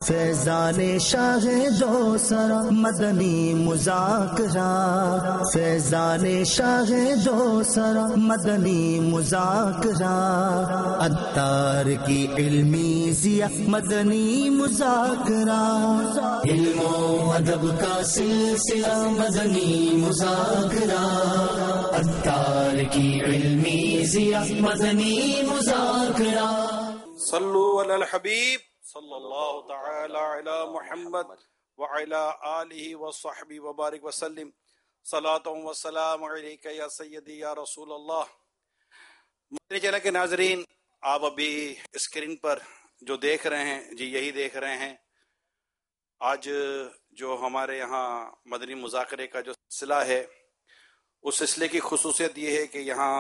فیضان شاہ دو سرا مدنی مذاکرہ، فیضان شاہ دو سرا مدنی مذاکرہ، عطار کی علمی ضیاء مدنی مذاکرہ، علم و ادب کا سلسلہ مدنی مذاکرہ، عطار کی علمی ضیاء مدنی مذاکرہ۔ صلو علی الحبیب صلی اللہ تعالی علی محمد وعلی آلہ وصحبہ وبارک وسلم، صلاۃ و سلام علیک یا سیدی یا رسول اللہ۔ مدنی چینل کے ناظرین، آپ ابھی اسکرین پر جو دیکھ رہے ہیں جی یہی دیکھ رہے ہیں۔ آج جو ہمارے یہاں مدنی مذاکرے کا جو سلسلہ ہے، اس سلسلے کی خصوصیت یہ ہے کہ یہاں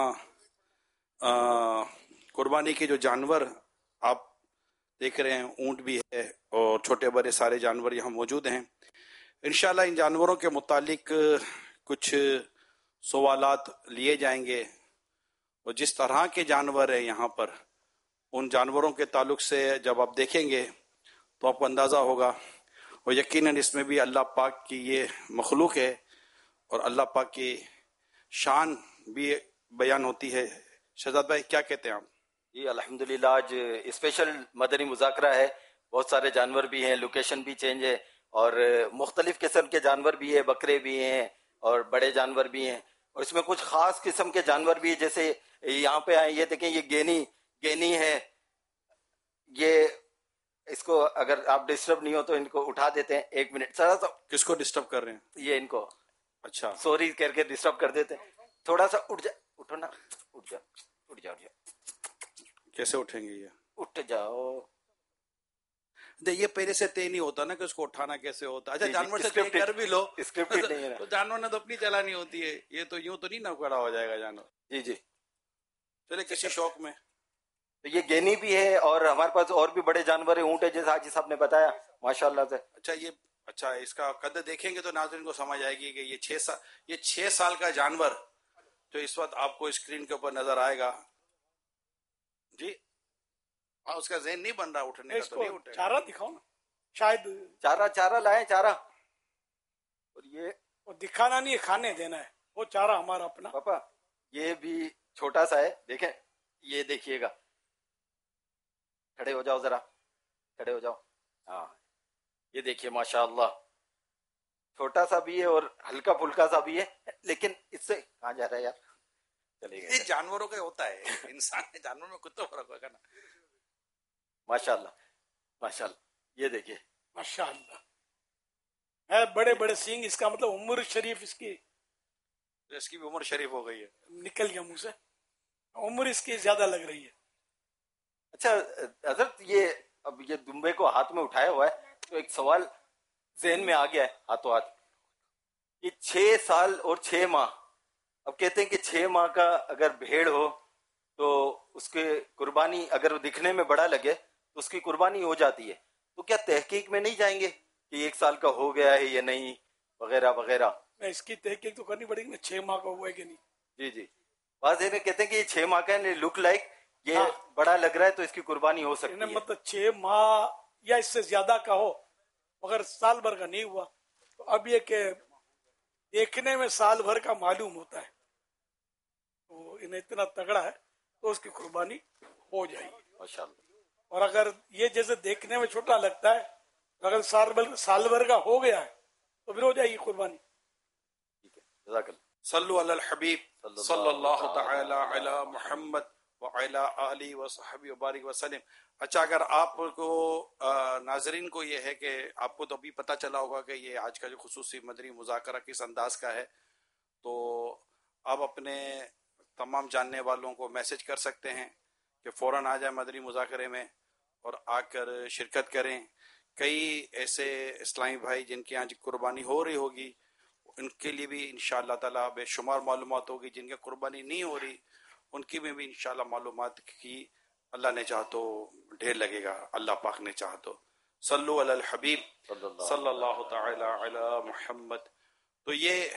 قربانی کے جو جانور آپ دیکھ رہے ہیں، اونٹ بھی ہے اور چھوٹے بڑے سارے جانور یہاں موجود ہیں۔ انشاءاللہ ان جانوروں کے متعلق کچھ سوالات لیے جائیں گے، اور جس طرح کے جانور ہیں یہاں پر، ان جانوروں کے تعلق سے جب آپ دیکھیں گے تو آپ کو اندازہ ہوگا، اور یقیناً اس میں بھی اللہ پاک کی یہ مخلوق ہے اور اللہ پاک کی شان بھی بیان ہوتی ہے۔ شہزاد بھائی کیا کہتے ہیں آپ؟ جی الحمدللہ، آج اسپیشل مدنی مذاکرہ ہے، بہت سارے جانور بھی ہیں، لوکیشن بھی چینج ہے، اور مختلف قسم کے جانور بھی ہیں، بکرے بھی ہیں اور بڑے جانور بھی ہیں، اور اس میں کچھ خاص قسم کے جانور بھی ہیں، جیسے یہاں پہ آئے، یہ دیکھیں، یہ گینی ہے۔ یہ اس کو اگر آپ ڈسٹرب نہیں ہو تو ان کو اٹھا دیتے ہیں، ایک منٹ ذرا سا۔ کس کو ڈسٹرب کر رہے ہیں؟ یہ ان کو اچھا سوری کر کے ڈسٹرب کر دیتے ہیں، تھوڑا سا اٹھ جا، اٹھو نا، اٹھ جاؤ کیسے اٹھیں گے یہ؟ اٹھ جاؤ۔ یہ پہلے سے طے نہیں ہوتا نا کہ اس کو اٹھانا کیسے ہوتا ہے۔ اچھا جانور سے طے scripted کر بھی لو، scripted نہیں ہے نا۔ تو جانور نے تو اپنی چلانی ہوتی ہے، یہ تو یوں تو نہیں نہ کھڑا ہو جائے گا جانور۔ جی چلے کسی شوق میں۔ تو یہ گینی بھی ہے، اور ہمارے پاس اور بھی بڑے جانور ہیں، اونٹ ہے، جیسے حاجی صاحب نے بتایا ماشاءاللہ سے۔ اچھا اس کا قد دیکھیں گے تو ناظرین کو سمجھ آئے گی کہ یہ 6 سال کا جانور جو اس وقت آپ کو اسکرین کے اوپر نظر آئے گا، جی اس کا ذہن نہیں بن رہا اٹھنے کا، تو نہیں اٹھے۔ چارہ دکھاؤ نا، شاید چارہ لائیں، چارہ، اور یہ وہ دکھانا نہیں ہے، کھانے دینا ہے، وہ چارہ ہمارا اپنا۔ پاپا یہ بھی چھوٹا سا ہے، دیکھیں، یہ دیکھیے گا، کھڑے ہو جاؤ ذرا، کھڑے ہو جاؤ، ہاں یہ دیکھیے ماشاءاللہ، چھوٹا سا بھی ہے اور ہلکا پھلکا سا بھی ہے، لیکن اس سے کہاں جا رہا ہے یار، چلے گئے۔ یہ جانوروں کا ہوتا ہے، انسان کے جانور میں کچھ تو فرق ہوگا نا۔ ماشاءاللہ یہ دیکھیے ماشاءاللہ ہے، بڑے بڑے سینگ، اس کا مطلب عمر شریف اس کی بھی عمر شریف ہو گئی ہے، نکل گیا منہ سے، عمر اس کی زیادہ لگ رہی ہے۔ اچھا حضرت، اب یہ دمبے کو ہاتھ میں اٹھایا ہوا ہے، تو ایک سوال ذہن میں آ گیا ہے ہاتھوں ہاتھ، یہ 6 سال اور 6 ماہ، اب کہتے ہیں کہ 6 ماہ کا اگر بھیڑ ہو تو اس کے قربانی اگر دکھنے میں بڑا لگے تو اس کی قربانی ہو جاتی ہے، تو کیا تحقیق میں نہیں جائیں گے کہ 1 سال کا ہو گیا ہے یا نہیں، وغیرہ وغیرہ؟ اس کی تحقیق تو کرنی پڑے گی نا، 6 ماہ کا ہوا ہے کہ نہیں۔ جی بعض کہتے ہیں کہ یہ 6 ماہ کا ہے، لک لائک یہ بڑا لگ رہا ہے تو اس کی قربانی ہو سکتی ہے، مطلب 6 ماہ یا اس سے زیادہ کا ہو مگر سال بھر کا نہیں ہوا، تو اب یہ کہ دیکھنے میں سال بھر کا معلوم ہوتا ہے، تو انہیں اتنا تگڑا ہے تو اس کی قربانی ہو جائے گی ماشاءاللہ۔ اور اگر یہ جیسے دیکھنے میں چھوٹا لگتا ہے، اگر سال بھر کا ہو گیا ہے تو پھر ہو جائے گی قربانی۔ ٹھیک ہے، جزاک اللہ۔ صلو علی الحبیب صلی اللہ تعالی علی محمد وعلی آلہ وصحبہ وبارک وسلم۔ اچھا، اگر آپ کو ناظرین کو یہ ہے کہ آپ کو تو ابھی پتہ چلا ہوگا کہ یہ آج کا جو خصوصی مدنی مذاکرہ کس انداز کا ہے، تو آپ اپنے تمام جاننے والوں کو میسج کر سکتے ہیں کہ فوراً آ جائیں مدنی مذاکرے میں اور آ کر شرکت کریں۔ کئی ایسے اسلامی بھائی جن کی آج قربانی ہو رہی ہوگی، ان کے لیے بھی انشاءاللہ تعالیٰ بے شمار معلومات ہوگی، جن کی قربانی نہیں ہو رہی ان کی میں بھی انشاءاللہ معلومات کی اللہ نے چاہ تو ڈھیر لگے گا، اللہ پاک نے چاہ تو۔ صلو علی الحبیب صلی اللہ تعالی علی محمد۔ تو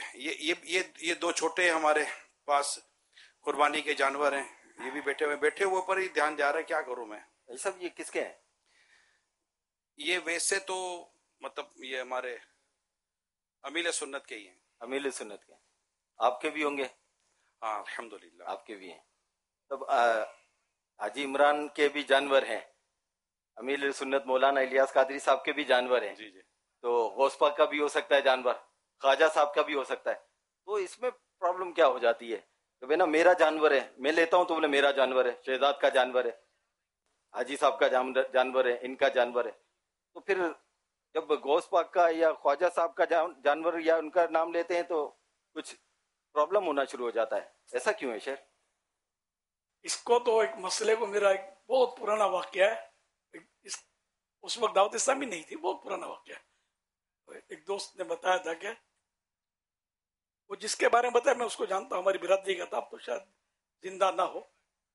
یہ 2 چھوٹے ہمارے پاس قربانی کے جانور ہیں، یہ بھی بیٹھے ہوئے پر ہی دھیان جا رہا ہے، کیا کروں میں؟ یہ سب یہ کس کے ہیں؟ یہ ویسے تو مطلب یہ ہمارے امیل سنت کے ہی ہیں. امیل سنت کے آپ کے بھی ہوں گے؟ ہاں الحمدللہ آپ کے بھی ہیں. تب حاجی عمران کے بھی جانور ہیں، امیل سنت مولانا الیاس قادری صاحب کے بھی جانور ہیں. جی جی. تو غوث پاک کا بھی ہو سکتا ہے جانور، خواجہ صاحب کا بھی ہو سکتا ہے. تو اس میں پرابلم کیا ہو جاتی ہے کہ بھائی نا میرا جانور ہے، میں لیتا ہوں تو بولے میرا جانور ہے، شہزاد کا جانور ہے، حاجی صاحب کا جانور ہے، ان کا جانور ہے. تو پھر جب غوث پاک کا یا خواجہ صاحب کا جانور یا ان کا نام لیتے ہیں تو کچھ پرابلم ہونا شروع ہو جاتا ہے. ایسا کیوں ہے شیخ؟ اس کو تو ایک مسئلے کو میرا ایک بہت پرانا واقعہ ہے. اس وقت دعوت اسلامی نہیں تھی، بہت پرانا واقعہ ہے. ایک دوست نے بتایا تھا کہ وہ جس کے بارے میں بتایا میں اس کو جانتا ہوں، ہماری برادری کا تھا، اب تو شاید زندہ نہ ہو.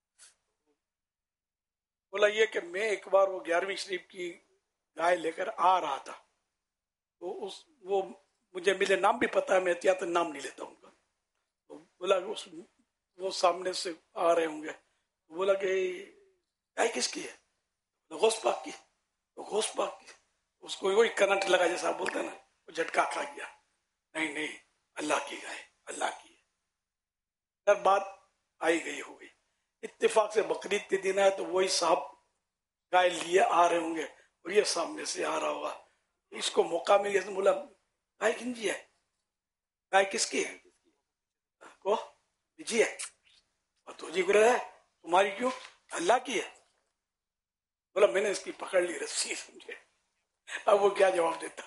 بولا یہ کہ میں ایک بار وہ 11ویں شریف کی گائے لے کر آ رہا تھا، تو وہ مجھے ملے، نام بھی پتا ہے، میں احتیاط نام نہیں لیتا ان کا. تو بولا وہ سامنے سے آ رہے ہوں گے، بولا کہ گائے کس کی ہے؟ غوث پاک کی. غوث پاک کی. اس کو وہی کرنٹ لگا جیسا آپ بولتے ہیں نا، وہ جھٹکا کھا گیا. نہیں اللہ کی گائے، اللہ کی ہے. بات آئی گئی ہو گئی. اتفاق سے بقرعید کے دن آئے تو وہی صاحب گائے لیے آ رہے ہوں گے اور یہ سامنے سے آ رہا ہوگا. اس کو موقع مل گیا تو بولا گائے کن جی ہے؟ گائے کس کی ہے؟ کو جی ہے. اور تو جی بولا ہے تمہاری کیوں؟ اللہ کی ہے. بولا میں نے اس کی پکڑ لی رسی، سمجھے. اب وہ کیا جواب دیتا؟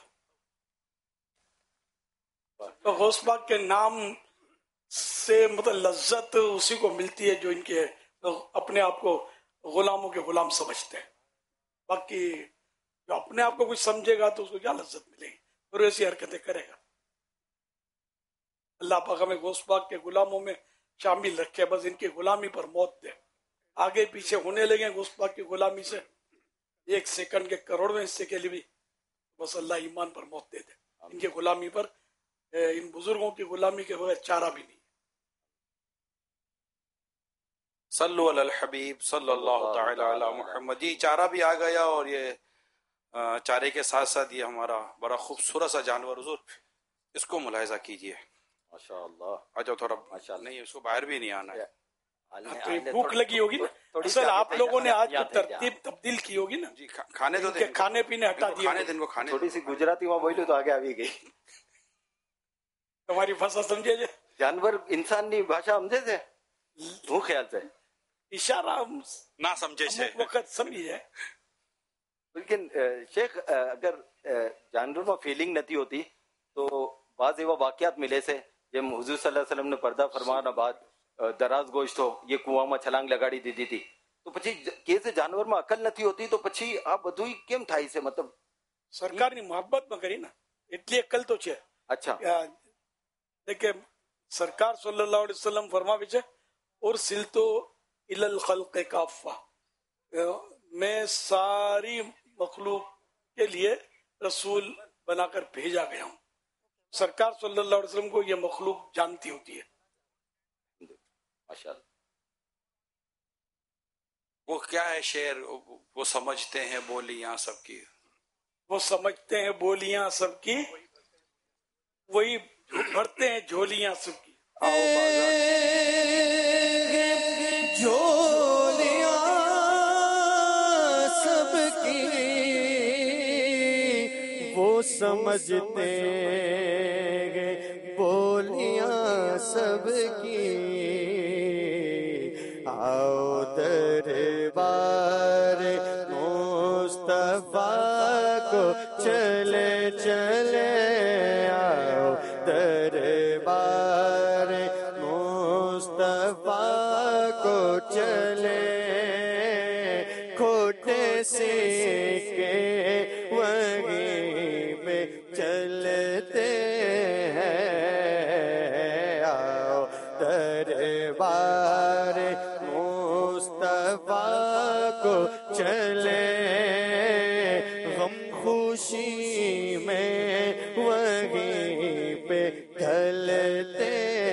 تو غوث پاک کے نام سے مطلب لذت اسی کو ملتی ہے جو ان کے اپنے آپ کو غلاموں کے غلام سمجھتے ہیں. باقی جو اپنے آپ کو کچھ سمجھے گا تو اس کو کیا لذت ملے گی، اور ایسی حرکتیں کرے گا. اللہ پاک ہمیں غوث پاک کے غلاموں میں شامل رکھے. بس ان کی غلامی پر موت دے. آگے پیچھے ہونے لگے غوث پاک کی غلامی سے ایک سیکنڈ کے کروڑویں حصے کے لیے بھی، بس اللہ ایمان پر موت دے دے. ان کی غلامی پر، ان بزرگوں کی غلامی کے بغیر چارہ بھی نہیں. صلو علی الحبیب صلی اللہ تعالی علی محمد. یہ چارہ بھی آ گیا، اور یہ چارے کے ساتھ ساتھ یہ ہمارا بڑا خوبصورت سا جانور، حضور اس کو ملاحظہ کیجئے. ماشاءاللہ. آجا تھوڑا نہیں، اس کو باہر بھی نہیں آنا ہے. تو بھوک لگی ہوگی نا. اصل آپ لوگوں نے آج تو ترتیب تبدیل کی ہوگی نا. جی کھانے دو، کھانے پینے ہٹا دیے. کھانے دن کو کھانے. تھوڑی سی گجراتی وہاں بولو تو آگے آ گئی. تمہاری بھاشا سمجھے جائے. جانور انسان نہیں بھاشا سمجھے تھے وہ خیال سے اشارہ نہ سمجھے سے وقت سمجھے. لیکن شیخ اگر جانور میں فیلنگ نتی ہوتی تو بعض ایوا واقعات ملے سے جب حضور صلی اللہ علیہ وسلم نے پردہ فرمانا بعد دراز گوشت ہو یہ کنواں میں چھلانگ لگاڑی دیتی تھی تو پچھی کیسے جانور میں عقل نتی ہوتی تو پچھی آپ بدوئی کیم تھائی سے مطلب سرکار نے محبت میں کری نا اتلی عقل تو چھے. اچھا دیکھیں سرکار صلی اللہ علیہ وسلم فرما بھی چھے ارسلتو الی الخلق کافہ، میں ساری مخلوق کے لیے رسول بنا کر بھیجا گیا ہوں. سرکار صلی اللہ علیہ وسلم کو یہ مخلوق جانتی ہوتی ہے. ماشاءاللہ. وہ کیا ہے شعر، وہ سمجھتے ہیں بولیاں سب کی، وہ سمجھتے ہیں بولیاں سب کی، وہی بھرتے ہیں جھولیاں سب کی. جھولیاں سب کی وہ سمجھتے ہیں بولیاں سب کی. آؤ دربار مصطفیٰ کو چلے چلے، آؤ دربار مصطفیٰ کو چلے. کھوٹے سکے وہیں پہ چلتے ہیں، آؤ دربار مصطفیٰ کو چلے. غم خوشی میں وہیں پہ ڈھلتے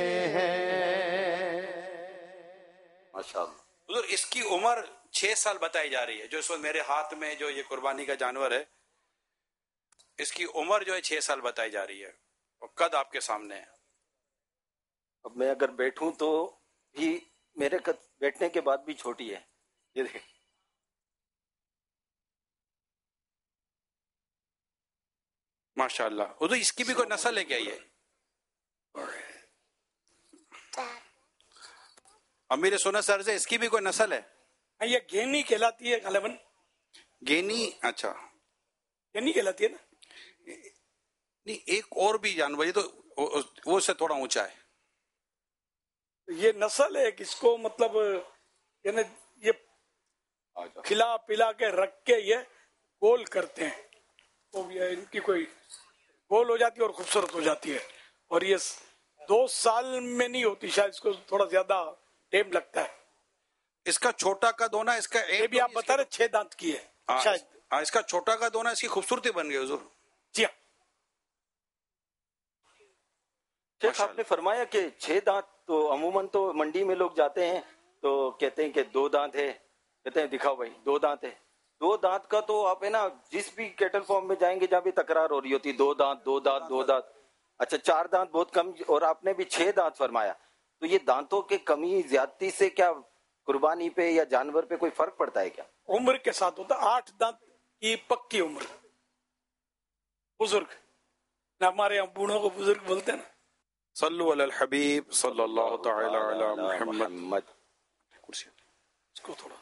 ہیں. ماشاءاللہ. حضور اس کی عمر 6 سال بتائی جا رہی ہے. جو اس وقت میرے ہاتھ میں جو یہ قربانی کا جانور ہے اس کی عمر جو ہے 6 سال بتائی جا رہی ہے اور قد آپ کے سامنے ہے. اب میں اگر بیٹھوں تو بھی میرے بیٹھنے کے بعد بھی چھوٹی ہے. یہ دیکھ ماشاء اللہ. وہ تو اس کی بھی کوئی نسل ہے کیا؟ یہ امیر سنت سر سے اس کی بھی کوئی نسل ہے؟ یہ گینی کہلاتی ہے غالباً. گینی. اچھا گینی کہلاتی ہے نا. نہیں ایک اور بھی جانور یہ تو وہ اس سے تھوڑا اونچا ہے. یہ نسل ہے کس کو مطلب یعنی یہ کھلا پلا کے رکھ کے یہ گول کرتے ہیں تو یہ ان کی کوئی گول ہو جاتی ہے اور خوبصورت ہو جاتی ہے. اور یہ 2 سال میں نہیں ہوتی شاید اس کو تھوڑا زیادہ ٹائم لگتا ہے. اس کا چھوٹا کا دونا اس کا یہ بھی آپ بتا رہے 6 دانت کی ہے شاید. اس کا چھوٹا کا دونا اس کی خوبصورتی بن گئی حضور. جی ہاں. شیخ آپ نے فرمایا کہ 6 دانت تو عموماً تو منڈی میں لوگ جاتے ہیں تو کہتے ہیں کہ 2 دانت ہے, کہتے ہیں دکھاؤ بھائی 2 دانت ہے. 2 دانت کا تو آپ ہے نا جس بھی کیٹل فارم میں جائیں گے جہاں بھی تکرار ہو رہی ہوتی 2 دانت 2 دانت 2 دانت. اچھا 4 دانت بہت کم, اور آپ نے بھی 6 دانت فرمایا. تو یہ دانتوں کے کمی زیادتی سے کیا قربانی پہ یا جانور پہ کوئی فرق پڑتا ہے کیا؟ عمر کے ساتھ ہوتا. 8 دانت کی پکی عمر. بزرگ ہمارے یہاں بوڑھوں کو بزرگ بولتے ہیں نا. صلو علی الحبیب صلی اللہ تعالی علی محمد. اس کو تھوڑا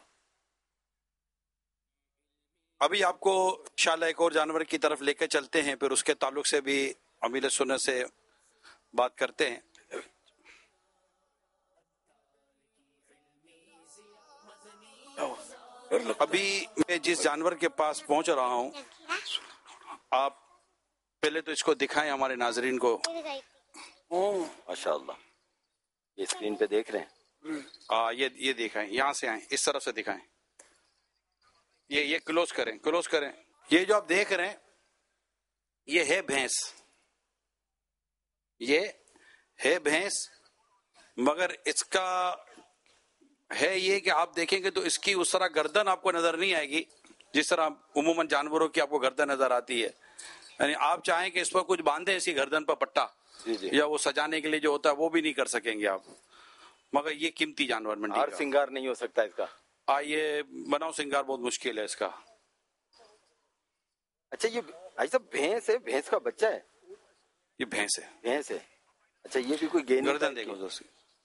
ابھی آپ کو انشاءاللہ ایک اور جانور کی طرف لے کے چلتے ہیں, پھر اس کے تعلق سے بھی امیر سنت سے بات کرتے ہیں. ابھی میں جس جانور کے پاس پہنچ رہا ہوں آپ پہلے تو اس کو دکھائیں ہمارے ناظرین کو. ماشاء اللہ یہ اسکرین پہ دیکھ رہے ہیں. یہ دکھائیں, یہاں سے آئیں, اس طرف سے دکھائیں. یہ کلوز کریں. یہ جو آپ دیکھ رہے ہیں یہ ہے بھینس. یہ ہے بھینس, مگر اس کا ہے یہ کہ آپ دیکھیں گے تو اس کی اس طرح گردن آپ کو نظر نہیں آئے گی جس طرح عموماً جانوروں کی آپ کو گردن نظر آتی ہے. یعنی آپ چاہیں کہ اس پر کچھ باندھیں اسی گردن پر پٹا یا وہ سجانے کے لیے جو ہوتا ہے وہ بھی نہیں کر سکیں گے آپ. مگر یہ قیمتی جانور منڈی ہر کا سنگار نہیں ہو سکتا اس کا. یہ بناؤ سنگار بہت مشکل ہے اس کا. اچھا یہ ایسا بھینس ہے, بھینس کا بچہ ہے, یہ بھینس ہے. بھینس ہے. اچھا یہ بھی کوئی گینی گردن دیکھو دوست,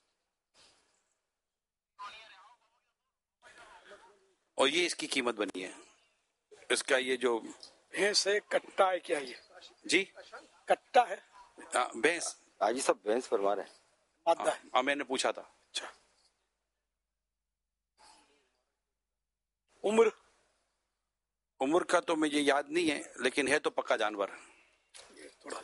اور یہ اس کی قیمت بنی ہے. اس کا یہ جو بھینس ہے کٹا ہے کیا یہ؟ جی کٹا ہے بھینس. آج سب بھینس فرما رہے ہیں. مادہ ہے. میں نے پوچھا تھا. اچھا عمر کا تو مجھے یاد نہیں ہے لیکن ہے تو پکا جانور. تھوڑا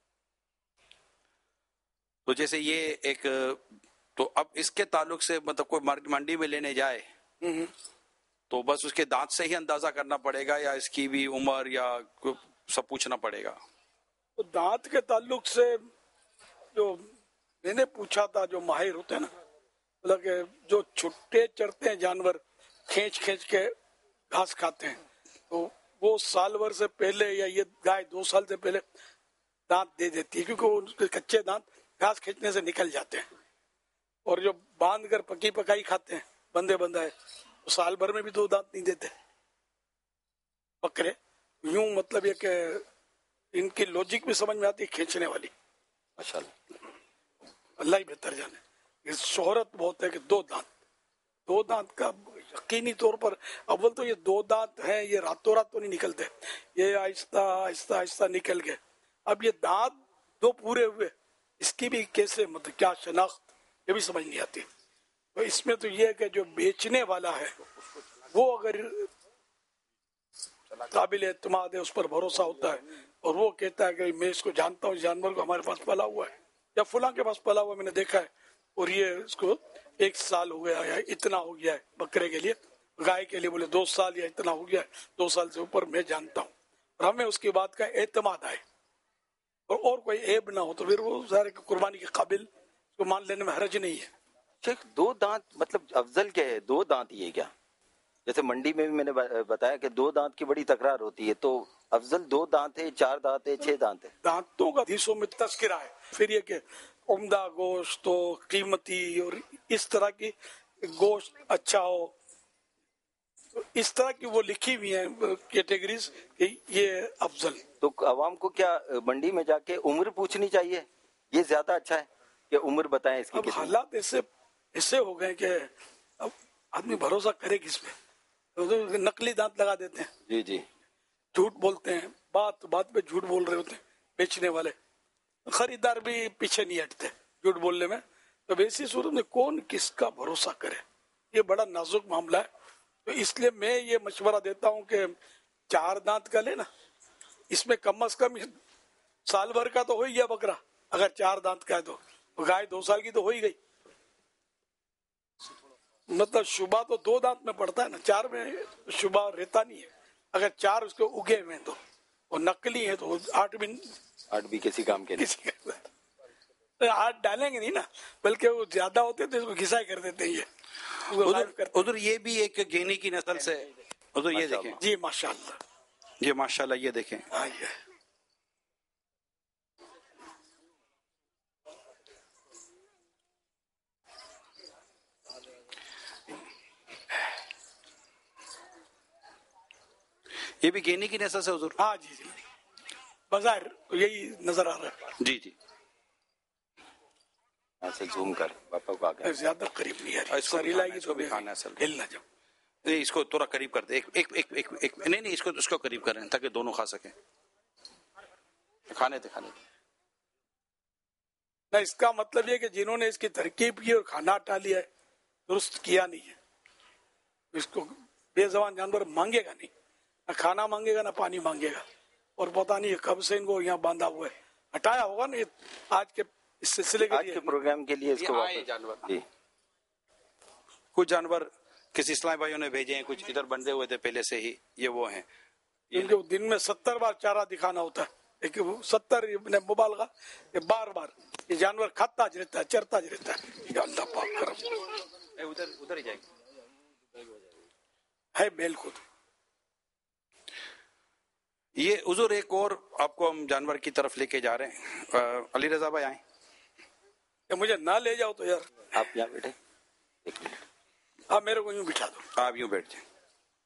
تو جیسے یہ ایک تو اب اس کے تعلق سے مطلب کوئی منڈی میں لینے جائے تو بس اس کے دانت سے ہی اندازہ کرنا پڑے گا یا اس کی بھی عمر یا سب پوچھنا پڑے گا؟ تو دانت کے تعلق سے جو میں نے پوچھا تھا جو ماہر ہوتے ہیں نا, مطلب کہ جو چھٹے چرتے ہیں جانور کھینچ کے گھاس کھاتے ہیں تو وہ سال بھر سے پہلے یا یہ گائے 2 سال سے پہلے دانت دے دیتی ہے کیونکہ ان کے کچے دانت گھاس کھینچنے سے نکل جاتے ہیں. اور جو باندھ کر پکی پکائی کھاتے ہیں بندے بندھائے تو سال بھر میں بھی 2 دانت نہیں دیتے بکرے. یوں مطلب یہ کہ ان کی لوجک بھی سمجھ میں آتی ہے کھینچنے والی. ماشاءاللہ اللہ ہی بہتر جانے. یہ شہرت بہت ہے کہ 2 دانت کا یقینی طور پر اول تو یہ 2 دانت ہیں یہ راتوں رات تو نہیں نکلتے, یہ آہستہ آہستہ آہستہ نکل گئے. اب یہ دانت 2 پورے ہوئے اس کی بھی کیسے مطلب کیا شناخت یہ بھی سمجھ نہیں آتی. تو اس میں تو یہ ہے کہ جو بیچنے والا ہے وہ اگر قابل اعتماد ہے اس پر بھروسہ ہوتا ہے اور وہ کہتا ہے کہ میں اس کو جانتا ہوں, اس جانور کو ہمارے پاس پلا ہوا ہے یا فلاں کے پاس پلا ہوا میں نے دیکھا ہے اور یہ اس کو 1 سال ہو گیا یا اتنا ہو گیا ہے بکرے کے لیے, گائے کے لیے بولے 2 سال یا اتنا ہو گیا ہے 2 سال سے اوپر میں جانتا ہوں اور ہمیں اس کی بات کا اعتماد آئے اور کوئی عیب نہ ہو تو پھر وہ ظاہر قربانی کے قابل اس کو مان لینے میں حرج نہیں ہے. شیخ 2 دانت مطلب افضل کیا ہے؟ 2 دانت یہ کیا؟ جیسے منڈی میں بھی میں نے بتایا کہ 2 دانت کی بڑی تکرار ہوتی ہے, تو افضل 2 دانت ہے، 4 دانت ہے، 6 دانت ہے؟ دانتوں کا حدیثوں میں تذکرہ ہے. پھر یہ کہ عمدہ گوشت ہو، قیمتی اور اس طرح کی گوشت اچھا ہو، اس طرح کی وہ لکھی ہوئی ہیں کیٹیگریز کہ یہ افضل. تو عوام کو کیا منڈی میں جا کے عمر پوچھنی چاہیے؟ یہ زیادہ اچھا ہے کہ عمر بتائیں اس کی اب کتنی؟ حالات ایسے ہو گئے کہ اب آدمی بھروسہ کرے کس پہ؟ نقلی دانت لگا دیتے ہیں، جی جی. جھوٹ بولتے ہیں، بات پہ جھوٹ بول رہے ہوتے ہیں بیچنے والے، خریدار بھی پیچھے نہیں ہٹتے جھوٹ بولنے میں. تو ایسی صورت میں کون کس کا بھروسہ کرے؟ یہ بڑا نازک معاملہ ہے. تو اس لیے میں یہ مشورہ دیتا ہوں کہ 4 دانت کا لے نا، اس میں کم از کم سال بھر کا تو ہو ہی گیا بکرا. اگر 4 دانت کا ہے تو گائے 2 سال کی تو ہو ہی گئی. مطلب شبہ تو 2 دانت میں پڑتا ہے نا، 4 میں شبہ رہتا نہیں ہے. اگر 4 اس کے اگے ہوئے تو وہ نقلی ہے تو 8 بھی کسی کام کے نہیں. ہاتھ ڈالیں گے نہیں نا، بلکہ وہ زیادہ ہوتے تو اس کو گھسائی کر دیتے ہیں. ادھر یہ بھی ایک گینی کی نسل سے ادھر یہ دیکھیں. جی ماشاءاللہ، جی ماشاءاللہ یہ دیکھیں. یہ بھی گینی کی نسل سے حضور. ہاں جی جی، بظاہر تو یہی نظر آ رہا ہے. جی جی ایسے زوم کر پاپا کو آگے زیادہ قریب نہیں آ اس کو بھی کھانا ہے، اس کو بھی کھانا ہے اصل میں. ہلنا جاؤ. نہیں اس کو تھوڑا قریب کر دے. ایک نہیں اس کو قریب کریں تاکہ دونوں کھا سکیں. کھانے تھے نہ اس کا مطلب یہ کہ جنہوں نے اس کی ترکیب کی اور کھانا ہٹا لیا ہے درست کیا نہیں ہے. اس کو بے زبان جانور مانگے گا نہیں، نہ کھانا مانگے گا نہ پانی مانگے گا. اور پتہ نہیں کب سے ان کو یہاں باندھا ہوا ہے. ہٹایا ہوگا نا آج کے اس سلسلے کے آج کے پروگرام کے لیے اس کو جانور. جی کچھ جانور کسی اسلامی بھائیوں نے بھیجے ہیں، کچھ ادھر بندھے ہوئے تھے پہلے سے ہی. یہ وہ ہیں ان کو دن میں 70 بار چارہ دکھانا ہوتا ہے. 70 مبالغہ، بار بار یہ جانور کھاتا ج رہتا ہے، چرتا ج رہتا ہے. یا اللہ پاک کرم. ادھر ہی جائے گی ہے بیل خود. یہ حضور ایک اور آپ کو ہم جانور کی طرف لے کے جا رہے ہیں. علی رضا بھائی آئیں. مجھے نہ لے جاؤ تو یار. آپ یہاں بیٹھے ایک منٹ. آپ میرے کو یوں بٹھا دو. آپ یوں بیٹھ جائیں.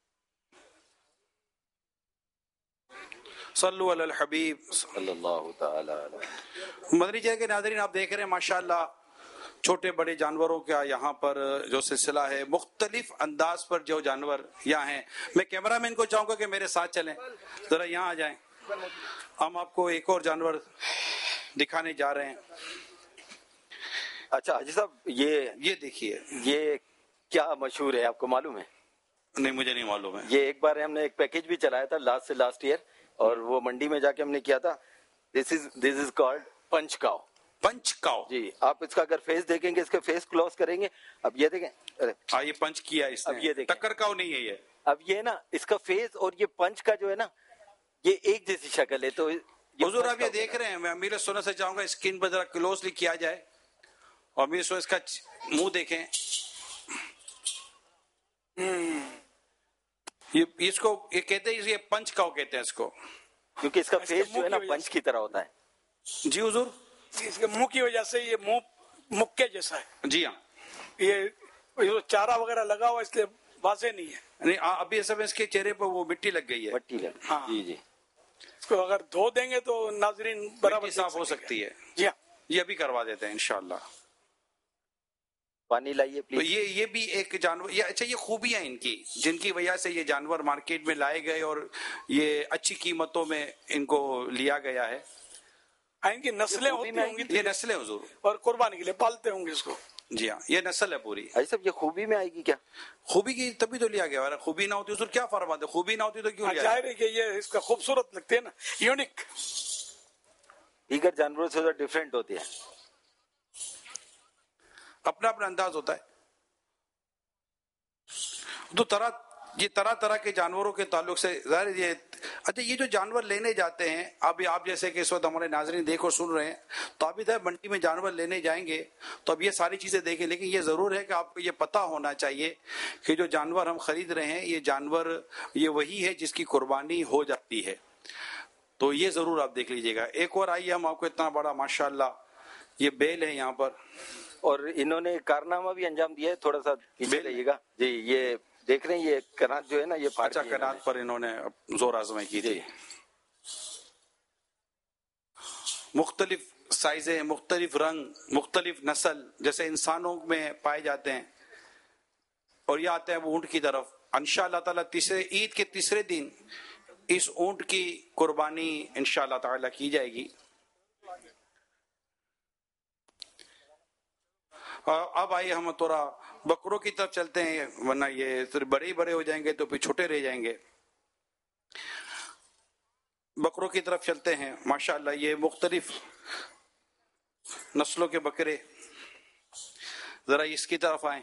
صلو علی الحبیب صلی اللہ تعالی علیہ. مدنی چینل کے ناظرین آپ دیکھ رہے ہیں ماشاءاللہ چھوٹے بڑے جانوروں کا یہاں پر جو سلسلہ ہے، مختلف انداز پر جو جانور یہاں ہیں. میں کیمرہ مین کو چاہوں گا کہ میرے ساتھ چلیں، ذرا یہاں آ جائیں. ہم آپ کو ایک اور جانور دکھانے جا رہے ہیں. اچھا حاجی صاحب یہ دیکھیے، یہ کیا مشہور ہے آپ کو معلوم ہے؟ نہیں مجھے نہیں معلوم ہے. یہ ایک بار ہم نے ایک پیکیج بھی چلایا تھا لاسٹ ایئر، اور وہ منڈی میں جا کے ہم نے کیا تھا. دس از کالڈ پنچ کاؤ. پنچ کاؤ. جی آپ اس کا اگر فیس دیکھیں گے، اس کا فیس کلوز کریں گے. اب یہ دیکھیں، ہاں یہ پنچ کیا اس اب یہ نے. دیکھیں. ٹکر کاؤ نہیں ہے یہ. اب یہ نا اس کا فیس اور یہ پنچ کا جو ہے نا یہ ایک جیسی شکل ہے. تو حضور آپ یہ دیکھ رہے ہیں، میں امیر سنت سے چاہوں گا اسکرین پر ذرا کلوزلی کیا جائے اور امیر سنت اس کا منہ دیکھیں. یہ اس کو یہ کہتے ہیں، یہ پنچ کاؤ کہتے ہیں اس کو، کیونکہ اس کا فیس جو ہے نا پنچ کی طرح ہوتا ہے. جی حضور. اس کے منہ کی وجہ سے یہ منہ مکے جیسا ہے. جی ہاں. یہ چارہ وغیرہ لگا ہوا اس لیے واضح نہیں ہے. نہیں ابھی سب اس کے چہرے پر وہ مٹی لگ گئی ہے. مٹی لگ. ہاں. جی جی. اس کو اگر دھو دیں گے تو ناظرین برابر صاف ہو سکتی ہے. جی ہاں یہ ابھی کروا دیتے ہیں انشاءاللہ. پانی لائیے تو پلیز. یہ بھی ایک جانور، اچھا یہ خوبیاں ان کی جن کی وجہ سے یہ جانور مارکیٹ میں لائے گئے اور یہ اچھی قیمتوں میں ان کو لیا گیا ہے. ان کی نسلیں ہوتی ہوں گی یہ نسلیں حضور، اور قربانی کے لیے پالتے ہوں گے اس کو. جی ہاں یہ نسل ہے پوری. حاجی صاحب یہ خوبی میں آئے گی کیا؟ خوبی کی تبھی تو لیا گیا. خوبی نہ ہوتی حضور کیا فرماتے؟ خوبی نہ ہوتی تو کیوں لیا؟ ظاہر ہے کہ یہ اس کا خوبصورت لگتے ہیں نا، یونیک. دیگر جانوروں سے ڈفرینٹ ہوتی ہے، اپنا اپنا انداز ہوتا ہے. تو طرح طرح کے جانوروں کے تعلق سے ظاہر یہ اچھا یہ جو جانور لینے جاتے ہیں، ابھی آپ جیسے کہ اس وقت ہمارے ناظرین دیکھ اور سن رہے ہیں، تو ابھی تک منڈی میں جانور لینے جائیں گے تو اب یہ ساری چیزیں دیکھیں. لیکن یہ ضرور ہے کہ آپ کو یہ پتہ ہونا چاہیے کہ جو جانور ہم خرید رہے ہیں یہ جانور یہ وہی ہے جس کی قربانی ہو جاتی ہے. تو یہ ضرور آپ دیکھ لیجئے گا. ایک اور آئیے ہم آپ کو اتنا بڑا ماشاءاللہ یہ بیل ہے یہاں پر, اور انہوں نے کارنامہ بھی انجام دیا ہے. تھوڑا سا پیچھے رہیے گا جی. یہ دیکھ رہے ہیں یہ کنات جو ہے نا یہ پھاڑ اچھا دی ہے انہوں کنات پر انہوں نے زور آزمائی کی تھی. مختلف سائزیں, مختلف رنگ, مختلف نسل جیسے انسانوں میں پائے جاتے ہیں. اور یہ آتے ہیں وہ اونٹ کی طرف. انشاءاللہ تعالی عید کے تیسرے دن اس اونٹ کی قربانی انشاءاللہ تعالی کی جائے گی. اب آئیے ہم تھوڑا بکروں کی طرف چلتے ہیں, ورنہ یہ صرف بڑے بڑے ہو جائیں گے تو پھر چھوٹے رہ جائیں گے. بکروں کی طرف چلتے ہیں. ماشاءاللہ یہ مختلف نسلوں کے بکرے, ذرا اس کی طرف آئیں.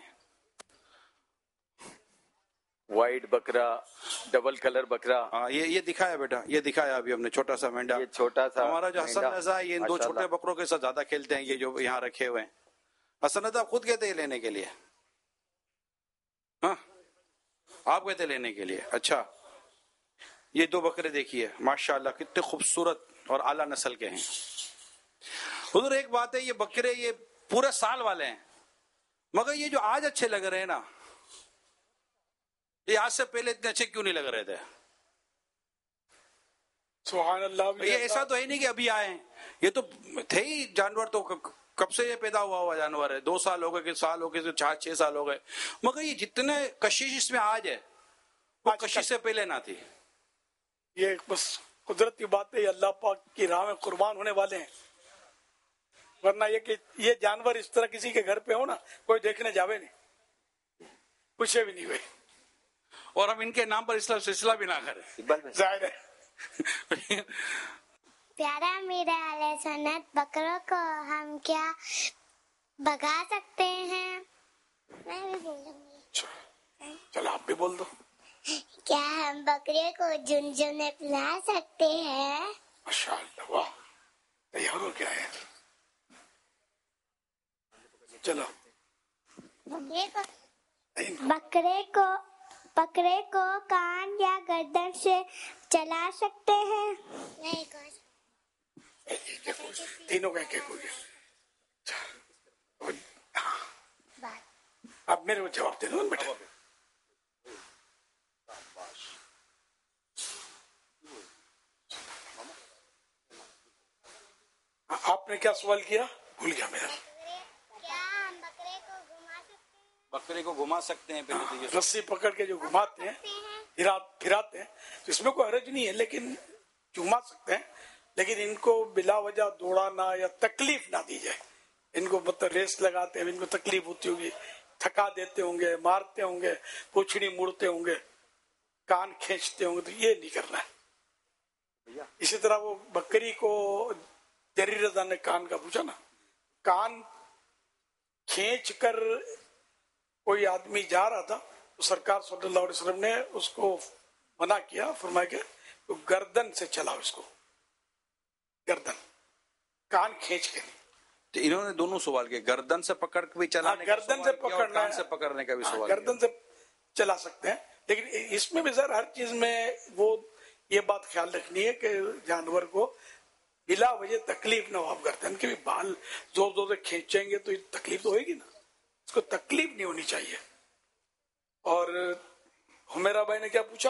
وائٹ بکرا, ڈبل کلر بکرا. یہ دکھایا بیٹا, یہ دکھایا ابھی ہم نے چھوٹا سا مینڈا. یہ چھوٹا سا ہمارا جو حسن رضا ہے یہ ان دو چھوٹے بکروں کے ساتھ زیادہ کھیلتے ہیں, یہ جو یہاں رکھے ہوئے ہیں. حسن رضا آپ خود کہتے ہیں لینے کے لیے؟ ہاں آپ کہتے ہیں لینے کے لیے. اچھا یہ دو بکرے دیکھیے ماشاءاللہ کتنے خوبصورت اور اعلیٰ نسل کے ہیں. حضور ایک بات ہے, یہ بکرے یہ پورے سال والے ہیں, مگر یہ جو آج اچھے لگ رہے ہیں نا, یہ آج سے پہلے اتنے اچھے کیوں نہیں لگ رہے تھے؟ سبحان اللہ. یہ ایسا تو ہے نہیں کہ ابھی آئے ہیں, یہ تو تھے ہی جانور, تو کب سے یہ پیدا ہوا جانور ہے. 2 سال ہو گئے, کہ سال ہو گئے, 4-6 سال ہو گئے, مگر یہ جتنے کشش اس میں آج ہے وہ کشش سے پہلے نہ تھی. یہ بس قدرتی بات ہے, اللہ پاک کی راہ میں قربان ہونے والے ہیں. ورنہ یہ کہ یہ جانور اس طرح کسی کے گھر پہ ہو نا, کوئی دیکھنے جاوے نہیں, پوچھے بھی نہیں ہوئے, اور ہم ان کے نام پر اسلام سلسلہ بھی نہ کریں. ظاہر ہے. پیارا میرا علیہ سنت, بکروں کو ہم کیا بھگا سکتے ہیں؟ میں بھی بولوں گی. چلو آپ بھی بول دو. کیا ہم بکرے کو جھنجھنے پلا سکتے ہیں؟ ماشاء اللہ, واہ, تیار ہو گیا ہے. چلو. بکرے کو کان یا گردن سے چلا سکتے ہیں؟ نہیں. تینوں کا ایک ہو گیا. اب میرے کو جواب دے دو بیٹا. آپ نے کیا سوال کیا؟ بھول گیا میرا. کیا ہم بکرے کو گھما سکتے ہیں؟ بکرے کو گھما سکتے ہیں, پہلے تو یہ رسی پکڑ کے جو گھماتے ہیں, پھراتے ہیں, تو اس میں کوئی حرج نہیں ہے, لیکن گھما سکتے ہیں. لیکن ان کو بلا وجہ دوڑانا یا تکلیف نہ دی جائے. ان کو مطلب ریس لگاتے ہیں, ان کو تکلیف ہوتی ہوگی, تھکا دیتے ہوں گے, مارتے ہوں گے, پوچھڑی موڑتے ہوں گے, کان کھینچتے ہوں گے, تو یہ نہیں کرنا ہے. اسی طرح وہ بکری کو جریر رضا نے کان کا پوچھا نا, کان کھینچ کر کوئی آدمی جا رہا تھا, تو سرکار صلی اللہ علیہ وسلم نے اس کو منع کیا, فرمایا کہ تو گردن سے چلاؤ اس کو, گردن, کان کھینچ کے. تو انہوں نے دونوں سوال کیے, گردن سے پکڑ کے بھی چلانے, گردن سے پکڑنا, کان سے پکڑنے کا بھی سوال. گردن سے چلا سکتے ہیں, لیکن اس میں بھی ذرا ہر چیز میں وہ یہ بات خیال رکھنی ہے کہ جانور کو بلا وجہ تکلیف نہ ہو. آپ گردن کے بھی بال زور زور سے کھینچیں گے تو تکلیف تو ہوئے گی نا, اس کو تکلیف نہیں ہونی چاہیے. اور ہمیرا بھائی نے کیا پوچھا؟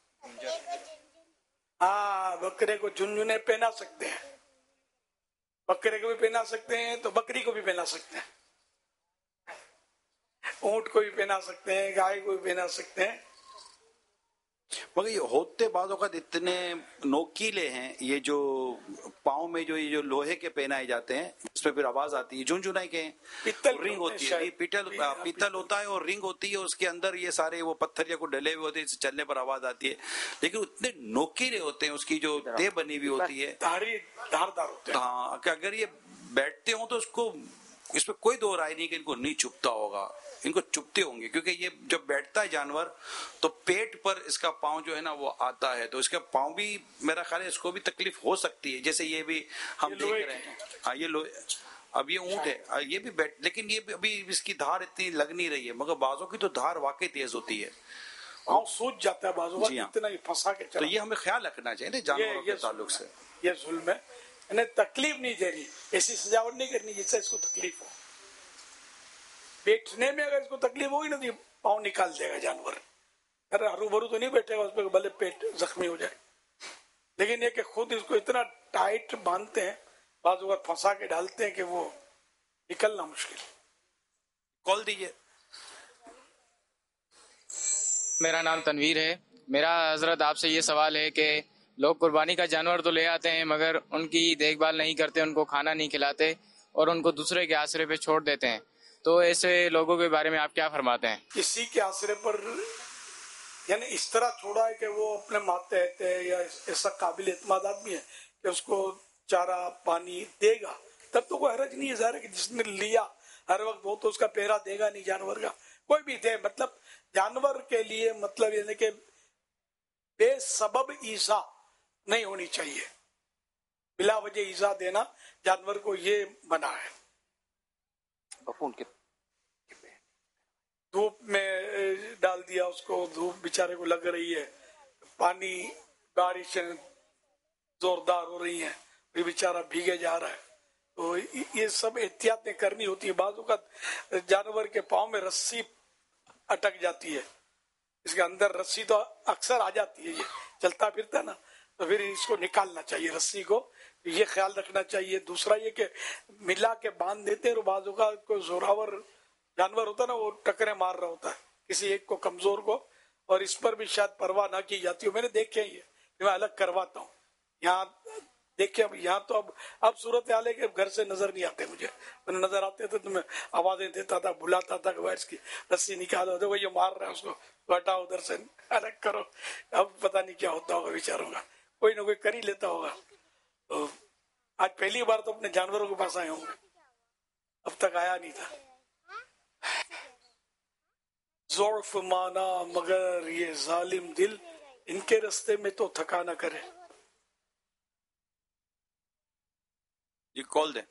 ہاں, بکرے کو جھنجھنے پہنا سکتے ہیں. بکرے کو بھی پہنا سکتے ہیں تو بکری کو بھی پہنا سکتے ہیں, اونٹ کو بھی پہنا سکتے ہیں, گائے کو بھی پہنا سکتے ہیں. مگر یہ ہوتے بعض اوقات اتنے نوکیلے ہیں, یہ جو پاؤں میں جو یہ جو لوہے کے پہنائے جاتے ہیں, اس میں پھر آواز آتی ہے, جھنجھنائی کے رنگ ہوتی ہے, پیتل ہوتا ہے اور رنگ ہوتی ہے, اس کے اندر یہ سارے وہ پتھر یا کو ڈلے ہوئے ہوتے ہیں, چلنے پر آواز آتی ہے. لیکن اتنے نوکیلے ہوتے ہیں, اس کی جو تہ بنی ہوئی ہوتی ہے, دھاردار ہوتے ہیں. ہاں, کہ اگر یہ بیٹھتے ہوں تو اس میں کوئی دو رائے نہیں کہ ان کو نہیں چبھتا ہوگا, ان کو چبھتے ہوں گے, کیونکہ یہ جب بیٹھتا ہے جانور تو پیٹ پر اس کا پاؤں جو ہے نا وہ آتا ہے, تو اس کا پاؤں بھی میرا خیال ہے اس کو بھی تکلیف ہو سکتی ہے. جیسے یہ بھی ہم دیکھ رہے ہیں, ہاں یہ اب یہ اونٹ ہے, یہ بھی لیکن یہ ابھی اس کی دھار اتنی لگ نہیں رہی ہے, مگر بازوں کی تو دھار واقعی تیز ہوتی ہے, पाँव सूज जाता है बाजू का, जी हाँ। इतना ही फंसा के तो चला। ये हमें ख्याल रखना चाहिए ना जानवरों के ताल्लुक से। ये जुल्म है, इन्हें तकलीफ नहीं देनी, ऐसी सजावट नहीं करनी जिससे इसको तकलीफ हो। बैठने में अगर इसको तकलीफ होगी ना तो पाँव निकाल देगा जानवर। अरे हरू भरू तो नहीं बैठेगा उस पर, भले पेट जख्मी हो जाए। लेकिन ये कि खुद इसको इतना टाइट बांधते हैं, बाजू का फंसा के डालते हैं कि वो निकलना मुश्किल। कॉल दीजिए। मेरा नाम तनवीर है। मेरा हजरत आपसे ये सवाल है कि लोग कुर्बानी का जानवर तो ले आते हैं मगर उनकी देखभाल नहीं करते, उनको खाना नहीं खिलाते और उनको दूसरे के आसरे पे छोड़ देते हैं, तो ऐसे लोगों के बारे में आप क्या फरमाते हैं? किसी के आसरे पर यानी इस तरह छोड़ा है कि वो अपने मातहत है या ऐसा काबिल एतमाद आदमी है कि उसको चारा पानी देगा, तब तो कोई हरज नहीं है। ज़ाहिर है कि जिसने लिया हर वक्त वो तो उसका पहरा देगा नहीं जानवर का, कोई भी दे। मतलब जानवर के लिए मतलब यानी कि बेसबब ईजा नहीं होनी चाहिए, बिला वजह ईजा देना जानवर को ये मना है। धूप में डाल दिया उसको, धूप बेचारे को लग रही है, पानी बारिश जोरदार हो रही है, ये बेचारा भीगे जा रहा है, तो ये सब एहतियातें करनी होती है। बाजू का जानवर के पाँव में रस्सी अटक जाती है, इसके अंदर रस्सी तो अक्सर आ जाती है, ये चलता फिरता ना, तो फिर इसको निकालना चाहिए रस्सी को, ये ख्याल रखना चाहिए। दूसरा ये कि मिला के बांध देते हैं, बाजू का कोई जोरावर जानवर होता है ना, वो टकरे मार रहा होता है किसी एक को, कमजोर को, और इस पर भी शायद परवाह ना की जाती हो। मैंने देखे ये, मैं अलग करवाता हूँ यहाँ देखे। अब यहाँ तो अब सूरत हाल है कि घर से नजर नहीं आते मुझे, मैंने नजर आते थे तो मैं आवाजें देता था, बुलाता था कि इसकी रस्सी निकालो, तो वो ये मार रहा है उसको, हटाओ उधर से, अलग करो। अब पता नहीं क्या होता होगा बेचारों का, कोई ना कोई कर ही लेता होगा। तो आज पहली बार तो अपने जानवरों के पास आए होंगे, अब तक आया नहीं था। ज़ौफ़ माना मगर ये जालिम दिल, इनके रास्ते में तो थका न करे। ये कॉल दे।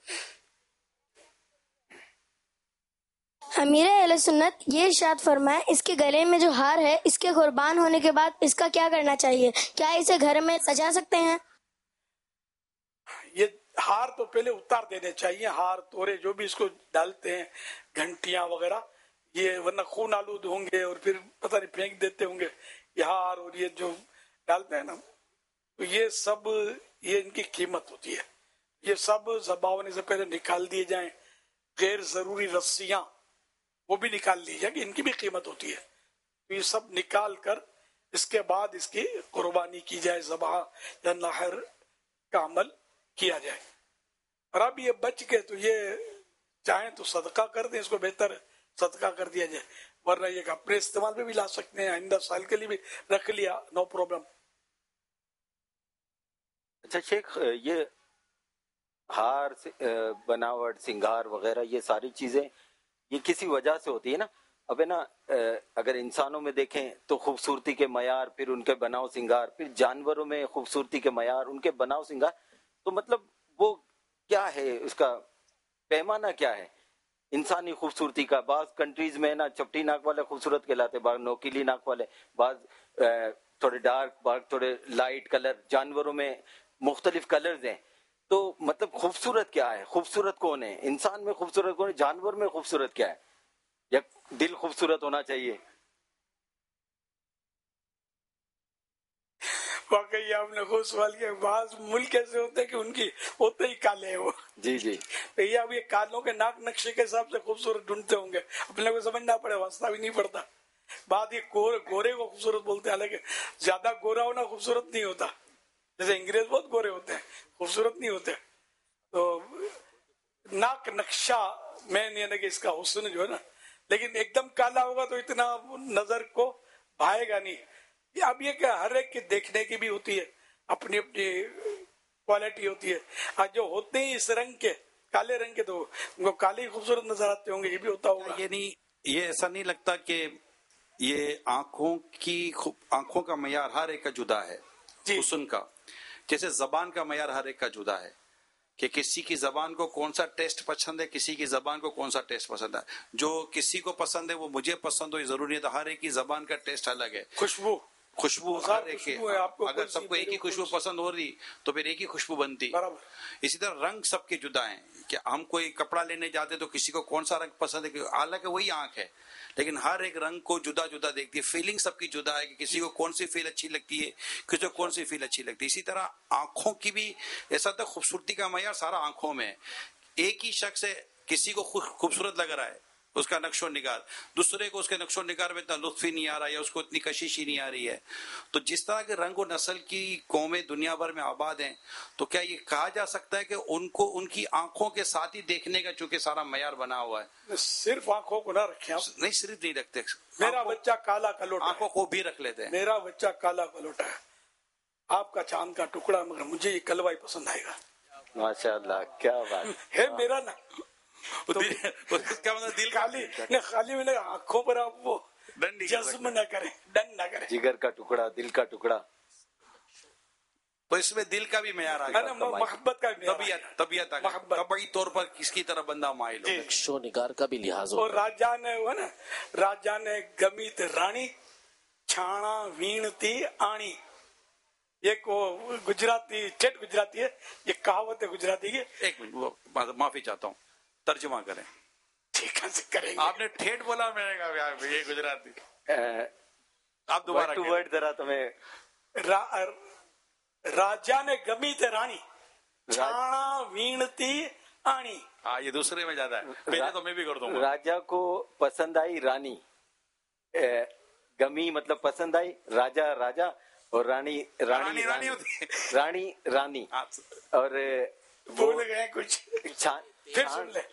अमीर अहले सुन्नत ये इरशाद फरमाए, इसके गले में जो हार है, इसके कुर्बान होने के बाद इसका क्या करना चाहिए? क्या इसे घर में सजा सकते हैं? ये हार तो पहले उतार देने चाहिए, हार तोरे जो भी इसको डालते हैं, घंटियां वगैरह, ये वरना खून आलूद होंगे और फिर पता नहीं फेंक देते होंगे ये हार, और ये जो डालते हैं ना, तो ये सब ये इनकी कीमत होती है। ये सब ज़बा होने से पहले निकाल दिए जाएं। गैर जरूरी रस्सियां वो भी निकाल ली जाए, इनकी भी कीमत होती है। तो ये सब निकाल कर इसके बाद इसकी कुर्बानी की जाए, ज़बा या नहर का अमल किया जाए। और अब ये बच के तो ये चाहें तो सदका कर दें, इसको बेहतर सदका कर दिया जाए, वरना ये अपने इस्तेमाल में भी ला सकते हैं, आइंदा साल के लिए भी रख लिया, नो प्रॉब्लम। अच्छा शेख, ये हार बनावट सिंगार वगैरह ये सारी चीजें ये किसी वजह से होती है ना। अब है ना, अगर इंसानों में देखें तो खूबसूरती के मयार, फिर उनके बनाव सिंगार, फिर जानवरों में खूबसूरती के मयार, उनके बनाव सिंगार, तो मतलब वो क्या है, उसका पैमाना क्या है इंसानी खूबसूरती का? बाज कंट्रीज में ना चपटी नाक वाले खूबसूरत कहलाते, बाज नोकीली नाक वाले, बाज थोड़े डार्क, बाज थोड़े लाइट कलर, जानवरों में मुख्तलिफ कलर्स हैं। तो मतलब खूबसूरत क्या है? खूबसूरत कौन है? इंसान में खूबसूरत कौन है? जानवर में खूबसूरत क्या है? या दिल खूबसूरत होना चाहिए? वाकई आपने खूब सवाल किया। बाज मुल्क ऐसे होते हैं कि उनकी होते ही काले हैं वो। जी जी। तो ये अब ये कालों के नाक नक्शे के हिसाब से खूबसूरत ढूंढते होंगे, अपने को समझना पड़े, वास्ता भी नहीं पड़ता। बात ये गोरे को खूबसूरत बोलते हैं, हालांकि ज्यादा गोरा होना खूबसूरत नहीं होता। जैसे अंग्रेज बहुत गोरे होते हैं, खूबसूरत नहीं होते। तो नाक नक्शा मेन यानी कि इसका हुस्न जो है ना, लेकिन एकदम काला होगा तो इतना नजर को भाएगा नहीं। अब ये क्या, हर एक की देखने की भी होती है, अपनी अपनी क्वालिटी होती है। आज जो होते हैं इस रंग के, काले रंग के, तो उनको काले ही खूबसूरत नजर आते होंगे, ये भी होता होगा। ये ऐसा नहीं लगता कि ये आंखों का मयार हर एक का जुदा है, हुस्न का, जैसे जबान का मयार हर एक का जुदा है। کہ کسی کی زبان کو کون سا ٹیسٹ پسند ہے, کسی کی زبان کو کون سا ٹیسٹ پسند ہے. جو کسی کو پسند ہے وہ مجھے پسند ہو یہ ضروری ہے, تو ہر ایک کی زبان کا ٹیسٹ الگ ہے. خوشبو ہر ایک کی, اگر سب کو ایک ہی خوشبو پسند ہو رہی تو پھر ایک ہی خوشبو بنتی. اسی طرح رنگ سب کے جدا ہیں, کہ ہم کوئی کپڑا لینے جاتے تو کسی کو کون سا رنگ پسند ہے, حالانکہ وہی آنکھ ہے لیکن ہر ایک رنگ کو جدا جدا دیکھتی ہے. فیلنگ سب کی جدا ہے, کہ کسی کو کون سی فیل اچھی لگتی ہے, کسی کو کون سی فیل اچھی لگتی ہے. اسی طرح آنکھوں کی بھی ایسا تھا, خوبصورتی کا معیار سارا آنکھوں میں ہے. ایک ہی شخص ہے, کسی کو خوبصورت لگ رہا ہے اس کا نقش و نگار, دوسرے کو اس کے نقش و نگار میں اتنا لطف ہی نہیں آ رہا ہے, یا اس کو اتنی کشش ہی نہیں آ رہی ہے. تو جس طرح کے رنگ و نسل کی قومیں دنیا بھر میں آباد ہیں, تو کیا یہ کہا جا سکتا ہے کہ ان کو ان کی آنکھوں کے ساتھ ہی دیکھنے کا چونکہ سارا معیار بنا ہوا ہے؟ صرف آنکھوں کو نہ رکھیں, نہیں صرف نہیں رکھتے, میرا بچہ کالا کلوٹا, آنکھوں کو بھی رکھ لیتے ہیں. میرا بچہ کالا کلوٹا ہے, آپ کا چاند کا ٹکڑا, مگر مجھے یہ کلوا ہی پسند آئے گا. ماشاء اللہ, کیا بات ہے میرا نا. کیا مطلب دل خالی میں نے آنکھوں پر آپ وہ جذب نہ کریں, ڈن نہ کریں. جگر کا ٹکڑا, دل کا ٹکڑا, تو اس میں دل کا بھی معیار آ گیا, محبت کا طبیعت طبعی طور پر کس کی طرح بندہ مائل ہو, نقش و نگار کا بھی لحاظ ہو. اور راجا نے گمیت رانی چھانا وینتی آنی, ایک وہ گجراتی ٹھیٹ گجراتی ہے, یہ کہاوت ہے گجراتی کی. ایک منٹ معافی چاہتا ہوں, ترجمہ کریں. ٹھیک ہے کریں گے. آپ نے ٹھیٹ بولا, میں نے کہا یہ گجراتی. آپ دوبارہ ورڈ ذرا تمہیں. راجا نے گمی تے رانی چھانا وینتی آنی. ہاں یہ دوسرے میں زیادہ ہے, پہلے تو میں بھی کر دوں گا. راجا کو پسند آئی رانی, گمی مطلب پسند آئی, راجا راجا اور رانی رانی اور بول گئے کچھ. پھر سن لے,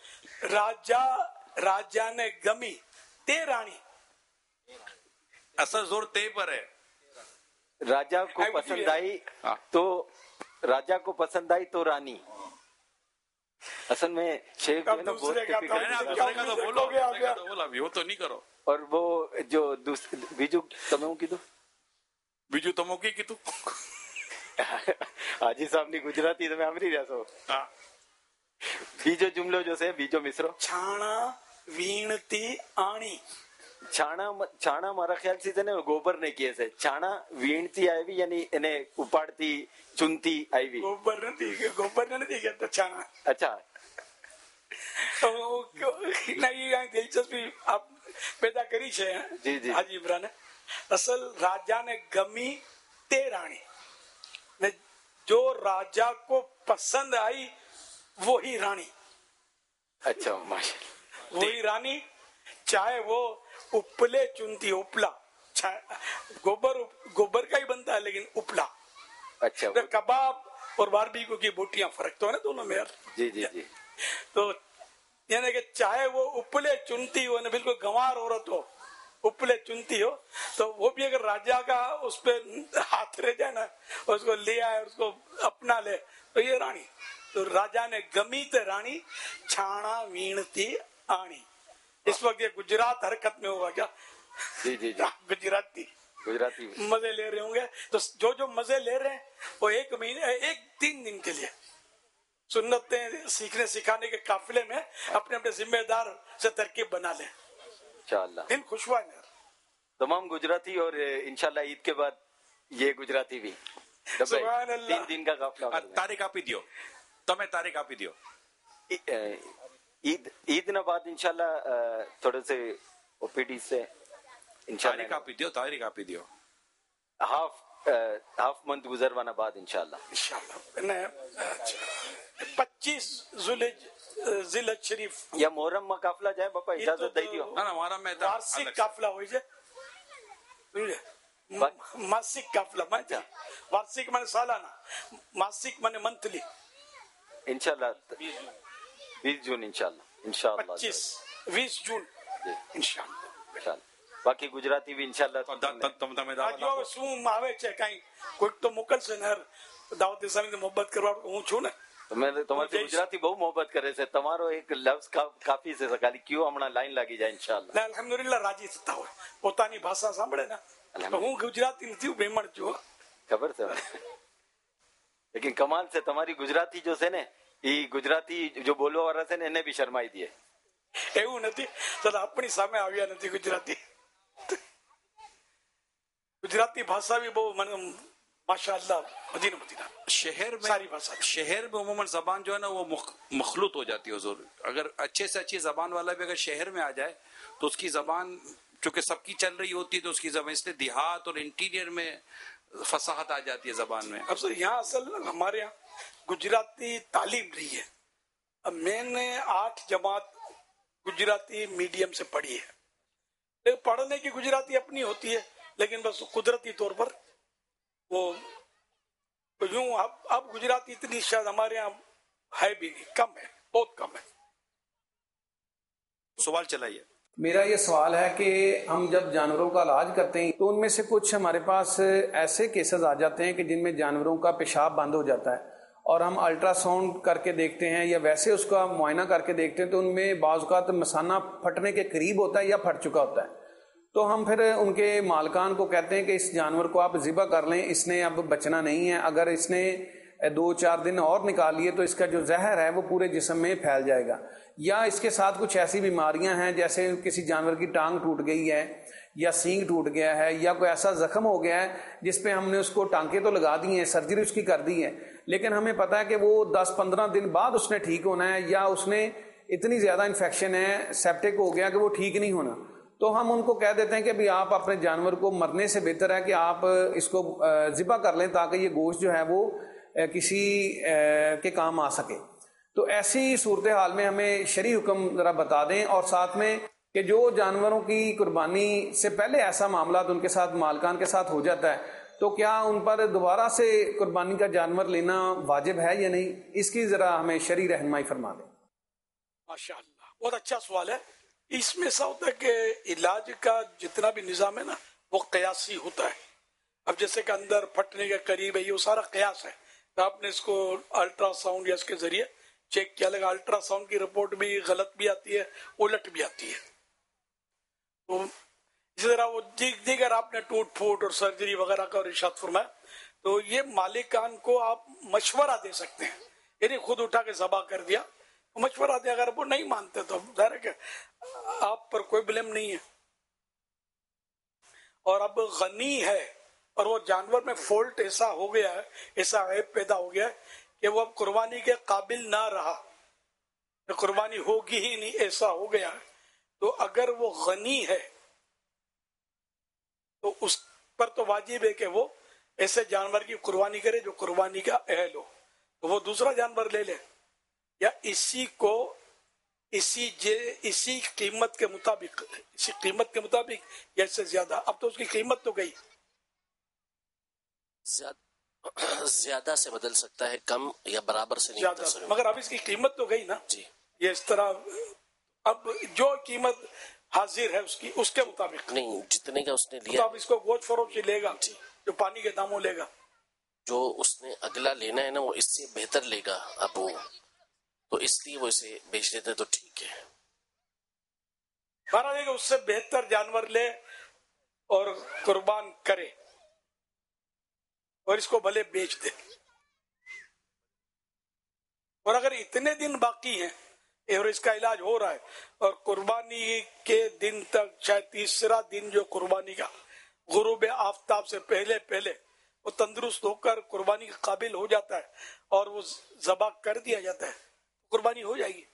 راجا نے گمی تے رانی, اصل زور تے پر ہے. راجا کو پسند آئی تو رانی, اصل میں شیخ جو ہے نا وہ تو نہیں کرو. اور وہ جو بیجو تمہیں کیدو બીજું તો મૂકી કીધું. હાજી સાહેબની ગુજરાતી તમે સાંભળી રહ્યા છો. બીજો જુમલો જો છે, બીજો મિશ્રો છાણા વીણતી આણી. છાણા મારા ખ્યાલથી છે ને ગોબર ને કહે છે. છાણા વીણતી આવી યાની એને ઉપાડતી ચૂનતી આવી. ગોબર નથી કહેતા છાણા. અચ્છા, દિલચસ્પી આપ પેદા કરી છે હાજી ઇમરાને. असल राजा ने गमी ते रानी, ने जो राजा को पसंद आई वही रानी. अच्छा माशाल्लाह, वही रानी, चाहे वो उपले चुनती, उपला गोबर का ही बनता है लेकिन उपला. अच्छा, कबाब और बारबीक्यू की बोटियां, फर्क तो है ना दोनों में यार. जी जी जी. तो यानी कि चाहे वो उपले चुनती हो, बिल्कुल गंवार औरत हो, उपले चुनती हो, तो वो भी अगर राजा का उस पे हाथ रह जाए ना, उसको ले आए, उसको अपना ले, तो ये रानी. तो राजा ने गमी ते रानी छाना वीणती आनी. इस वक्त ये गुजरात हरकत में होगा क्या? जी जी जी. गुजराती मजे ले रहे होंगे. तो जो मजे ले रहे हैं वो 1 महीने 3 दिन के लिए सुन्नतें सीखने सिखाने के काफिले में अपने अपने जिम्मेदार से तरकीब बना ले. इंशाअल्लाह दिल खुश हुआ है. तमाम गुजराती और इंशाअल्लाह ईद के बाद ये गुजराती भी 3 दिन का काफिला. तारीख આપી દો, તમે તારીખ આપી દો. ईद ना बाद इंशाल्लाह थोड़े से ओपीडी से तारीख આપી દો, तारीख આપી દો. हाफ मंथ गुजरवाना बाद इंशाल्लाह 25 जिलहज शरीफ या मोहरम में काफिला जाए. बापा इजाजत दे दियो. ના મોહરમ में वार्षिक काफिला હોય છે, मासिक काफिला माने वार्षिक माने सालाना, मासिक माने मंथली. इंशाल्लाह 20 जून इंशाल्लाह 20 जून इंशाल्लाह. બાકી ગુજરાતી બી ઇન્શાલ્લાહ. હવે શું આવે છે કઈ કોઈક તો મોકલશે ને દાવત ઇસ્લામી મોહબ્બત કરવા હું છું ને. તમારી ગુજરાતી બહુ મોહબ્બત કરે છે. તમારો એક લફ્ઝ કાફી છે, ખાલી ક્યુ હમણાં લાઈન લાગી જાય ઇન્શાલ્લાહ. અલ્હમ્દુલિલ્લાહ રાજી થતા હોય, પોતાની ભાષા સાંભળે ને. હું ગુજરાતી નથી, બ્રાહ્મણ છું, ખબર છે. લેકિન કમાલ છે તમારી ગુજરાતી જો છે ને એ ગુજરાતી જો બોલવા વાળા છે ને એને બી શરમાઈ દે. એવું નથી, ચાલો આપણી સામે આવ્યા નથી ગુજરાતી. ગુજરાતી भाषा भी बहुत माशाअल्लाह मदीना मदीना शहर में सारी भाषा शहर में उमूमन जबान जो है ना वो मखलूत हो जाती है हुजूर. अगर अच्छे से अच्छी जबान वाला भी अगर शहर में आ जाए तो उसकी जबान चूंकि सबकी चल रही होती है तो उसकी जबान, इसलिए देहात और इंटीरियर में फसाहत आ जाती है जबान में. अब सर यहाँ असल हमारे यहाँ गुजराती तालीम रही है. अब मैंने 8 जमात गुजराती मीडियम से पढ़ी है, लेकिन पढ़ने की गुजराती अपनी होती है, लेकिन बस कुदरती तौर पर वो तो यूं अब गुजराती इतनी शायद हमारे यहाँ है भी नहीं, कम है, बहुत कम है. सवाल चलाइए. मेरा ये सवाल है कि हम जब जानवरों का इलाज करते हैं तो उनमें से कुछ हमारे पास ऐसे केसेस आ जाते हैं कि जिनमें जानवरों का पेशाब बंद हो जाता है और हम अल्ट्रासाउंड करके देखते हैं या वैसे उसका मुआयना करके देखते हैं तो उनमें बाज़ औक़ात मसाना फटने के करीब होता है या फट चुका होता है. तो हम फिर उनके मालकान को कहते हैं कि इस जानवर को आप ज़िबा कर लें, इसने अब बचना नहीं है. अगर इसने 2-4 दिन और निकाल लिए तो इसका जो जहर है वो पूरे जिस्म में फैल जाएगा. या इसके साथ कुछ ऐसी बीमारियां हैं जैसे किसी जानवर की टांग टूट गई है या सींग टूट गया है या कोई ऐसा जख्म हो गया है जिस पे हमने उसको टांके तो लगा दिए हैं, सर्जरी उसकी कर दी है, लेकिन हमें पता है कि वो 10-15 दिन बाद उसने ठीक होना है या उसने इतनी ज़्यादा इन्फेक्शन है, सेप्टिक हो गया कि वो ठीक नहीं होना. तो हम उनको कह देते हैं कि भाई आप अपने जानवर को मरने से बेहतर है कि आप इसको ज़िबा कर लें ताकि ये गोश्त जो है वो किसी के काम आ सके. तो ऐसी सूरत हाल में हमें शरई हुक्म ज़रा बता दें, और साथ में कि जो जानवरों की कुर्बानी से पहले ऐसा मामला उनके साथ मालकान के साथ हो जाता है तो क्या उन पर दोबारा से कुर्बानी का जानवर लेना वाजिब है या नहीं, इसकी ज़रा हमें शरई रहनुमाई फरमा दें. माशाअल्लाह, बहुत अच्छा सवाल है. इसमें ऐसा होता है कि इलाज का जितना भी निज़ाम है ना वो कयासी होता है. अब जैसे कि अंदर फटने के करीब है, ये सारा कयास है. तो आपने इसको अल्ट्रासाउंड या इसके जरिए चेक किया, लगा अल्ट्रासाउंड की रिपोर्ट भी गलत भी आती है, उलट भी आती है. तो इसी तरह वो दीगर आपने टूट फूट और सर्जरी वगैरह का इरशाद फरमाया, तो ये मालिकान को आप मशवरा दे सकते हैं. यानी खुद उठा के ज़बा कर दिया, मशवरा दे. अगर वो नहीं मानते तो जाहिर है कि आप पर कोई ब्लेम नहीं है. और अब गनी है और वो जानवर में फॉल्ट ऐसा हो गया है, ऐसा ऐब पैदा हो गया है कि वो अब कुर्बानी के काबिल ना रहा, कुर्बानी होगी ही नहीं, ऐसा हो गया है. तो अगर वो गनी है तो उस पर तो वाजिब है कि वो ऐसे जानवर की कुर्बानी करे जो कुर्बानी का अहल हो. तो वो दूसरा जानवर ले ले या इसी को इसी कीमत के मुताबिक या इससे ज्यादा. अब तो उसकी कीमत तो गई, ज्यादा से बदल सकता है, कम या बराबर से नहीं बदल सकता, मगर अब इसकी कीमत तो गई ना जी. ये इस तरह अब जो कीमत हाजिर है उसके मुताबिक नहीं, जितने का उसने लिया तो अब इसको गोश्त फरोख्त लेगा जो पानी के दामों लेगा. जो उसने अगला लेना है ना वो इससे बेहतर लेगा अब वो, तो इसलिए वो इसे बेच देते तो ठीक है. बारह देगा उससे बेहतर जानवर ले और कुर्बान करे और इसको भले बेच दे. और अगर इतने दिन बाकी हैं और इसका इलाज हो रहा है और कुर्बानी के दिन तक शायद तीसरा दिन जो कुर्बानी का गुरूब आफताब से पहले वो तंदुरुस्त होकर कुर्बानी के काबिल हो जाता है और वो ज़बा कर दिया जाता है, कुर्बानी हो जाएगी.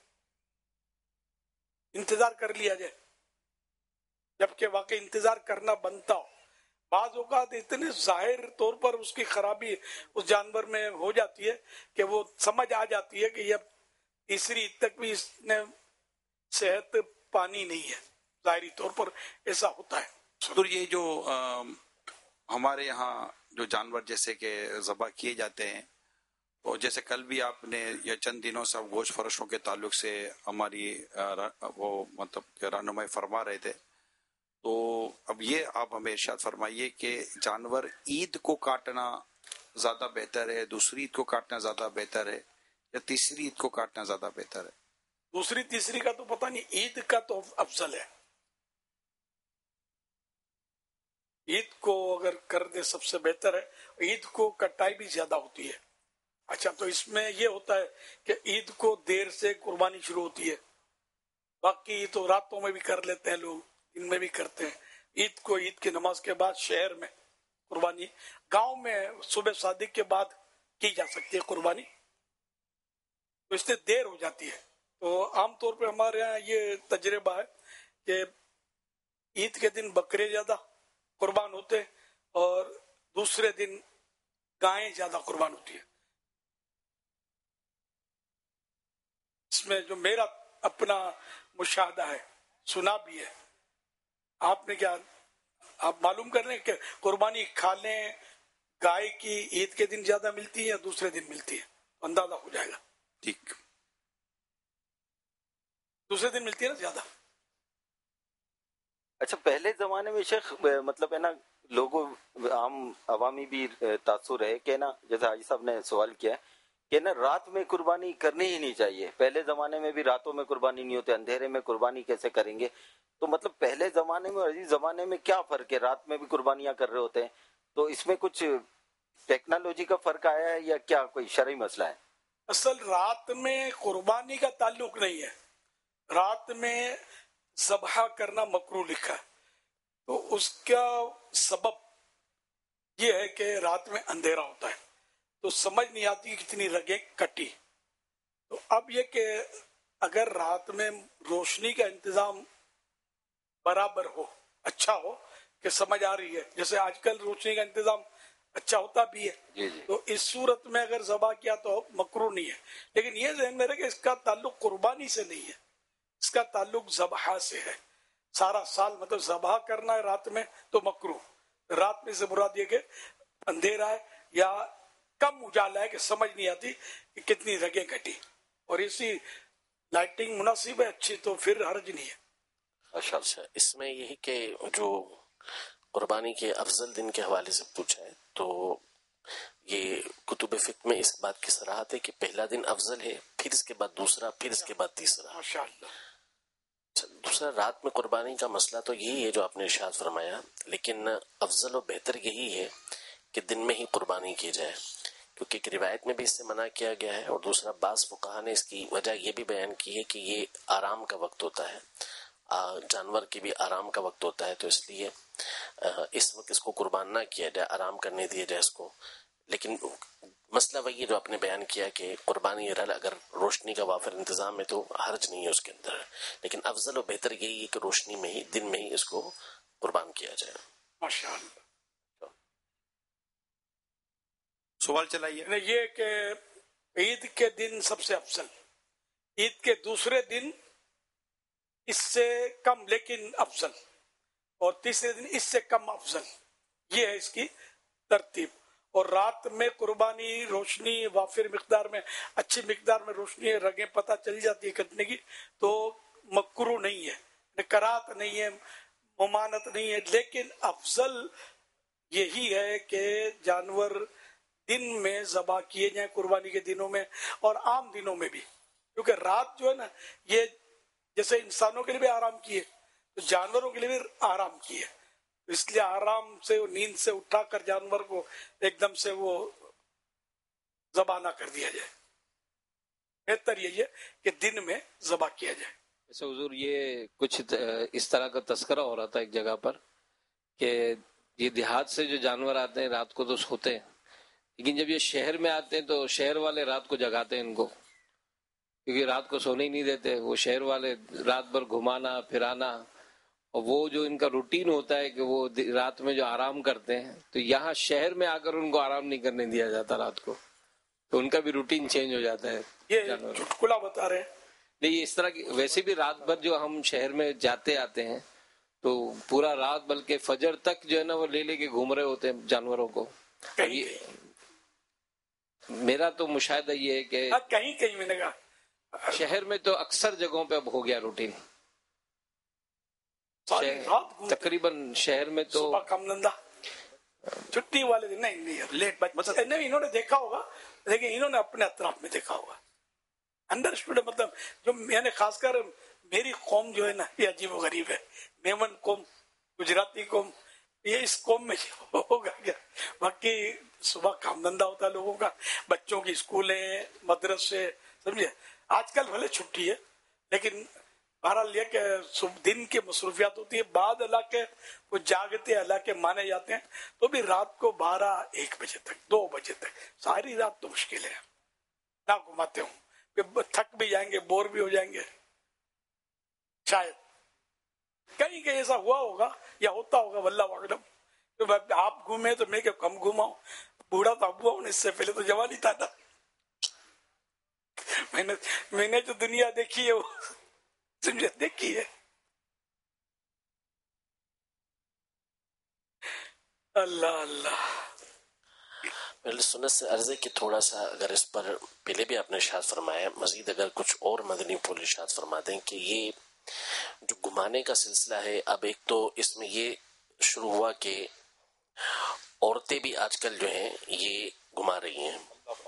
इंतजार कर लिया जाए, जबकि वाकई इंतजार करना बनता हो. बाज़ औक़ात इतने जाहिर तौर पर उसकी खराबी उस जानवर में हो जाती है कि वो समझ आ जाती है कि यह तीसरी तक भी इसने सेहत पानी नहीं है. जाहिरी तौर पर ऐसा होता है. तो ये जो हमारे यहाँ जो जानवर जैसे कि ज़बा किए जाते हैं, तो जैसे कल भी आपने या चंद दिनों से गोश्त फरोशों के ताल्लुक से हमारी वो मतलब रहनुमाई फरमा रहे थे, तो अब ये आप हमें इरशाद फरमाइए कि जानवर ईद को काटना ज़्यादा बेहतर है, दूसरी ईद को काटना ज़्यादा बेहतर है या तीसरी ईद को काटना ज़्यादा बेहतर है? दूसरी तीसरी का तो पता नहीं, ईद का तो अफजल है. ईद को अगर कर दे सबसे बेहतर है. ईद को कटाई भी ज्यादा होती है. اچھا، تو اس میں یہ ہوتا ہے کہ عید کو دیر سے قربانی شروع ہوتی ہے، باقی تو راتوں میں بھی کر لیتے ہیں لوگ، دن میں بھی کرتے ہیں. عید کو عید کی نماز کے بعد شہر میں قربانی، گاؤں میں صبح صادق کے بعد کی جا سکتی ہے قربانی، تو اس سے دیر ہو جاتی ہے. تو عام طور پہ ہمارے یہاں یہ تجربہ ہے کہ عید کے دن بکرے زیادہ قربان ہوتے ہیں اور دوسرے دن گائیں زیادہ قربان ہوتی ہے. اس میں جو میرا اپنا مشاہدہ ہے، سنا بھی ہے. آپ نے کیا، آپ معلوم کر لیں کہ قربانی کھالیں گائے کی عید کے دن زیادہ ملتی ہے یا دوسرے دن ملتی ہے، اندازہ ہو جائے گا. ٹھیک، دوسرے دن ملتی ہے نا زیادہ. اچھا، پہلے زمانے میں شیخ مطلب ہے نا، لوگوں عام عوامی بھی تاثر ہے کہ نا، جیسے حاجی صاحب نے سوال کیا ہے کہ نا رات میں قربانی کرنی ہی نہیں چاہیے. پہلے زمانے میں بھی راتوں میں قربانی نہیں ہوتے، اندھیرے میں قربانی کیسے کریں گے؟ تو مطلب پہلے زمانے میں اور اس زمانے میں کیا فرق ہے؟ رات میں بھی قربانیاں کر رہے ہوتے ہیں، تو اس میں کچھ ٹیکنالوجی کا فرق آیا ہے یا کیا کوئی شرعی مسئلہ ہے؟ اصل رات میں قربانی کا تعلق نہیں ہے، رات میں ذبح کرنا مکروہ لکھا ہے. تو اس کا سبب یہ ہے کہ رات میں اندھیرا ہوتا ہے تو سمجھ نہیں آتی کتنی رگیں کٹی. تو اب یہ کہ اگر رات میں روشنی کا انتظام برابر ہو، اچھا ہو، کہ سمجھ آ رہی ہے، جیسے آج کل روشنی کا انتظام اچھا ہوتا بھی ہے، تو اس صورت میں اگر ذبح کیا تو مکروہ نہیں ہے. لیکن یہ ذہن میں رہے کہ اس کا تعلق قربانی سے نہیں ہے، اس کا تعلق ذبح سے ہے. سارا سال مطلب ذبح کرنا ہے رات میں تو مکروہ. رات میں سے مراد یہ کہ اندھیرا ہے یا کم اجالا ہے کہ سمجھ نہیں آتی کہ کتنی رگیں کٹی، اور اسی لائٹنگ مناسب ہے اچھی تو پھر حرج نہیں ہے. اچھا، اس میں یہی کہ جو قربانی کے افضل دن کے حوالے سے پوچھا ہے، تو یہ کتب فقہ میں اس بات کی صراحت ہے کہ پہلا دن افضل ہے، پھر اس کے بعد دوسرا، پھر اس کے بعد تیسرا. ماشاءاللہ. دوسرا رات میں قربانی کا مسئلہ تو یہی ہے جو آپ نے ارشاد فرمایا، لیکن افضل و بہتر یہی ہے کہ دن میں ہی قربانی کی جائے، کیونکہ ایک روایت میں بھی اس سے منع کیا گیا ہے، اور دوسرا بعض فقہا نے اس کی وجہ یہ بھی بیان کی ہے کہ یہ آرام کا وقت ہوتا ہے، جانور کے بھی آرام کا وقت ہوتا ہے، تو اس لیے اس وقت اس کو قربان نہ کیا جائے، آرام کرنے دیا جائے اس کو. لیکن مسئلہ وہی جو آپ نے بیان کیا کہ قربانی رل اگر روشنی کا وافر انتظام ہے تو حرج نہیں ہے اس کے اندر، لیکن افضل و بہتر یہی ہے کہ روشنی میں ہی، دن میں ہی اس کو قربان کیا جائے. ماشاءاللہ. سوال چلائیے. یہ کہ عید کے دن سب سے افضل، عید کے دوسرے دن اس سے کم لیکن افضل، اور تیسرے دن اس سے کم افضل، یہ ہے اس کی ترتیب. اور رات میں قربانی روشنی وافر مقدار میں، اچھی مقدار میں روشنی، رگیں پتہ چل جاتی ہے کٹنے کی، تو مکروہ نہیں ہے، کراہت نہیں ہے، ممانعت نہیں ہے. لیکن افضل یہی ہے کہ جانور دن میں ذبح کیے جائیں قربانی کے دنوں میں اور عام دنوں میں بھی، کیونکہ رات جو ہے نا یہ جیسے انسانوں کے لیے بھی آرام کیے تو جانوروں کے لیے بھی آرام کیے، اس لیے آرام سے نیند سے اٹھا کر جانور کو ایک دم سے وہ ذبح نہ کر دیا جائے. بہتر یہ ہے کہ دن میں ذبح کیا جائے. ایسے حضور یہ کچھ اس طرح کا تذکرہ ہو رہا تھا ایک جگہ پر کہ یہ دیہات سے جو جانور آتے ہیں رات کو تو سوتے ہیں، لیکن جب یہ شہر میں آتے ہیں تو شہر والے رات کو جگاتے ہیں ان کو، کیونکہ رات کو سونے ہی نہیں دیتے. وہ شہر والے رات بھر گھمانا پھرانا، اور وہ جو ان کا روٹین ہوتا ہے کہ وہ رات میں جو آرام کرتے ہیں، تو یہاں شہر میں آ کر ان کو آرام نہیں کرنے دیا جاتا رات کو، تو ان کا بھی روٹین چینج ہو جاتا ہے. یہ چٹکلا بتا رہے ہیں. نہیں، اس طرح کی ویسے بھی رات بھر جو ہم شہر میں جاتے آتے ہیں تو پورا رات بلکہ فجر تک جو ہے نا وہ لے کے گھوم رہے ہوتے ہیں جانوروں کو. میرا تو مشاہدہ یہ ہے کہ کہیں میں نے کہا شہر میں تو اکثر جگہوں پہ اب ہو گیا روٹین، تقریباً شہر میں تو کم دھندا، چھٹی والے دن لیٹ نہیں، انہوں نے دیکھا ہوگا، لیکن انہوں نے اپنے اطراف میں دیکھا ہوگا. انڈرسٹوڈ، مطلب جو یعنی خاص کر میری قوم جو ہے نا یہ عجیب و غریب ہے. میمن قوم، گجراتی قوم، ये इस कौम में होगा क्या? बाकी सुबह काम धंधा होता है लोगों का, बच्चों की स्कूलें, मदरसे, समझे। आजकल भले छुट्टी है, लेकिन बहरहाल ये कि दिन की मसरूफियात होती है। बाद अल्लाह के वो जागते अल्लाह के माने जाते हैं, तो भी रात को 12-1 बजे तक, 2 बजे तक, सारी रात तो मुश्किल है ना घुमाते हूँ। थक भी जाएंगे, बोर भी हो जाएंगे, शायद कहीं कहीं ऐसा हुआ होगा या होता होगा, वल्लाहु आलम। तो आप घूमे तो मैं क्या कम घुमाऊं, बूढ़ा तो अब हुआ हूं, इससे पहले तो जवानी था ना। मैंने जो दुनिया देखी है वो समझे देखी है। अल्लाह अल्लाह। मेरे सुन्नत से अर्ज है कि थोड़ा सा अगर इस पर पहले भी आपने इरशाद फरमाया, मजीद अगर कुछ और मदनी फूल इरशाद फरमा दें कि ये जो घुमाने का सिलसिला है, अब एक तो इसमें ये शुरू हुआ कि औरतें भी आजकल जो हैं ये घुमा रही हैं,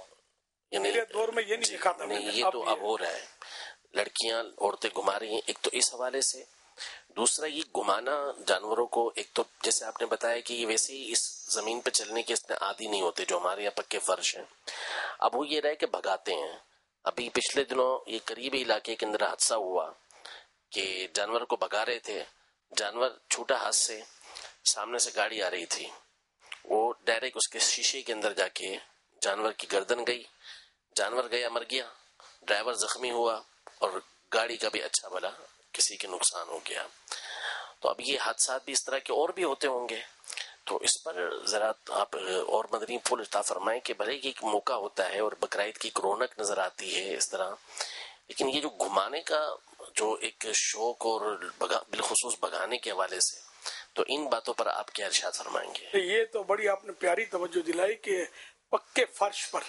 मेरे दौर में ये नहीं देखा था। नहीं, ये तो अब हो रहा है, लड़कियां औरतें घुमा रही हैं। एक तो इस हवाले से, दूसरा ये घुमाना जानवरों को, एक तो जैसे आपने बताया कि ये वैसे ही इस जमीन पे चलने के इतने आदी नहीं होते जो हमारे यहाँ पक्के फर्श हैं। अब वो ये रहे कि भगाते हैं। अभी पिछले दिनों ये करीबी इलाके के अंदर हादसा हुआ कि जानवर को भगा रहे थे, जानवर छूटा हाथ से, सामने से गाड़ी आ रही थी, वो डायरेक्ट उसके शीशे के अंदर जाके जानवर की गर्दन गई, जानवर गया मर गया, ड्राइवर जख्मी हुआ और गाड़ी का भी अच्छा भला किसी के नुकसान हो गया। तो अब ये हादसा भी इस तरह के और भी होते होंगे, तो इस पर जरा आप और मदनी फूल इत्ता फरमाएं कि भले ही एक मौका होता है और बकरीद की रौनक नजर आती है इस तरह, लेकिन ये जो घुमाने का जो एक शौक और बिलखुसूस भगाने के हवाले से, तो इन बातों पर आप क्या इरशाद फरमाएंगे? ये तो बड़ी आपने प्यारी तवज्जो दिलाई कि पक्के फर्श पर,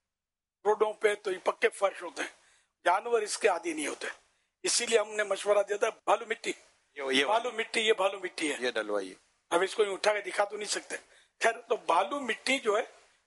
रोडों पे तो ये पक्के फर्श होते हैं, जानवर इसके आदी नहीं होते। इसीलिए हमने मशवरा दिया था बालू मिट्टी, ये बालू मिट्टी, ये बालू मिट्टी है, ये डलवाइए। अब इसको उठा के दिखा तो नहीं सकते। खैर, तो बालू मिट्टी जो है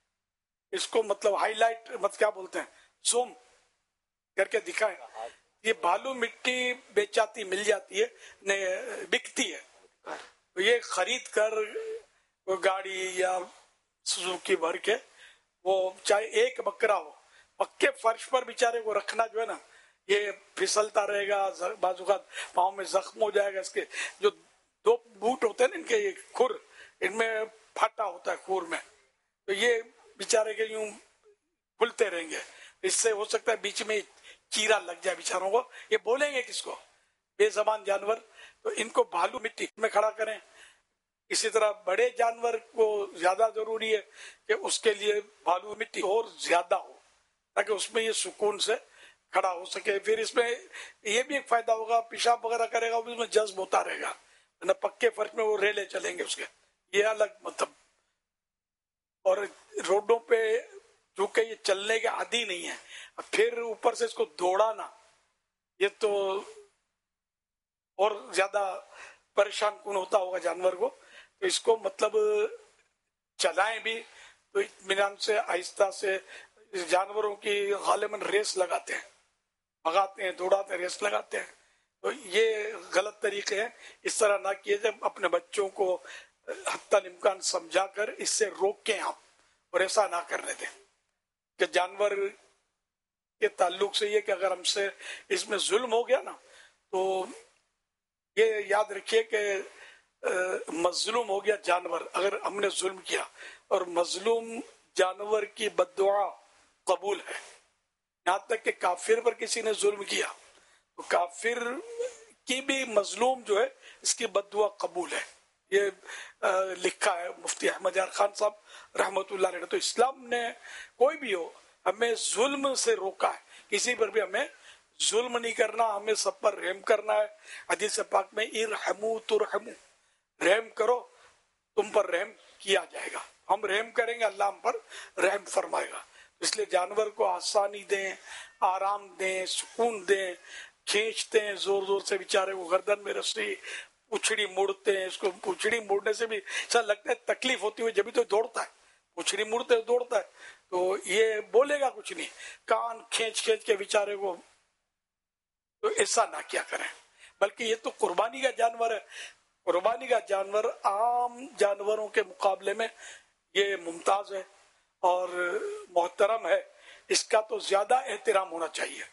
इसको मतलब हाईलाइट मतलब क्या बोलते हैं, जूम करके दिखाएं। ये बालू मिट्टी बेचाती मिल जाती है, बिकती है, तो ये खरीद कर वो गाड़ी या सुजुकी भर के, वो चाहे एक बकरा हो, पक्के फर्श पर बेचारे को रखना जो है ना, ये फिसलता रहेगा, बाजू का पाँव में जख्म हो जाएगा। इसके जो 2 बूट होते हैं ना, इनके ये खुर, इनमें फटा होता है खुर में, तो ये बेचारे के यूं खुलते रहेंगे, इससे हो सकता है बीच में चीरा लग जाए बेचारों को। ये बोलेंगे किसको, बेजबान जानवर, तो इनको बालू मिट्टी में खड़ा करें। इसी तरह बड़े जानवर को ज्यादा जरूरी है कि उसके लिए बालू मिट्टी और ज्यादा हो, ताकि उसमें ये सुकून से खड़ा हो सके। फिर इसमें ये भी एक फायदा होगा, पेशाब वगैरह करेगा उसमें जज्ब होता रहेगा, न पक्के फर्श में वो रेले चलेंगे उसके, ये अलग मतलब। और रोडों पे चूंकि ये चलने के आदी नहीं है, फिर ऊपर से इसको दौड़ाना, ये तो और ज्यादा परेशान कौन होता होगा जानवर को। तो इसको मतलब चलाएं भी तो इत्मीनान से, आहिस्ता से। जानवरों की गालिबन रेस लगाते हैं, भगाते हैं, दौड़ाते हैं, रेस लगाते हैं, तो ये गलत तरीके हैं। इस तरह ना किए जाए। अपने बच्चों को हत्ता इम्कान समझा कर इससे रोकें आप, और ऐसा ना करने दें कि जानवर के ताल्लुक से ये कि अगर हमसे इसमें जुल्म हो गया ना, तो ये याद रखिए कि मजलूम हो गया जानवर अगर हमने जुल्म किया, और मजलूम जानवर की बद्दुआ कबूल है। यहाँ तक कि काफिर पर किसी ने जुल्म किया तो काफिर की भी मजलूम जो है इसकी बद्दुआ कबूल है। ये लिखा है मुफ्ती अहमद यार खान साहब रहमतुल्लाह अलैह। तो इस्लाम ने कोई भी हो हमें जुल्म से रोका है, किसी पर भी हमें जुल्म नहीं करना, हमें सब पर रहम करना है। हदीस पाक में इरहमू तुरहमू, रहम करो तुम पर रहम किया जाएगा। हम रहम करेंगे अल्लाह हम पर रहम फरमाएगा। इसलिए जानवर को आसानी दें, आराम दें, सुकून दें। खींचते हैं जोर जोर से, बेचारे को गर्दन में रस्सी, पुछड़ी मोड़ते हैं। इसको पुछड़ी मोड़ने से भी ऐसा लगता है तकलीफ होती हुई, जब भी तो दौड़ता है, पुछड़ी मोड़ते हुए दौड़ता है, तो ये बोलेगा कुछ नहीं, कान खींच खींच के बेचारे को। तो ऐसा ना क्या करें, बल्कि ये तो कुर्बानी का जानवर है, قربانی کا جانور عام جانوروں کے مقابلے میں یہ ممتاز ہے اور محترم ہے، اس کا تو زیادہ احترام ہونا چاہیے.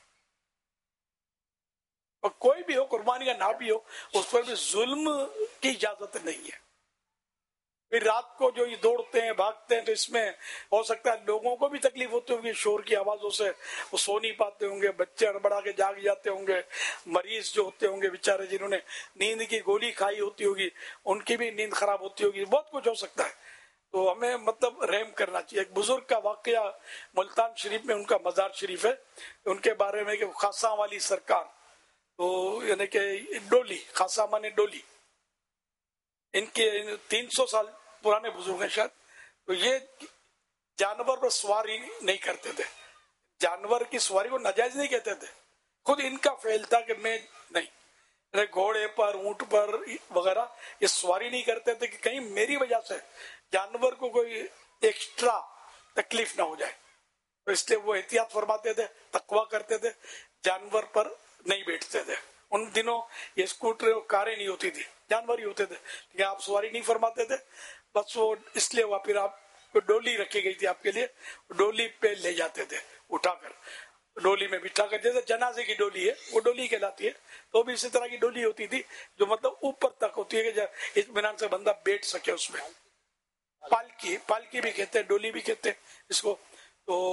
اور کوئی بھی ہو، قربانی کا نہ بھی ہو، اس پر بھی ظلم کی اجازت نہیں ہے. پھر رات کو جو یہ دوڑتے ہیں بھاگتے ہیں تو اس میں ہو سکتا ہے لوگوں کو بھی تکلیف ہوتی ہوگی، شور کی آوازوں سے وہ سو نہیں پاتے ہوں گے، بچے ہڑبڑا کے جاگ جاتے ہوں گے، مریض جو ہوتے ہوں گے بیچارے جنہوں نے نیند کی گولی کھائی ہوتی ہوگی ان کی بھی نیند خراب ہوتی ہوگی، بہت کچھ ہو سکتا ہے. تو ہمیں مطلب رحم کرنا چاہیے. ایک بزرگ کا واقعہ ملتان شریف میں، ان کا مزار شریف ہے، ان کے بارے میں کہ خاصا والی سرکار، تو یعنی کہ ڈولی، خاصا مانے ڈولی، ان کے 300 سال پرانے بزرگ ہیں شاید. تو یہ جانور پر سواری نہیں کرتے تھے، جانور کی سواری کو ناجائز نہیں کہتے تھے، خود ان کا فعل تھا کہ میں نہیں، گھوڑے پر، اونٹ پر وغیرہ یہ سواری نہیں کرتے تھے کہ کہیں میری وجہ سے جانور کو کوئی ایکسٹرا تکلیف نہ ہو جائے. تو اس لیے وہ احتیاط فرماتے تھے، تقوی کرتے تھے، جانور پر نہیں بیٹھتے تھے. ان دنوں یہ اسکوٹر اور کاریں نہیں ہوتی تھی، جانور ہی ہوتے تھے، لیکن آپ سواری نہیں فرماتے تھے. بس وہ اس لیے پھر آپ کو ڈولی رکھی گئی تھی آپ کے لیے، ڈولی پہ لے جاتے تھے اٹھا کر، ڈولی میں بٹھا کر، جیسے جنازے کی ڈولی ہے وہ ڈولی کہلاتی ہے، تو بھی اسی طرح کی ڈولی ہوتی تھی جو مطلب اوپر تک ہوتی ہے کہ اطمینان سے بندہ بیٹھ سکے اس میں. پالکی بھی کہتے ہیں، ڈولی بھی کہتے ہیں اس کو. تو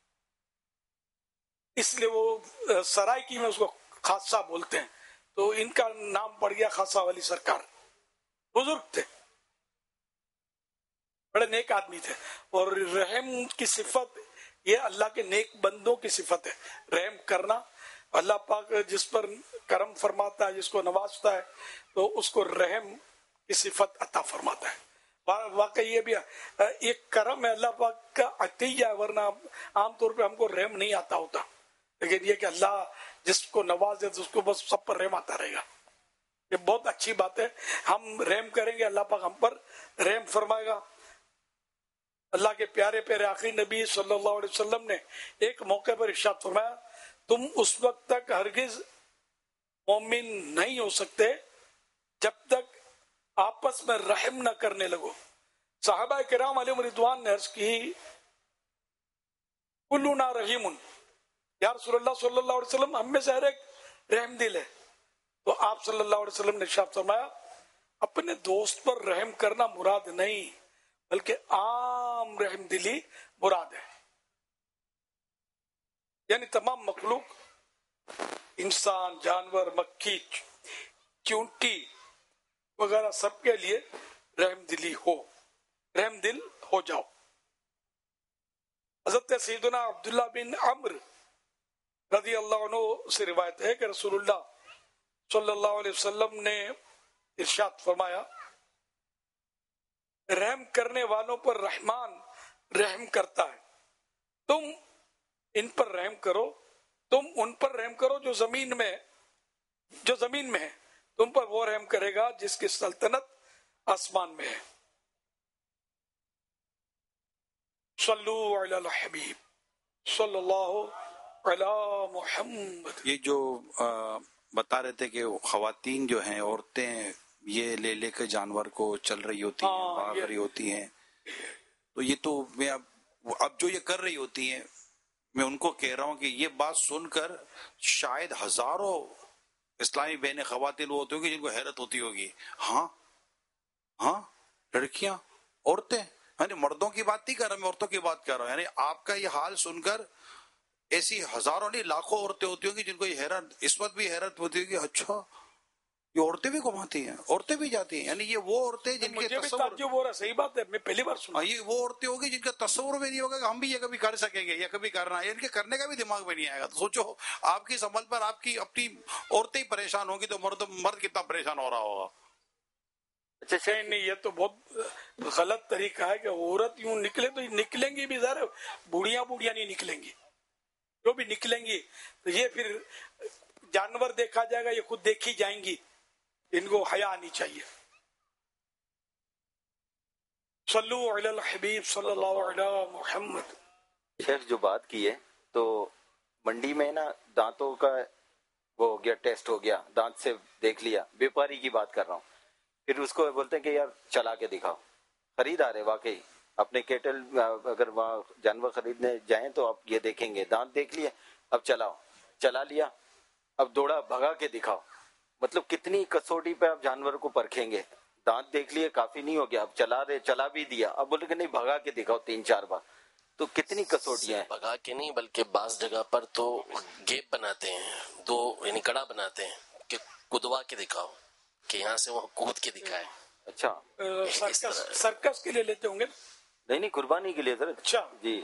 اس لیے وہ سرائکی میں اس کو خاصا بولتے ہیں. تو ان کا نام پڑ گیا خاصا والی سرکار. بزرگ تھے، بڑے نیک آدمی تھے، اور رحم کی صفت یہ اللہ کے نیک بندوں کی صفت ہے، رحم کرنا. اللہ پاک جس پر کرم فرماتا ہے، جس کو نوازتا ہے، تو اس کو رحم کی صفت عطا فرماتا ہے. واقعی یہ بھی ایک کرم ہے اللہ پاک کا عطیہ ہے، ورنہ عام طور پہ ہم کو رحم نہیں آتا ہوتا. لیکن یہ کہ اللہ جس کو نوازے تو اس کو بس سب پر رحم آتا رہے گا، یہ بہت اچھی بات ہے. ہم رحم کریں گے، اللہ پاک ہم پر رحم فرمائے گا. اللہ کے پیارے پیارے آخری نبی صلی اللہ علیہ وسلم نے ایک موقع پر ارشاد فرمایا، تم اس وقت تک ہرگز مومن نہیں ہو سکتے جب تک آپس میں رحم نہ کرنے لگو. صحابہ کرام علیہم رضوان نے عرض کی، کلنا رحیم، یا رسول اللہ صلی اللہ علیہ وسلم ہم میں سے ہر ایک رحم دل ہے. تو آپ صلی اللہ علیہ وسلم نے ارشاد فرمایا، اپنے دوست پر رحم کرنا مراد نہیں بلکہ عام رحم دلی مراد ہے. یعنی تمام مخلوق، انسان، جانور، مکھی، چونٹی وغیرہ سب کے لیے رحم دلی ہو، رحم دل ہو جاؤ. حضرت سیدنا عبداللہ بن عمرو رضی اللہ عنہ سے روایت ہے کہ رسول اللہ صلی اللہ علیہ وسلم نے ارشاد فرمایا، رحم کرنے والوں پر رحمان رحم کرتا ہے. تم ان پر رحم کرو، تم ان پر رحم کرو جو زمین میں ہے، تم پر وہ رحم کرے گا جس کی سلطنت آسمان میں ہے. صلو علی الحبیب صلی اللہ علی محمد. یہ جو بتا رہے تھے کہ خواتین جو ہیں، عورتیں یہ لے کے جانور کو چل رہی ہوتی ہیں، بھاگ رہی ہوتی ہیں، تو یہ تو میں اب جو یہ کر رہی ہوتی ہیں، میں ان کو کہہ رہا ہوں کہ یہ بات سن کر شاید ہزاروں اسلامی بہنیں خواتین وہ ہوتی ہوں گی جن کو حیرت ہوتی ہوگی. ہاں لڑکیاں، عورتیں، یعنی مردوں کی بات نہیں کر رہا، میں عورتوں کی بات کر رہا ہوں. یعنی آپ کا یہ حال سن کر ایسی ہزاروں نہیں لاکھوں عورتیں ہوتی ہوں گی جن کو یہ حیرت، اس وقت بھی حیرت ہوتی ہوگی، اچھا یہ عورتیں بھی گھماتی ہیں، عورتیں بھی جاتی ہیں. یعنی یہ وہ عورتیں جن کے تعجب ہو رہا، صحیح بات ہے، میں پہلی بار سنا. یہ وہ عورتیں ہوگی جن کا تصور بھی نہیں ہوگا کہ ہم بھی یہ کبھی کر سکیں گے یا کبھی کرنا ہے، ان کے کرنے کا بھی دماغ میں نہیں آئے گا. تو سوچو آپ کی عمل پر آپ کی اپنی عورتیں ہی پریشان ہوگی تو مرد کتنا پریشان ہو رہا ہوگا. اچھا نہیں، یہ تو بہت غلط طریقہ ہے کہ عورت یوں نکلے تو نکلیں گی بھی، ذرا بوڑھیاں نہیں نکلیں گی، جو بھی نکلیں گی تو یہ پھر جانور دیکھا جائے گا، یہ خود دیکھی جائیں گی. ان کو حیا آنی چاہیے. صلو علی الحبیب صلی اللہ علی محمد. شیخ جو بات کی ہے، تو منڈی میں نا دانتوں کا وہ ہو گیا، ٹیسٹ ہو گیا، دانت سے دیکھ لیا، بیپاری کی بات کر رہا ہوں. پھر اس کو بولتے ہیں کہ یار چلا کے دکھاؤ. خریدار ہے واقعی. اپنے کیٹل اگر وہاں جانور خریدنے جائیں تو آپ یہ دیکھیں گے, دانت دیکھ لیے, اب چلاؤ, چلا لیا, اب دوڑا بھگا کے دکھاؤ. مطلب کتنی کسوٹی پہ آپ جانور کو پرکھیں گے. دانت دیکھ لیے کافی نہیں ہو گیا, اب چلا بھی دیا, اب بولے کہ نہیں بھگا کے دکھاؤ 3-4 بار. تو کتنی کسوٹیاں ہیں. بھگا کے نہیں بلکہ بعض جگہ پر تو گیپ بناتے ہیں, دو یعنی کڑا بناتے ہیں کہ کدوا کے دکھاؤ, کہ یہاں سے وہ کود کے دکھائے. اچھا سرکس کے لیے لیتے ہوں گے. نہیں قربانی کے لیے سر. اچھا جی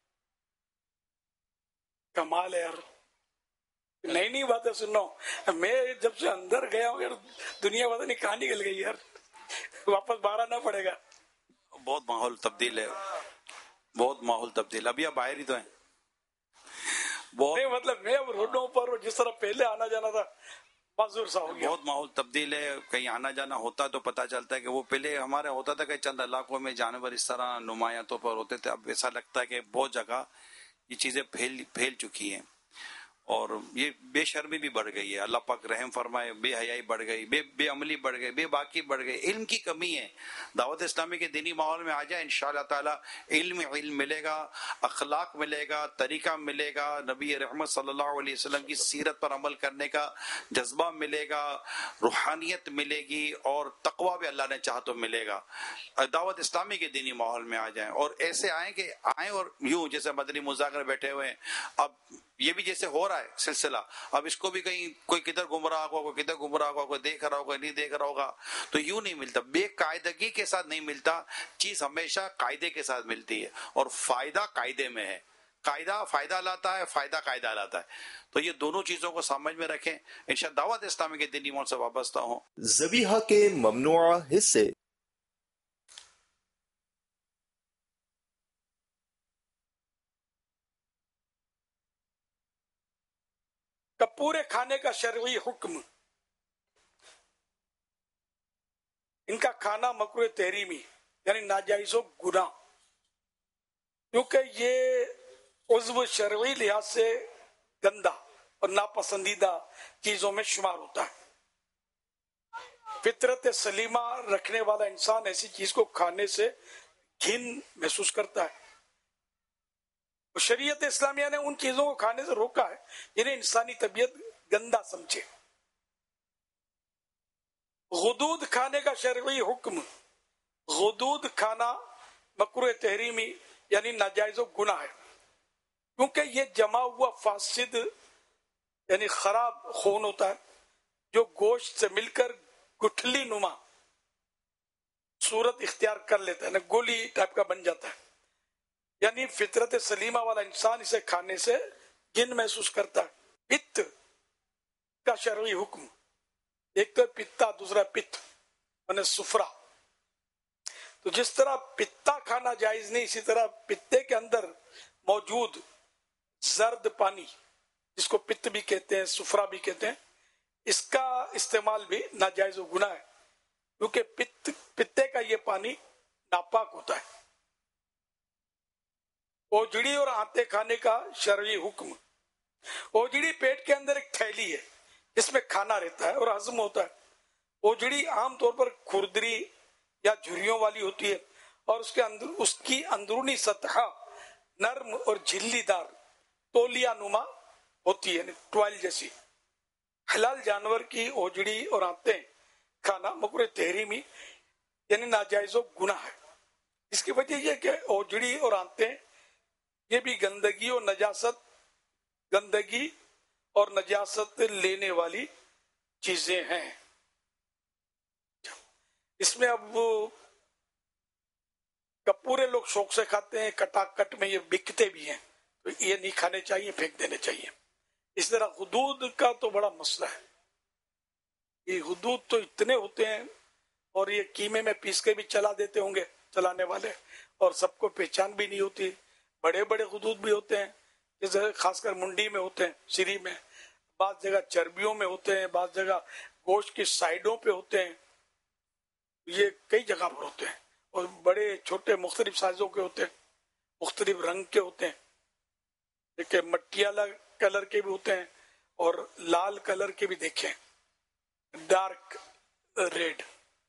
کمال ہے یار, نئی باتیں سن رہا ہوں میں. جب سے اندر گیا ہوں یار دنیا پتہ نہیں کہاں نکل گئی یار, واپس باہر آنا پڑے گا. بہت ماحول تبدیل ہے, بہت ماحول تبدیل. ابھی آپ باہر ہی تو ہیں. نہیں مطلب میں اب روڈوں پر جس طرح پہلے آنا جانا تھا معذور سا ہو گیا. بہت ماحول تبدیل ہے. کہیں آنا جانا ہوتا تو پتہ چلتا ہے کہ وہ پہلے ہمارے ہوتا تھا کہ چند علاقوں میں جانور اس طرح نمایاں طور پر ہوتے تھے. اب ایسا لگتا ہے کہ بہت جگہ یہ چیزیں پھیل چکی ہیں, اور یہ بے شرمی بھی بڑھ گئی ہے. اللہ پاک رحم فرمائے. بے حیائی بڑھ گئی, بے عملی بڑھ گئی, بے باکی بڑھ گئی. علم کی کمی ہے. دعوت اسلامی کے دینی ماحول میں آ جائے انشاءاللہ تعالی علم ملے گا, اخلاق ملے گا, طریقہ ملے گا, نبی رحمت صلی اللہ علیہ وسلم کی سیرت پر عمل کرنے کا جذبہ ملے گا, روحانیت ملے گی, اور تقوی بھی اللہ نے چاہا تو ملے گا. دعوت اسلامی کے دینی ماحول میں آ جائیں, اور ایسے آئیں اور یوں جیسے مدنی مذاکرے بیٹھے ہوئے ہیں. اب یہ بھی جیسے ہو رہا ہے سلسلہ, اب اس کو بھی کہیں کوئی کدھر گمراہ ہوگا, کوئی کدھر گمراہ ہوگا, کوئی دیکھ رہا ہوگا, نہیں دیکھ رہا ہوگا. تو یوں نہیں ملتا, بے قاعدگی کے ساتھ نہیں ملتا. چیز ہمیشہ قاعدے کے ساتھ ملتی ہے, اور فائدہ قاعدے میں ہے. قاعدہ فائدہ لاتا ہے, فائدہ قاعدہ لاتا ہے. تو یہ دونوں چیزوں کو سمجھ میں رکھیں. انشاءاللہ دعوت اسلامی کے دینی ماحول سے وابستہ ہوں. ذبیحہ کے ممنوع حصے. کپورے کھانے کا شرعی حکم. ان کا کھانا مکروہ تحریمی یعنی ناجائز و گناہ, کیونکہ یہ عضو شرعی لحاظ سے گندا اور ناپسندیدہ چیزوں میں شمار ہوتا ہے. فطرت سلیمہ رکھنے والا انسان ایسی چیز کو کھانے سے گھن محسوس کرتا ہے. شریعت اسلامیہ نے ان چیزوں کو کھانے سے روکا ہے جنہیں انسانی طبیعت گندا سمجھے. غدود کھانے کا شرعی حکم. غدود کھانا مکروہ تحریمی یعنی ناجائز و گناہ ہے, کیونکہ یہ جمع ہوا فاسد یعنی خراب خون ہوتا ہے جو گوشت سے مل کر گٹھلی نما صورت اختیار کر لیتا ہے, گولی ٹائپ کا بن جاتا ہے. یعنی فطرت سلیمہ والا انسان اسے کھانے سے گن محسوس کرتا ہے. پت کا شرعی حکم. ایک تو پتا, دوسرا پت یعنی سفرا. تو جس طرح پتا کھانا جائز نہیں, اسی طرح پتے کے اندر موجود زرد پانی جس کو پت بھی کہتے ہیں, سفرا بھی کہتے ہیں, اس کا استعمال بھی ناجائز و گناہ ہے, کیونکہ پتے کا یہ پانی ناپاک ہوتا ہے. اوجڑی اور آنتے کھانے کا شرعی حکم. اوجڑی پیٹ کے اندر ایک تھیلی ہے جس میں کھانا رہتا ہے اور ہضم ہوتا ہے. اوجڑی عام طور پر کھردری یا جھریوں والی ہوتی ہے, اور اس کی اندرونی سطح نرم اور جھلی دار تولیہ نما ہوتی ہے, ٹوائل جیسی. حلال جانور کی اوجڑی اور آنتیں کھانا مکروہ تحریمی یعنی ناجائز و گناہ ہے. اس کی وجہ یہ کہ اوجڑی اور آنتیں یہ بھی گندگی اور نجاست لینے والی چیزیں ہیں. اس میں اب کپورے لوگ شوق سے کھاتے ہیں, کٹا کٹ میں یہ بکتے بھی ہیں, تو یہ نہیں کھانے چاہیے, پھینک دینے چاہیے. اس طرح حدود کا تو بڑا مسئلہ ہے. یہ حدود تو اتنے ہوتے ہیں, اور یہ قیمے میں پیس کے بھی چلا دیتے ہوں گے چلانے والے, اور سب کو پہچان بھی نہیں ہوتی. بڑے بڑے حدود بھی ہوتے ہیں, جیسے خاص کر منڈی میں ہوتے ہیں, سری میں, بعض جگہ چربیوں میں ہوتے ہیں, بعض جگہ گوشت کی سائڈوں پہ ہوتے ہیں. یہ کئی جگہ پر ہوتے ہیں, اور بڑے چھوٹے مختلف سائزوں کے ہوتے ہیں, مختلف رنگ کے ہوتے ہیں. دیکھیں مٹیالہ کلر کے بھی ہوتے ہیں, اور لال کلر کے بھی دیکھیں, ڈارک ریڈ.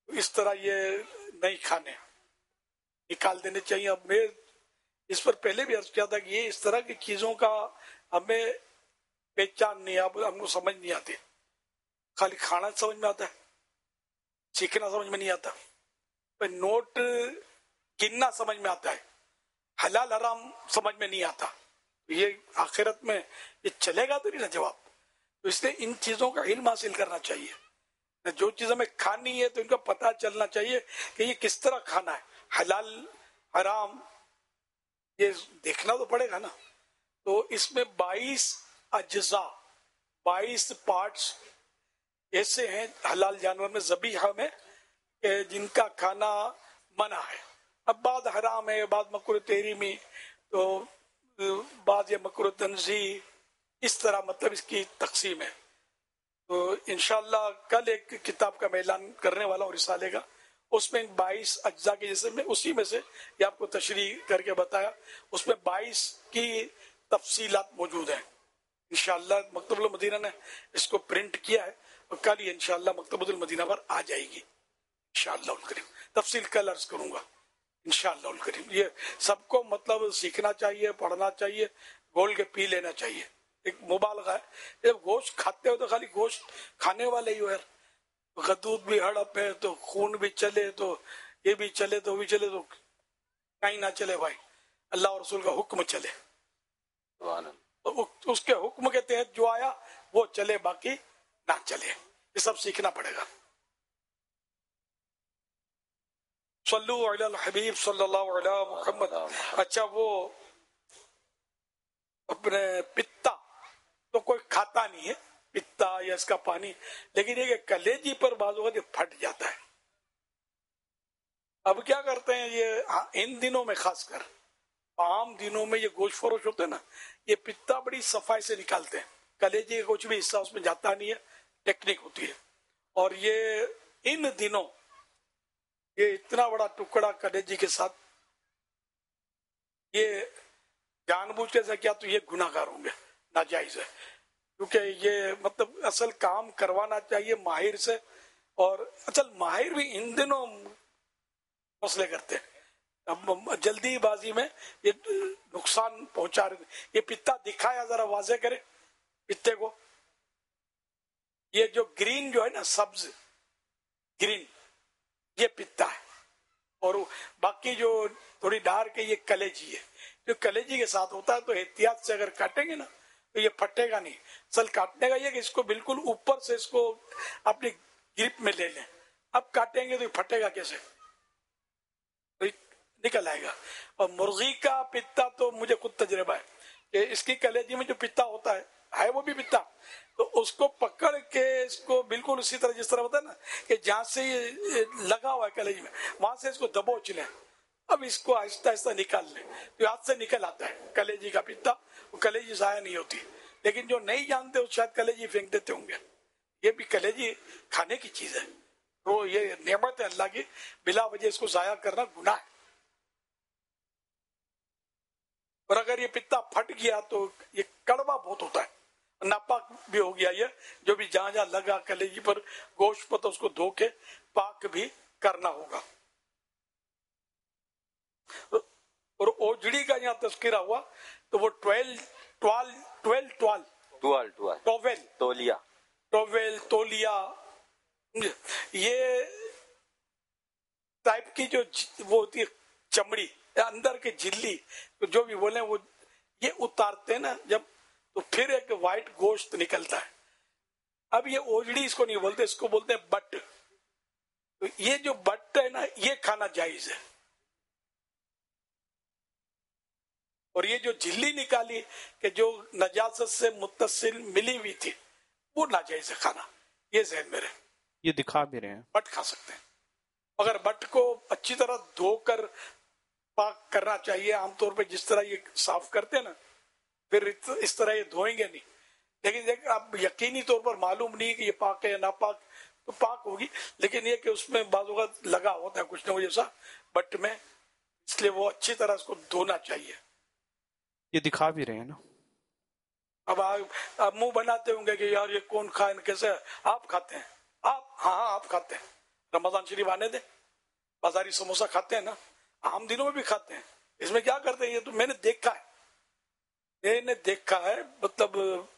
اس طرح یہ نہیں کھانے، نکال دینے چاہیے. اب میں اس پر پہلے بھی عرض کیا تھا کہ یہ اس طرح کی چیزوں کا ہمیں پہچان نہیں، اب ہم کو سمجھ نہیں آتی. خالی کھانا سمجھ میں آتا ہے، سیکھنا سمجھ میں نہیں آتا. نوٹ گننا سمجھ میں آتا ہے، حلال حرام سمجھ میں نہیں آتا. یہ آخرت میں یہ چلے گا تو نہیں نا جواب. تو اس لیے ان چیزوں کا علم حاصل کرنا چاہیے. جو چیز ہمیں کھانی ہے تو ان کا پتہ چلنا چاہیے کہ یہ کس طرح کھانا ہے، حلال حرام یہ دیکھنا تو پڑے گا نا. تو اس میں 22 اجزاء 22 پارٹس ایسے ہیں حلال جانور میں، ذبیحہ میں، کہ جن کا کھانا منع ہے. اب بعض حرام ہے، بعض مکروہ تحریمی، تو بعض یہ مکروہ تنزیہ، اس طرح مطلب اس کی تقسیم ہے. تو انشاءاللہ کل ایک کتاب کا میں اعلان کرنے والا ہوں رسالے کا، اس میں 22 اجزاء کے جیسے میں اسی میں سے یہ آپ کو تشریح کر کے بتایا، اس میں 22 کی تفصیلات موجود ہیں. انشاءاللہ مکتبۃ المدینہ نے اس کو پرنٹ کیا ہے اور کل یہ انشاءاللہ مکتبۃ المدینہ پر آ جائے گی انشاءاللہ الکریم. تفصیل کل عرض کروں گا انشاءاللہ الکریم. یہ سب کو مطلب سیکھنا چاہیے، پڑھنا چاہیے، گول کے پی لینا چاہیے. ایک مبالغہ ہے، جب گوشت کھاتے ہو تو خالی گوشت کھانے والے ہی ہو یار. غدود بھی ہڑپ ہے تو خون بھی چلے تو یہ بھی چلے تو وہ بھی چلے، تو کہیں نہ چلے بھائی، اللہ اور رسول کا حکم چلے. اس کے حکم کے تحت جو آیا وہ چلے، باقی نہ چلے. یہ سب سیکھنا پڑے گا. صلو علی الحبیب صلی اللہ علی محمد. اچھا وہ اپنے پتا تو کوئی کھاتا نہیں ہے، پتا یا اس کا پانی، لیکن یہ کہ کلیجی پر بعض اوقات یہ پھٹ جاتا ہے. اب کیا کرتے ہیں یہ ان دنوں میں، خاص کر عام دنوں میں، یہ گوشت فروش ہوتے ہیں نا، یہ پتا بڑی صفائی سے نکالتے ہیں. کلیجی کا کچھ بھی حصہ اس میں جاتا نہیں ہے، ٹیکنیک ہوتی ہے. اور یہ ان دنوں یہ اتنا بڑا ٹکڑا کلیجی کے ساتھ یہ جان بوجھ کے کیا تو یہ گناہ گار ہوں گے، ناجائز ہے. کیونکہ یہ مطلب اصل کام کروانا چاہیے ماہر سے. اور اصل ماہر بھی ان دنوں مسئلے کرتے ہیں، اب جلدی بازی میں یہ نقصان پہنچا رہے. یہ پتا دکھایا، ذرا واضح کرے پتے کو. یہ جو گرین جو ہے نا، سبز گرین، یہ پتا ہے. اور باقی جو تھوڑی ڈارک ہے یہ کلیجی ہے. جو کلیجی کے ساتھ ہوتا ہے تو احتیاط سے اگر کاٹیں گے نا تو یہ پھٹے گا نہیں. اصل کاٹنے کا یہ کہ اس کو بالکل اوپر سے اس کو اپنی گرپ میں لے لیں. اب کاٹیں گے تو یہ پھٹے گا کیسے، نکل آئے گا. اور مرغی کا پتا تو مجھے خود تجربہ ہے کہ اس کی کلیجی میں جو پتا ہوتا ہے وہ بھی پتا، تو اس کو پکڑ کے اس کو بالکل اسی طرح جس طرح ہوتا ہے نا کہ جہاں سے یہ لگا ہوا ہے کلیجی میں، وہاں سے اس کو دبوچ لیں. اب اس کو آہستہ آہستہ نکال لیں تو ہاتھ سے نکل آتا ہے کلیجی کا پتا. وہ کلیجی ضائع نہیں ہوتی. لیکن جو نہیں جانتے وہ شاید کلیجی پھینک دیتے ہوں گے. یہ بھی کلیجی کھانے کی چیز ہے، تو یہ نعمت ہے اللہ کی، بلا وجہ اس کو ضائع کرنا گناہ ہے. اور اگر یہ پتا پھٹ گیا تو یہ کڑوا بہت ہوتا ہے، ناپاک بھی ہو گیا. یہ جو بھی جہاں جہاں لگا کلیجی پر گوشت پر، تو اس کو دھو کے پاک بھی کرنا ہوگا. اور اوجڑی کا یہاں تذکرہ ہوا تو وہ تولیا یہ ٹائپ کی جو وہ ہوتی ہے چمڑی اندر کی جھلی، تو جو بھی بولیں وہ یہ اتارتے ہیں نا جب، تو پھر ایک وائٹ گوشت نکلتا ہے. اب یہ اوجڑی اس کو نہیں بولتے، اس کو بولتے ہیں بٹ. تو یہ جو بٹ ہے نا یہ کھانا جائز ہے. اور یہ جو جھلی نکالی کہ جو نجاست سے متصل ملی ہوئی تھی وہ ناجائز ہے کھانا. یہ ذہن میں رہے. یہ دکھا بھی رہے ہیں بٹ کھا سکتے ہیں. اگر بٹ کو اچھی طرح دھو کر پاک کرنا چاہیے، عام طور پہ جس طرح یہ صاف کرتے ہیں نا، پھر اس طرح یہ دھوئیں گے نہیں. لیکن اب یقینی طور پر معلوم نہیں کہ یہ پاک ہے یا ناپاک، تو پاک ہوگی. لیکن یہ کہ اس میں بعض اوقات لگا ہوتا ہے کچھ نہ کچھ ایسا بٹ میں، اس لیے وہ اچھی طرح اس کو دھونا چاہیے. یہ دکھا بھی رہے ہیں نا. اب آپ منہ بناتے ہوں گے کہ یار یہ کون کھائے، کیسے آپ کھاتے ہیں؟ آپ ہاں آپ کھاتے ہیں. रमजान शरीफ आने दे, बाजारी समोसा खाते हैं ना, आम दिनों में भी खाते हैं, इसमें क्या करते हैं? ये तो मैंने देखा है, मतलब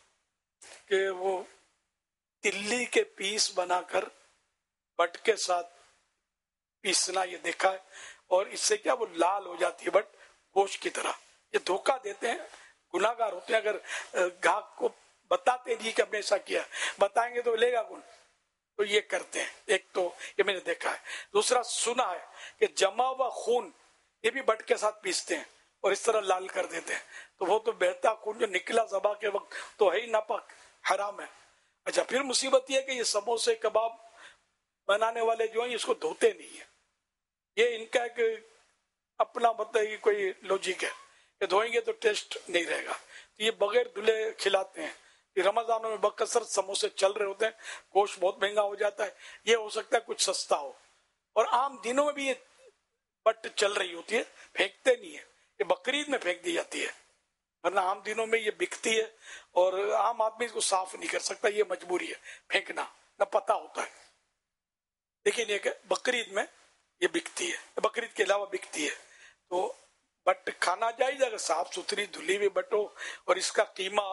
कि वो तिल्ली के पीस बनाकर बट के साथ पीसना, ये देखा है, और इससे क्या वो लाल हो जाती है बट गोश्त की तरह। ये धोखा देते हैं, गुनाहगार होते हैं। अगर ग्राहक को बताते नहीं कि हमने ऐसा किया, बताएंगे तो लेगा कौन? तो ये करते हैं। एक तो ये मैंने देखा है। दूसरा सुना है कि जमा हुआ खून ये भी बट के साथ पीसते हैं और इस तरह लाल कर देते हैं, तो वो तो बहता खून जो निकला ज़बा के वक्त तो है ही नापाक, हराम है। अच्छा, फिर मुसीबत ये है कि ये समोसे कबाब बनाने वाले जो हैं इसको धोते नहीं है। ये इनका एक अपना मतलब कि कोई लॉजिक है कि धोएंगे तो टेस्ट नहीं रहेगा, तो ये बगैर धुले खिलाते हैं। रमजानों में बकसरत समोसे चल रहे होते हैं, गोश्त बहुत महंगा हो जाता है, ये हो सकता है कुछ सस्ता हो, और आम दिनों में भी ये बट चल रही होती है, फेंकते नहीं है, ये बकरीद में फेंक दी जाती है, वरना आम दिनों में ये बिकती है और आम आदमी इसको साफ नहीं कर सकता, ये मजबूरी है फेंकना, न पता होता है। लेकिन ये बकरीद में ये बिकती है, बकरीद के अलावा बिकती है, तो बट खाना जायज अगर साफ सुथरी धुली हुई बट हो, और इसका कीमा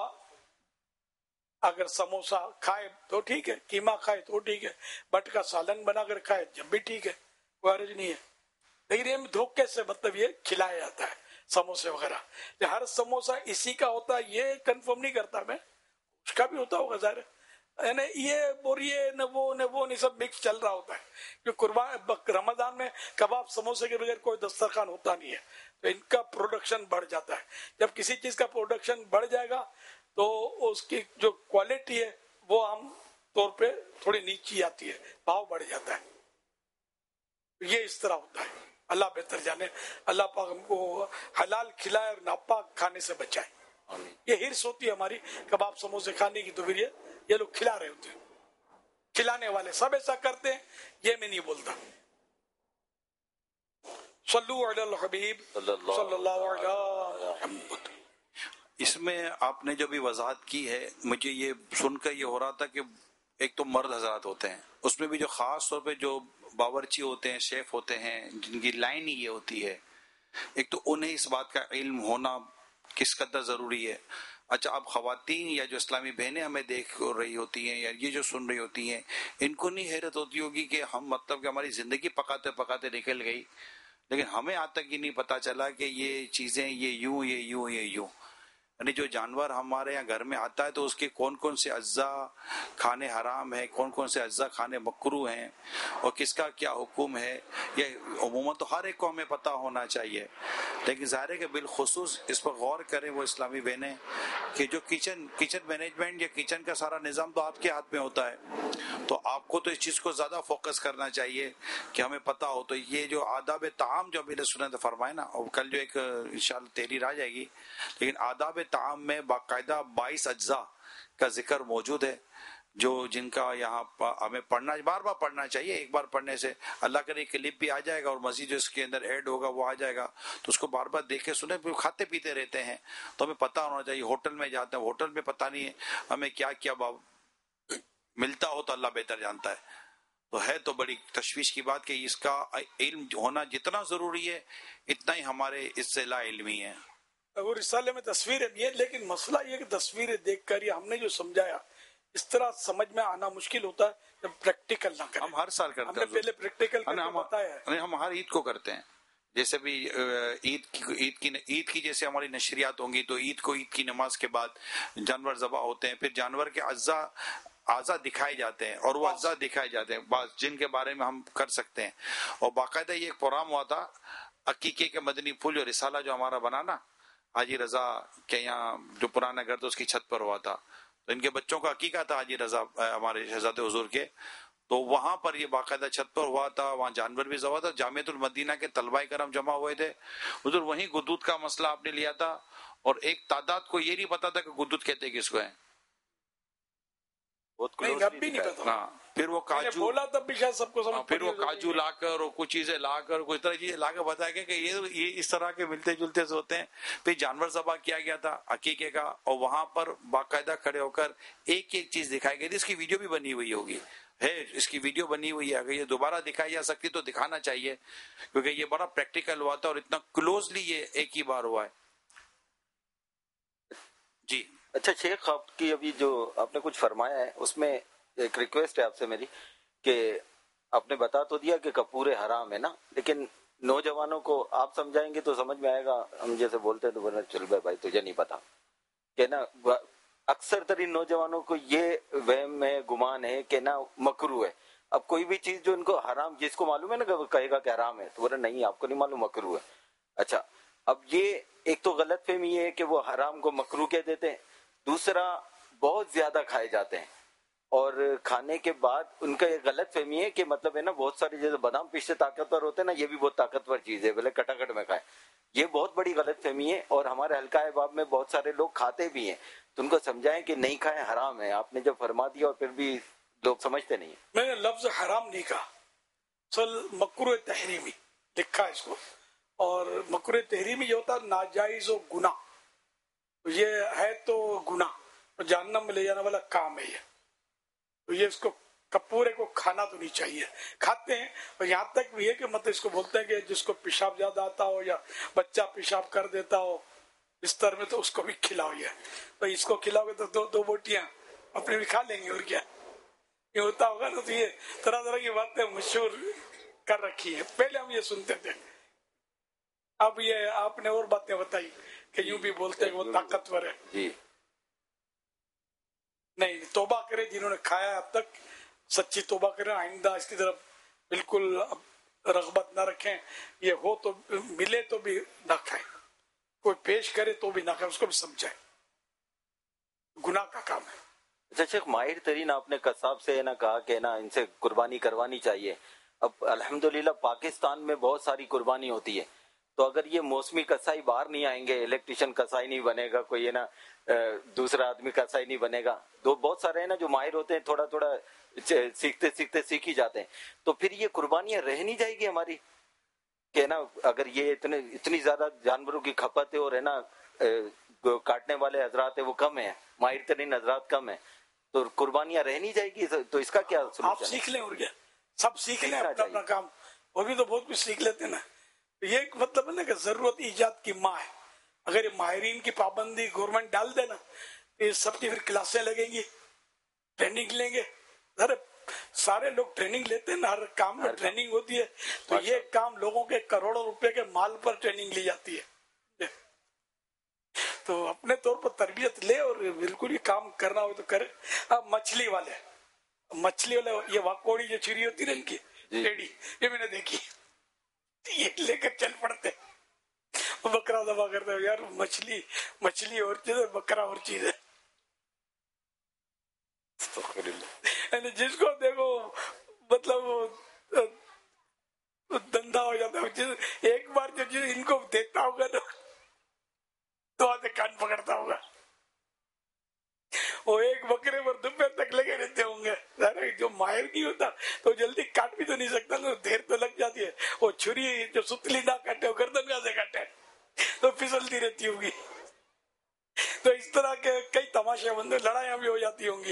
अगर समोसा खाए तो ठीक है, कीमा खाए तो ठीक है, बट का सालन बनाकर खाए जब भी ठीक है, कोई हर्ज नहीं है। लेकिन ये धोखे से मतलब ये खिलाया जाता है समोसे वगैरह। हर समोसा इसी का होता है ये कंफर्म नहीं करता मैं, उसका भी होता होगा ज़ाहिर है ना, ये और ये न वो नहीं, सब मिक्स चल रहा होता है। क्योंकि रमजान में कबाब समोसे के बगैर कोई दस्तरखान होता नहीं है, तो इनका प्रोडक्शन बढ़ जाता है। जब किसी चीज का प्रोडक्शन बढ़ जाएगा तो उसकी जो क्वालिटी है वो आम तौर पे थोड़ी नीची आती है, भाव बढ़ जाता है। ये इस तरह होता है। अल्लाह बेहतर जाने, अल्लाह पाक हमको हलाल खिलाए और नापाक खाने से बचाए। ये हिर्स होती है हमारी कबाब समोसे खाने की, तो फिर ये लोग खिला रहे होते हैं, खिलाने वाले सब ऐसा करते हैं, ये मैं नहीं बोलता। सल्लु अलल हबीब सल्लल्लाहु अलैहि वसल्लम। इसमें आपने जो भी वजाहत की है, मुझे ये सुनकर ये हो रहा था कि एक तो मर्द हजरात होते हैं, उसमें भी जो खास तौर पे जो बावर्ची होते हैं, शेफ होते हैं, जिनकी लाइन ही ये होती है, एक तो उन्हें इस बात का इल्म होना किस कदर जरूरी है। अच्छा, अब खवातीन या जो इस्लामी बहनें हमें देख रही होती हैं या ये जो सुन रही होती हैं, इनको नहीं हैरत होती होगी कि हम मतलब कि हमारी जिंदगी पकाते पकाते निकल गई, लेकिन हमें आज तक ये नहीं पता चला कि ये चीजें ये यूं यानी जो जानवर हमारे यहाँ घर में आता है तो उसके कौन कौन से अज्जा खाने हराम है, कौन कौन से अज्जा खाने मकरू हैं, और किसका क्या हुक्म है, ये अमूमन तो हर एक को हमें पता होना चाहिए। लेकिन ज़ाहिर है कि बिलखुसूस इस पर गौर करें वो इस्लामी बहनें कि जो किचन मैनेजमेंट या किचन का सारा निज़ाम तो आपके हाथ में होता है, तो आपको तो इस चीज़ को ज़्यादा फोकस करना चाहिए कि हमें पता हो। तो ये जो आदाब ताम जो अभी सुनत फरमाए ना, और कल जो एक इंशाअल्लाह तहरीर आ जाएगी, लेकिन आदाब ताम में बाकायदा 22 अज्जा का जिक्र मौजूद है, जो जिनका यहाँ हमें पढ़ना बार बार पढ़ना चाहिए। एक बार पढ़ने से अल्लाह करे क्लिप भी आ जाएगा और मजीद जो इसके अंदर ऐड होगा वो आ जाएगा, तो उसको बार बार देखे सुने, खाते पीते रहते हैं तो हमें पता होना चाहिए। होटल में जाते हैं, होटल में पता नहीं है हमें क्या क्या मिलता हो, तो अल्लाह बेहतर जानता है। तो है तो बड़ी तशवीश की बात कि इसका इल्म होना जितना जरूरी है इतना ही हमारे इससे ला इल्मी है। और रिसाले में तस्वीरें भी है, लेकिन मसला ये कि तस्वीरें देखकर या हमने जो समझाया इस तरह समझ में आना मुश्किल होता है जब प्रैक्टिकल ना करें। हम हर साल करते हैं, हमने पहले प्रैक्टिकल करके बताया है। हम हर ईद को करते हैं, जैसे भी ईद की जैसे हमारी नशरियात होंगी तो ईद को ईद की नमाज के बाद जानवर ज़बा होते हैं, फिर जानवर के आज़ा दिखाए जाते हैं और वो अज्जा दिखाए जाते हैं बस जिनके बारे में हम कर सकते हैं। और बाकायदा ये एक प्रोग्राम हुआ था अकीके के मदनी फूल जो रिसाला जो हमारा बना ना हाजी रजा के यहाँ जो पुराना घर था उसकी छत पर हुआ था, तो इनके बच्चों का अकीका था हाजी रजा हमारे शहजादे हुजूर के, तो वहां पर ये बाकायदा छत पर हुआ था, वहाँ जानवर भी ज़बा था। जामियतुल मदीना के तलबाए करम जमा हुए थे, हुजूर वहीं गुद्दूद का मसला आपने लिया था, और एक तादाद को ये नहीं पता था कि गुद्दूद कहते किसको है, भी नहीं पता। फिर वो काजू बोला तब भी शायद सबको समझ, फिर वो काजू लाकर और कुछ चीजें लाकर कुछ तरह चीजें लाकर बताया गया कि ये इस तरह के मिलते जुलते से होते हैं। फिर जानवर ज़बा किया गया था अकीके का, और वहां पर बाकायदा खड़े होकर एक एक चीज दिखाई गई थी, इसकी वीडियो भी बनी हुई होगी, ہے، اس کی ویڈیو بنی ہوئی ہے، اگر یہ دوبارہ دکھائی جا سکتی تو دکھانا چاہیے، کیونکہ یہ بڑا پریکٹیکل ہوا تھا اور اتنا کلوزلی یہ ایک ہی بار ہوا ہے. جی اچھا شیخ، آپ کی ابھی جو آپ نے کچھ فرمایا ہے اس میں ایک ریکویسٹ ہے آپ سے میری، کہ آپ نے بتا تو دیا کہ کپورے حرام ہے نا، لیکن نوجوانوں کو آپ سمجھائیں گے تو سمجھ میں آئے گا. ہم جیسے بولتے ہیں تو بولنا چل بھائی تجھے نہیں پتا، کہ نا اکثر ترین نوجوانوں کو یہ وہم ہے، گمان ہے کہ نا مکروہ ہے. اب کوئی بھی چیز جو ان کو حرام، جس کو معلوم ہے نا کہ وہ کہے گا کہ حرام ہے، تو بولے نہیں آپ کو نہیں معلوم، مکروہ ہے. اچھا اب یہ ایک تو غلط فہمی یہ ہے کہ وہ حرام کو مکروہ کہہ دیتے ہیں، دوسرا بہت زیادہ کھائے جاتے ہیں، اور کھانے کے بعد ان کا یہ غلط فہمی ہے کہ مطلب ہے نا بہت ساری جیسے بادام پستے طاقتور ہوتے ہیں نا، یہ بھی بہت طاقتور چیز ہے، بھلے کٹاکٹ میں کھائے. یہ بہت بڑی غلط فہمی ہے، اور ہمارے حلقہ احباب میں بہت سارے لوگ کھاتے بھی ہیں، تو ان کو سمجھائیں کہ نہیں کھائیں، حرام ہے. آپ نے جب فرما دیا اور پھر بھی لوگ سمجھتے نہیں ہیں. میں نے لفظ حرام نہیں کہا، اصل مکروہ تحریمی لکھا ہے اس کو، اور مکروہ تحریمی یہ ہوتا ہے ناجائز و گناہ، یہ ہے تو گناہ اور جہنم میں لے جانے والا کام ہے یہ. تو یہ اس کو کپورے کو کھانا تو نہیں چاہیے، کھاتے ہیں، اور یہاں تک بھی ہے کہ مطلب اس کو بولتے ہیں کہ جس کو پیشاب زیادہ آتا ہو یا بچہ پیشاب کر دیتا ہو بستر میں تو اس کو بھی کھلاؤ. تو اس کو کھلاؤ گے تو دو بوٹیاں اپنے بھی کھا لیں گے، اور کیا یہ ہوتا ہوگا نا. تو یہ طرح طرح کی باتیں مشہور کر رکھی ہیں، پہلے ہم یہ سنتے تھے، اب یہ آپ نے اور باتیں بتائی کہ یوں بھی بولتے ہیں کہ وہ طاقتور ہے. جی نہیں، توبہ کرے جنہوں نے کھایا اب تک، سچی توبہ کریں، آئندہ اس کی طرف بالکل رغبت نہ رکھیں. یہ ہو تو ملے تو بھی نہ کھائیں، کوئی پیش کرے تو بھی نہ کھائیں، اس کو بھی سمجھائیں، گناہ کا کام ہے. اچھا شیخ، ماہر ترین آپ نے قصاب سے نا کہا کہ نا ان سے قربانی کروانی چاہیے. اب الحمدللہ پاکستان میں بہت ساری قربانی ہوتی ہے، تو اگر یہ موسمی کسائی باہر نہیں آئیں گے، الیکٹریشین کسائی نہیں بنے گا، کوئی ہے نا دوسرا آدمی کسائی نہیں بنے گا، تو بہت سارے ہیں نا جو ماہر ہوتے ہیں تھوڑا تھوڑا سیکھتے سیکھتے سیکھ ہی جاتے ہیں، تو پھر یہ قربانیاں رہ نہیں جائے گی ہماری، کہ نا اگر یہ اتنی زیادہ جانوروں کی کھپت ہے اور ہے نا کاٹنے والے حضرات ہیں وہ کم ہیں، ماہر ترین حضرات کم ہیں، تو قربانیاں رہ نہیں جائے گی. تو اس کا کیا آپ سلوشن ہے؟ سیکھ لیں، اور کیا سب سیکھ لیں اپنا اپنا کام، وہ بھی تو بہت کچھ سیکھ لیتے ہیں نا. یہ ایک مطلب ہے نا کہ ضرورت ایجاد کی ماں ہے. اگر یہ ماہرین کی پابندی گورنمنٹ ڈال دے نا، یہ سب کی پھر کلاسیں لگیں گی، ٹریننگ لیں گے. ارے سارے لوگ ٹریننگ لیتے ہیں نا، ہر کام میں ٹریننگ ہوتی ہے. تو یہ کام لوگوں کے کروڑوں روپے کے مال پر ٹریننگ لی جاتی ہے. تو اپنے طور پر تربیت لے اور بالکل ہی کام کرنا ہو تو کرے. اب مچھلی والے یہ واکوڑی جو چھری ہوتی ہے نا ان کی ریڈی، یہ میں نے دیکھی، یہ لے کر چل پڑتے، بکرا دبا کرتے ہیں. یار مچھلی اور چیز ہے، بکرا اور چیز ہے. جس کو دیکھو مطلب دندہ ہو جاتا ہے. ایک بار جو چیز ان کو دیکھتا ہوگا نا تو آتے کان پکڑتا ہوگا. وہ ایک بکرے پر دوپہر تک لگے رہتے ہوں گے. جو ماہر نہیں ہوتا تو جلدی کاٹ بھی تو نہیں سکتا نا، دیر تو لگ جاتی ہے. وہ چھری جو ستلی نہ کاٹے، وہ گردن کا سے کاٹے تو پھسلتی رہتی ہوگی. تو اس طرح کے کئی تماشے بندے، لڑائیاں بھی ہو جاتی ہوں گی.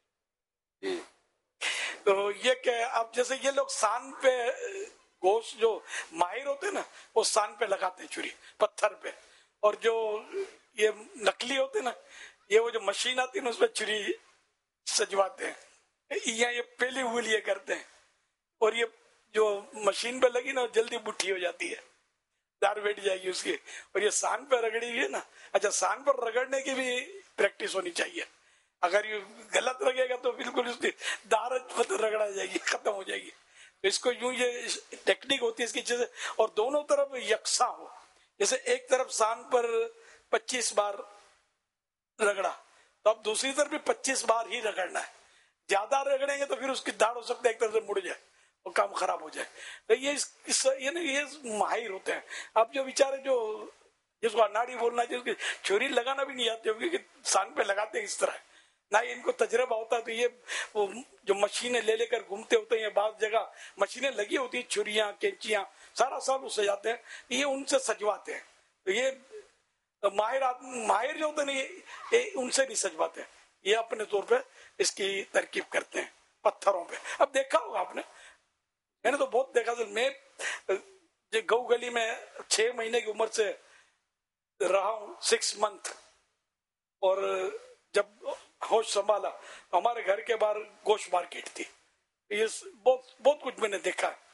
تو یہ کہ اب جیسے یہ لوگ سان پہ گوشت، جو ماہر ہوتے ہیں نا وہ سان پہ لگاتے ہیں چھری پتھر پہ، اور جو یہ نقلی ہوتے ہیں نا، یہ وہ جو مشین آتی ہے نا اس پہ چھری سجواتے ہیں. یہ پہلی ہوئی یہ کرتے ہیں، اور یہ جو مشین پہ لگی نا جلدی بٹھی ہو جاتی ہے، دار بیٹھ جائے گی اس کی. اور یہ سان پہ رگڑی ہوئی ہے نا، اچھا سان پر رگڑنے کی بھی پریکٹس ہونی چاہیے. اگر یہ غلط رگے گا تو بالکل اس کی دار رگڑا جائے گی، ختم ہو جائے گی. تو اس کو یوں یہ ٹیکنیک ہوتی ہے اس کی چیزیں، اور دونوں طرف یکساں ہو. جیسے ایک طرف سان پر 25 بار رگڑا تو اب دوسری طرف بھی 25 بار ہی رگڑنا ہے. زیادہ رگڑیں گے تو پھر اس کی داڑھ ہو سکتا ہے ایک طرف سے مڑ جائے، وہ کام خراب ہو جائے. تو یہ ماہر ہوتے ہیں. اب جو بیچارے جو جس کو اناڑی بولنا چاہیے، اس کی چھری لگانا بھی نہیں آتی ہوگی کہ سان پہ لگاتے ہیں اس طرح، نہ ان کو تجربہ ہوتا ہے. تو یہ وہ جو مشینیں لے کر گھومتے ہوتے ہیں، بعض جگہ مشینیں لگی ہوتی ہیں، چھریاں کینچیاں سارا سال اس سے جاتے ہیں، یہ ان سے سجواتے ہیں. تو یہ ماہر جو ہوتے ہیں یہ ان سے نہیں سجواتے، یہ اپنے طور پہ اس کی ترکیب کرتے ہیں. पत्थरों पे। अब देखा होगा आपने, मैंने तो बहुत देखा। मैं गऊ गली में 6 महीने की उम्र से रहा हूँ, 6 मंथ, और जब होश संभाला हमारे घर के बाहर गोश्त मार्केट थी। ये बहुत कुछ मैंने देखा है।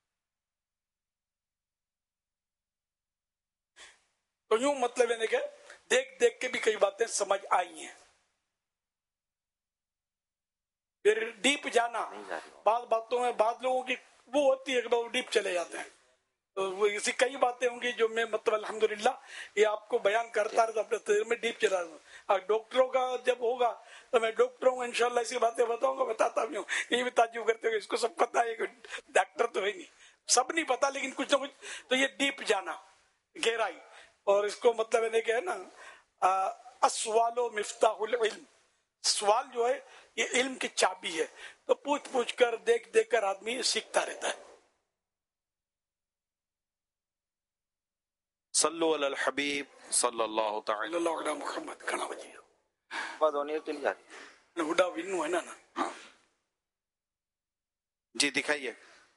तो यूं मतलब है कि देख देख के भी कई बातें समझ आई हैं। फिर डीप जाना, बाद बातों में बाद लोगों की वो होती है कि वो डीप चले जाते हैं। तो वो ऐसी कई बातें होंगी जो मैं मतलब अल्हम्दुलिल्लाह ये आपको बयान करता रहता अपने तरीके में डीप चला जाता। डॉक्टरों का जब होगा तो मैं डॉक्टरों को इंशाल्लाह ऐसी बातें बताऊंगा, बताता भी हूँ। ये भी ताज्जुब करते हो इसको सब पता है, डॉक्टर तो है नहीं, सब नहीं पता, लेकिन कुछ ना कुछ तो ये डीप जाना, गहराई। और इसको मतलब है कि है ना, अस्वालो मिफ्ताहुल इल्म, सवाल जो है ये इल्म की चाबी है। तो पूछ पूछ कर, देख देख कर आदमी सीखता रहता है। सल्लु अलल हबीब सल्लल्लाहु तआला अला मुहम्मद खाना बजी बात होनी है, चली जाती हुडा विन्नु है ना। जी दिखाइए।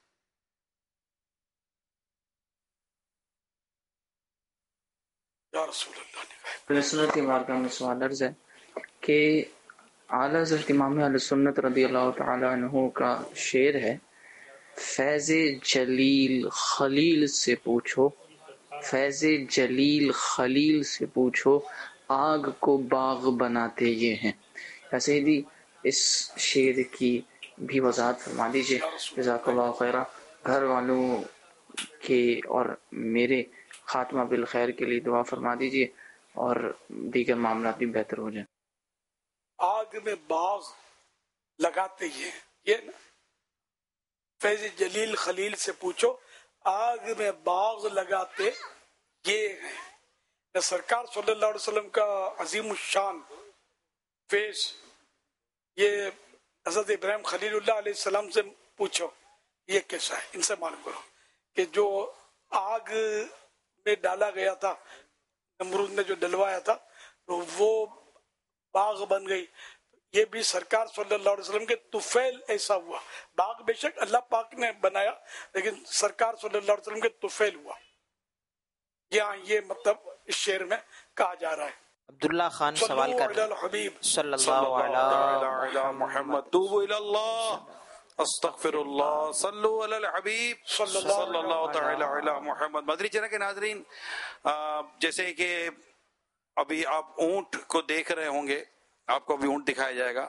या रसूल अल्लाह सुन्नत की मार्का में सवाल अर्ज है कि आला हज़रत इमाम अहले सुन्नत रदियल्लाहु तआला अन्हु का शेर है, फैज़ जलील खलील से पूछो, फैज़ जलील खलील से पूछो, आग को बाग बनाते ये हैं। ऐसे ही इस शेर की भी वजाहत फरमा दीजिए, जज़ाकल्लाहु खैरा। घर वालों के और मेरे खात्मा बिल खैर के लिए दुआ फरमा दीजिए और दीगर मामला भी बेहतर हो जाए। आग में बाग लगाते ये ना, फैज़ जलील खलील से पूछो, आग में बाग लगाते ये हैं। सरकार सल्लल्लाहु अलैहि वसल्लम का अजीम शान फेस, ये हज़रत इब्राहिम खलीलुल्लाह अलैहि सलाम से पूछो ये कैसा है, इनसे मालूम करो कि जो आग में डाला गया था, नमरूद ने जो डलवाया था, तो वो बाग बन गई। ये भी सरकार सल्लल्लाहु अलैहि वसल्लम के तुफैल ऐसा हुआ। बाग बेशक अल्लाह पाक ने बनाया, लेकिन सरकार सल्लल्लाहु अलैहि वसल्लम के तुफैल हुआ। यहाँ ये मतलब इस शेर में कहा जा रहा है। अब्दुल्ला खान सवाल कर रहे हैं, सल्लल्लाहु अलैहि मुहम्मद तूबू इलल्लाह अस्तगफिरुल्लाह सल्लु अलल हबीब सल्लल्लाहु तआला अला मुहम्मद। मदरी चैनल के नाज़रीन, जैसे कि अभी आप ऊंट को देख रहे होंगे, आपको अभी ऊंट दिखाया जाएगा।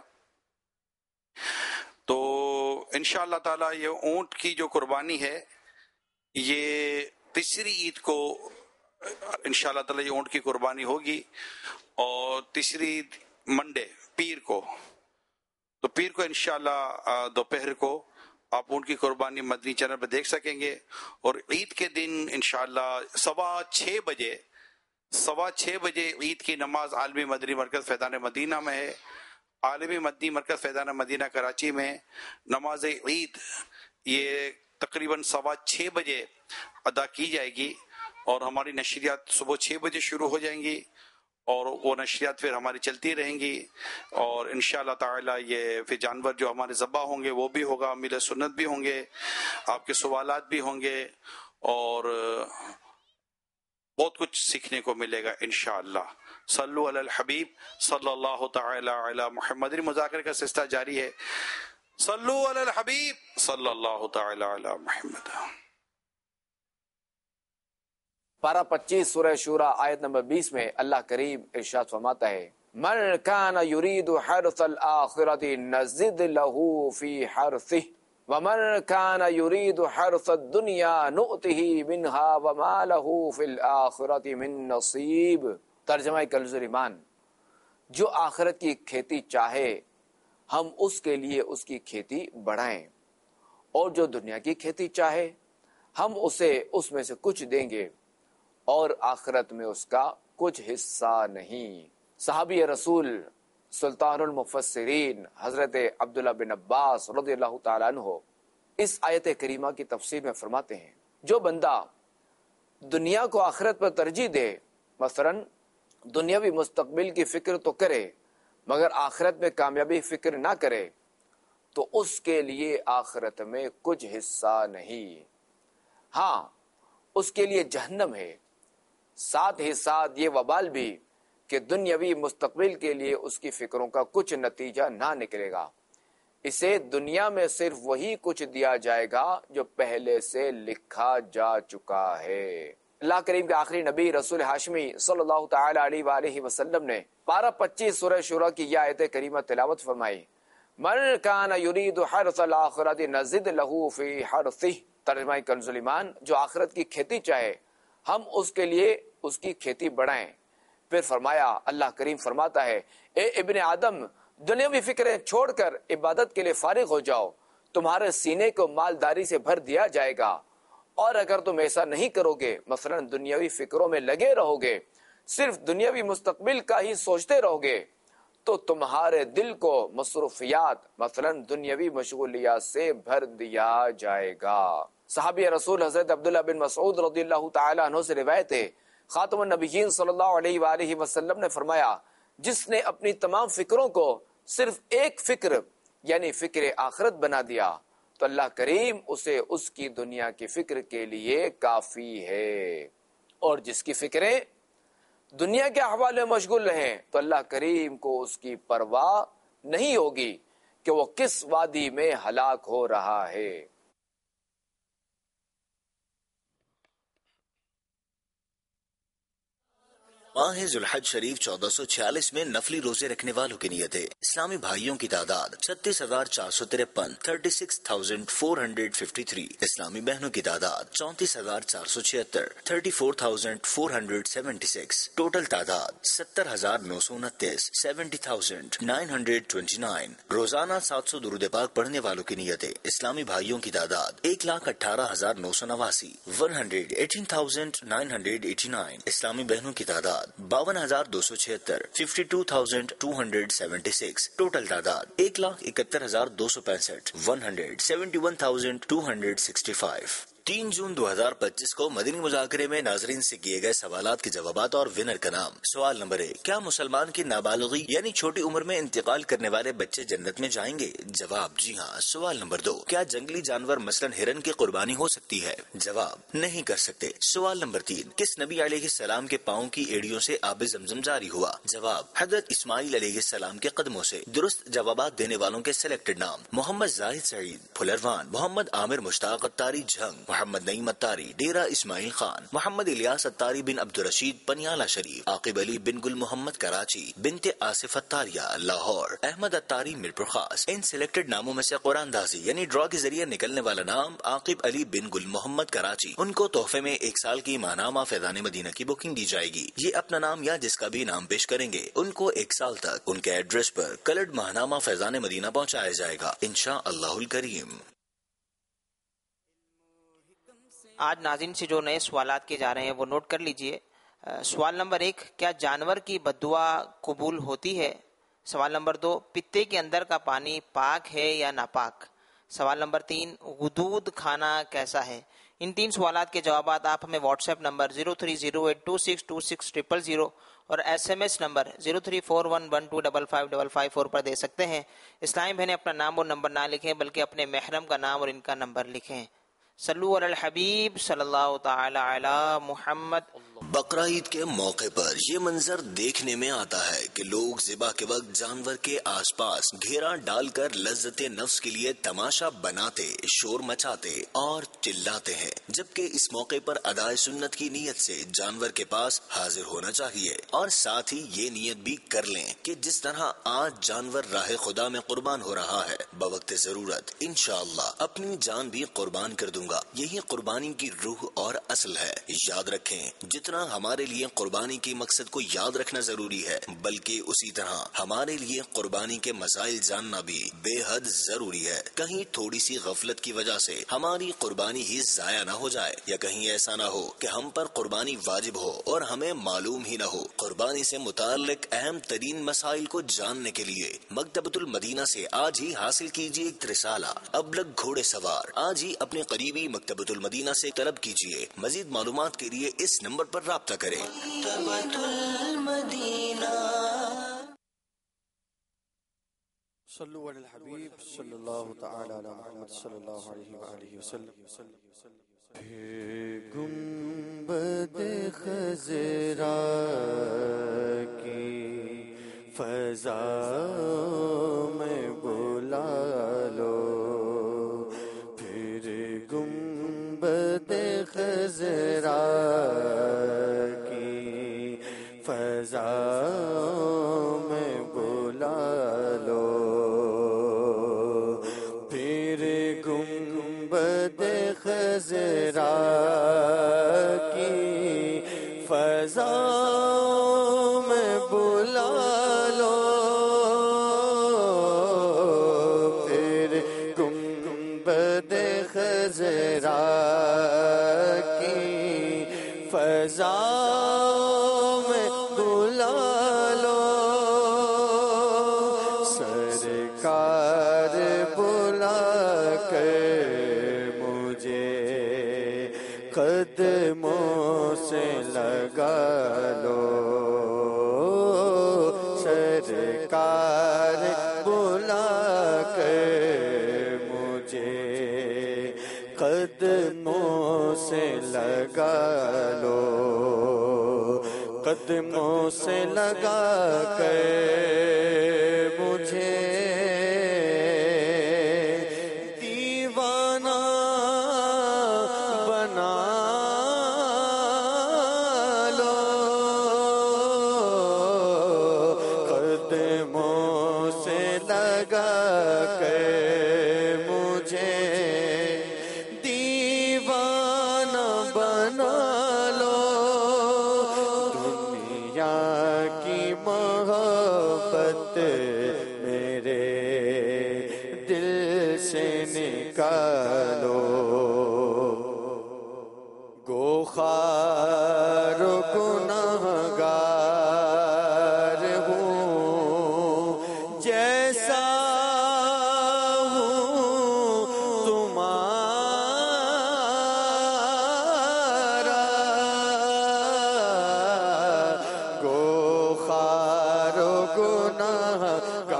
तो इंशाअल्लाह ताला ये ऊंट की जो कुर्बानी है, ये तीसरी ईद को इंशाअल्लाह ताला ये ऊंट की कुर्बानी होगी, और तीसरी मंडे पीर को, तो पीर को इंशाअल्लाह दोपहर को आप ऊंट की कुर्बानी मदनी चैनल पर देख सकेंगे। और ईद के दिन इंशाअल्लाह 6:15 बजे ईद की नमाज आलमी मदनी मरकज फैज़ान मदीना में है। आलमी मदनी मरकज फैज़ान मदीना कराची में नमाज ईद ये तकरीबन 6:15 बजे अदा की जाएगी, और हमारी नशरियात सुबह 6 बजे शुरू हो जाएंगी, और वो नशरियात फिर हमारी चलती रहेंगी। और इंशाअल्लाह ताला ये फिर जानवर जो हमारे ज़बा होंगे वो भी होगा, मिल सुन्नत भी होंगे, आपके सवालात भी होंगे, और बहुत कुछ सीखने को मिलेगा इंशाअल्लाह। सल्लु अलल हबीब सल्लल्लाहु तआला अला मुहम्मद। मुज़ाकरे का सिलसिला जारी है। सल्लु अलल हबीब सल्लल्लाहु तआला अला मुहम्मद। पारा 25 सूरह शूरा आयत नंबर 20 में अल्लाह करीम इरशाद फरमाता है, मन कान युरीदु हर्सल आखिरति नज़िद लहू फी हर्सिही व मन कान युरीदु हर्सद दुनिया नुअतिही मिनहा व मा लहू फिल आखिरति मिन नसीब। तर्जुमा कंज़ुल ईमान, जो आखिरत की खेती चाहे हम उसके लिए उसकी खेती बढ़ाएं, और जो दुनिया की खेती चाहे हम उसे उसमें से कुछ देंगे, और आखिरत में उसका कुछ हिस्सा नहीं। सहाबी रसूल सुल्तानुल मुफस्सिरीन हजरत अब्दुल्ला बिन अब्बास रज़ियल्लाहु ताला अन्हु इस आयत करीमा की तफसीर में फरमाते हैं, जो बंदा दुनिया को आखिरत पर तरजीह दे, मसलन दुनियावी मुस्तकबिल की फिक्र तो करे मगर आखिरत में कामयाबी फिक्र ना करे, تو اس کے لیے آخرت میں کچھ حصہ نہیں. ہاں اس کے لیے جہنم ہے، ساتھ ہی ساتھ یہ وبال بھی کہ دنیاوی مستقبل کے لیے اس کی فکروں کا کچھ نتیجہ نہ نکلے گا. اسے دنیا میں صرف وہی کچھ دیا جائے گا جو پہلے سے لکھا جا چکا ہے. اللہ کریم کے آخری نبی رسول ہاشمی صلی اللہ تعالی علیہ وآلہ وسلم نے پارہ 25 سورہ شورى کی یہ آیت کریمہ تلاوت فرمائی. من کان یرید حرث الآخرۃ نزد لہ فی حرثہ. ترجمہ کنز ایمان، جو آخرت کی کھیتی چاہے ہم اس کے لیے اس کی کھیتی بڑھائیں. پھر فرمایا، اللہ کریم فرماتا ہے، اے ابن آدم، دنیاوی فکریں چھوڑ کر عبادت کے لیے فارغ ہو جاؤ، تمہارے سینے کو مالداری سے بھر دیا جائے گا. اور اگر تم ایسا نہیں کرو گے، مثلا دنیاوی فکروں میں لگے رہو گے، صرف دنیاوی مستقبل کا ہی سوچتے رہو گے، تو تمہارے دل کو مصروفیات مثلا دنیاوی مشغولیات سے بھر دیا جائے گا. صحابی رسول حضرت عبداللہ بن مسعود رضی اللہ تعالی عنہ سے روایت ہے، خاتم النبیین صلی اللہ علیہ وآلہ وسلم نے فرمایا، جس نے اپنی تمام فکروں کو صرف ایک فکر یعنی فکر آخرت بنا دیا تو اللہ کریم اسے اس کی دنیا کی فکر کے لیے کافی ہے. اور جس کی فکریں دنیا کے احوال میں مشغول رہیں تو اللہ کریم کو اس کی پرواہ نہیں ہوگی کہ وہ کس وادی میں ہلاک ہو رہا ہے. ماہ ذوالحج شریف 1446 میں نفلی روزے رکھنے والوں کی نیت ہے. اسلامی بھائیوں کی تعداد 36,453 36,453. اسلامی بہنوں کی تعداد 34,476 34,476. ٹوٹل تعداد 70,929 70,929. روزانہ 700 درود پاک پڑھنے والوں کی نیت ہے. اسلامی بھائیوں کی تعداد 1,18,989 118,989. اسلامی بہنوں کی تعداد 52,276 52,276. ٹوٹل تعداد 1,71,265 171,265. 3 جون 2025 کو مدنی مذاکرے میں ناظرین سے کیے گئے سوالات کے جوابات اور ونر کا نام. سوال نمبر 1، کیا مسلمان کی نابالغی یعنی چھوٹی عمر میں انتقال کرنے والے بچے جنت میں جائیں گے؟ جواب جی ہاں. سوال نمبر 2، کیا جنگلی جانور مثلا ہرن کی قربانی ہو سکتی ہے؟ جواب نہیں کر سکتے. سوال نمبر 3، کس نبی علیہ السلام کے پاؤں کی ایڑیوں سے آب زمزم جاری ہوا؟ جواب حضرت اسماعیل علیہ السلام کے قدموں سے. درست جوابات دینے والوں کے سلیکٹڈ نام: محمد زاہد سعید پھلروان، محمد عامر مشتاق اتاری جھنگ، محمد نعیم اتاری ڈیرہ اسماعیل خان، محمد الیاس اتاری بن عبدالرشید پنیالہ شریف، عاقب علی بن گل محمد کراچی، بنت آصف اتاریہ لاہور، احمد اتاری میرپور خاص. ان سلیکٹڈ ناموں میں سے قرآن دازی یعنی ڈرا کے ذریعے نکلنے والا نام عاقب علی بن گل محمد کراچی، ان کو تحفے میں 1 سال کی ماہنامہ فیضان مدینہ کی بکنگ دی جائے گی. یہ اپنا نام یا جس کا بھی نام پیش کریں گے ان کو 1 سال تک ان کے ایڈریس پر کلرڈ ماہنامہ فیضان مدینہ پہنچایا جائے گا انشاء اللہ الکریم. آج ناظرین سے جو نئے سوالات کیے جا رہے ہیں وہ نوٹ کر لیجئے. سوال نمبر 1، کیا جانور کی بددعا قبول ہوتی ہے؟ سوال نمبر 2، پتے کے اندر کا پانی پاک ہے یا ناپاک؟ سوال نمبر 3، غدود کھانا کیسا ہے؟ ان 3 سوالات کے جوابات آپ ہمیں واٹس ایپ نمبر 0308262600 اور SMS نمبر 0341125554 پر دے سکتے ہیں. اسلامی بہنیں اپنا نام اور نمبر نہ لکھیں بلکہ اپنے محرم کا نام اور ان کا نمبر لکھیں. صلو علی الحبیب صلی اللہ تعالی علی محمد. بقرعید کے موقع پر یہ منظر دیکھنے میں آتا ہے کہ لوگ ذبح کے وقت جانور کے آس پاس گھیرا ڈال کر لذت نفس کے لیے تماشا بناتے، شور مچاتے اور چلاتے ہیں، جبکہ اس موقع پر ادائے سنت کی نیت سے جانور کے پاس حاضر ہونا چاہیے اور ساتھ ہی یہ نیت بھی کر لیں کہ جس طرح آج جانور راہ خدا میں قربان ہو رہا ہے، بوقت ضرورت انشاءاللہ اپنی جان بھی قربان کر دوں گا. یہی قربانی کی روح اور اصل ہے. یاد رکھیں، جتنا ہمارے لیے قربانی کے مقصد کو یاد رکھنا ضروری ہے، بلکہ اسی طرح ہمارے لیے قربانی کے مسائل جاننا بھی بے حد ضروری ہے. کہیں تھوڑی سی غفلت کی وجہ سے ہماری قربانی ہی ضائع نہ ہو جائے، یا کہیں ایسا نہ ہو کہ ہم پر قربانی واجب ہو اور ہمیں معلوم ہی نہ ہو. قربانی سے متعلق اہم ترین مسائل کو جاننے کے لیے مکتبۃ المدینہ سے آج ہی حاصل کیجیے ایک رسالہ ابلغ گھوڑے سوار. آج ہی اپنے قریبی مکتبۃ المدینہ سے طلب کیجیے. مزید معلومات کے لیے اس نمبر پر رابطہ کریں. صلو علی الحبیب صلی اللہ تعالی علی محمد صلی اللہ علیہ وآلہ وسلم. گنبد خضرا کی فضا میں بلا لو، پھر گنبد خضرا کی فضا میں بلا لو، پھر گنبد خضرا کی فضا میں بلا لو، پھر گنبد خضرا کی فضا میں بلا لو، سرکار بلا کر مجھے قدموں سے لگا لو، سرکار بلا کر مجھے قدموں سے لگا لو، قدموں سے لگا کر مجھے دیوانہ بنا لو، قدموں سے لگا کر مجھے دیوانہ بنا لو، دنیا کی محبت میرے دل سے نکالو، گوخار و گنہگار ہوں، جیسا ہوں تمہارا، گوخار و گنہگار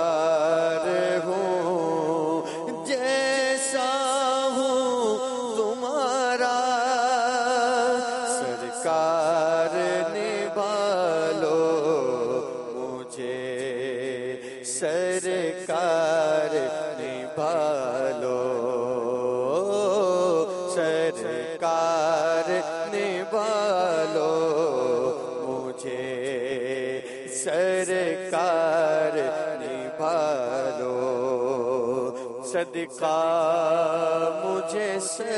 ہوں، جیسا ہوں تمہارا، سرکار نبھالو مجھے، سرکار نبھالو، سرکار نبھالو مجھے، سرکار نبھالو، صدقہ مجھے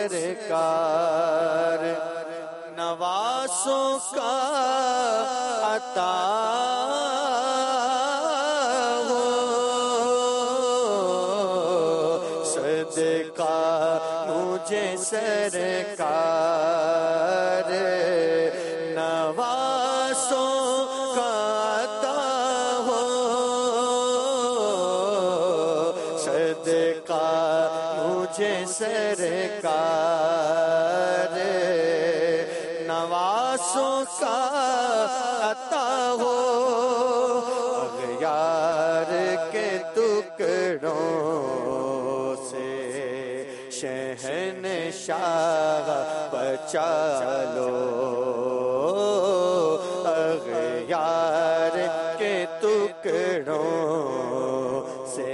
سرکار نواسوں کا عطا ہو، صدقہ مجھے سرکار نواسوں کا عطا ہو، صدقہ مجھے سرکار نواسوں کا عطا ہو، اغیار کے ٹکڑوں سے شہنشاہ بچا لو، اغیار کے ٹکڑوں سے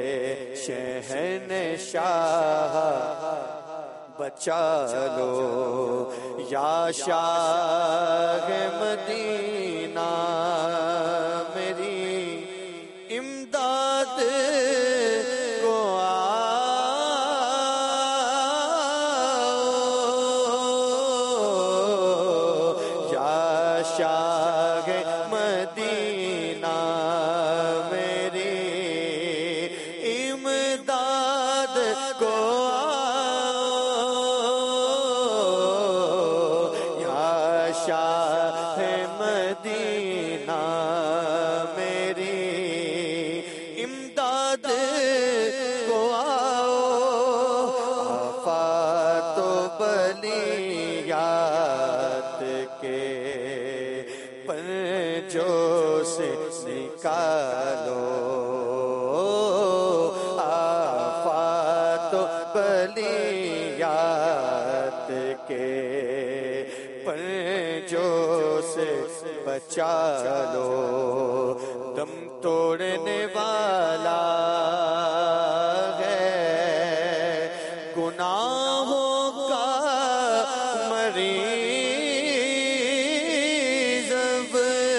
شہنشاہ بچا لو، یا شاہ مدینہ میری امداد کو یا شاہ مدینہ میری امداد کو شاہ مدینہ میری امداد کو آؤ، آفات و بلیات کے پنجوں سے نکالو، سے بچا لو، دم توڑنے والا ہے، گناہوں کا مریض اب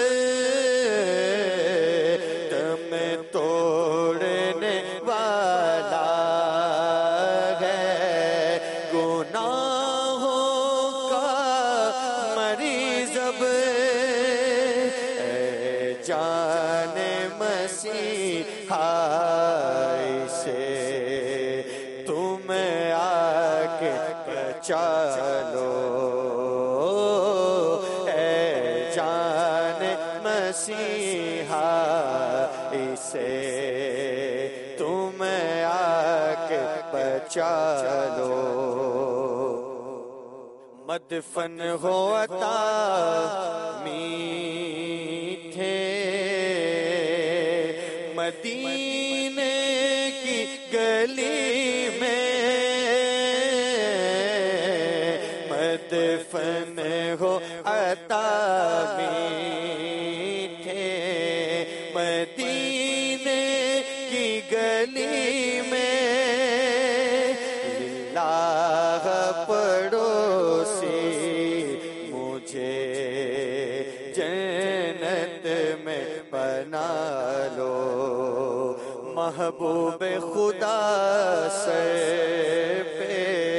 دم توڑنے والا ہے، گناہوں کا مریض اب اے جان مسیحا سے تم آ کے بچا لو، اے جان مسیحا سے تم آ کے بچا لو، مدفن ہو عطا میٹھے مدینے کی گلی میں، مدفن ہو عطا میٹھے مدینے کی گلی میں، للہ پڑوسی مجھے جنت میں بنا لو، محبوب خدا سر پہ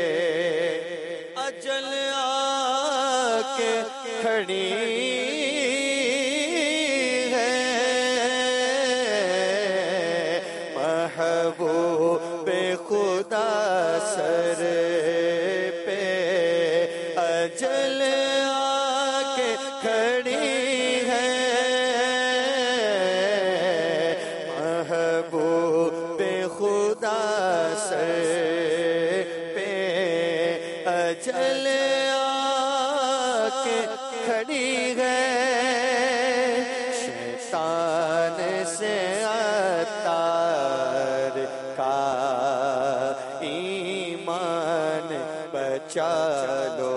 اجل آ کے کھڑی ہے، محبوب خدا سر پہ اجل آ کے کھڑی ہے، محبوب خدا سر پہ اجل آ کے کھڑی ہے، شیطان سے عطار کا ایمان بچا لو،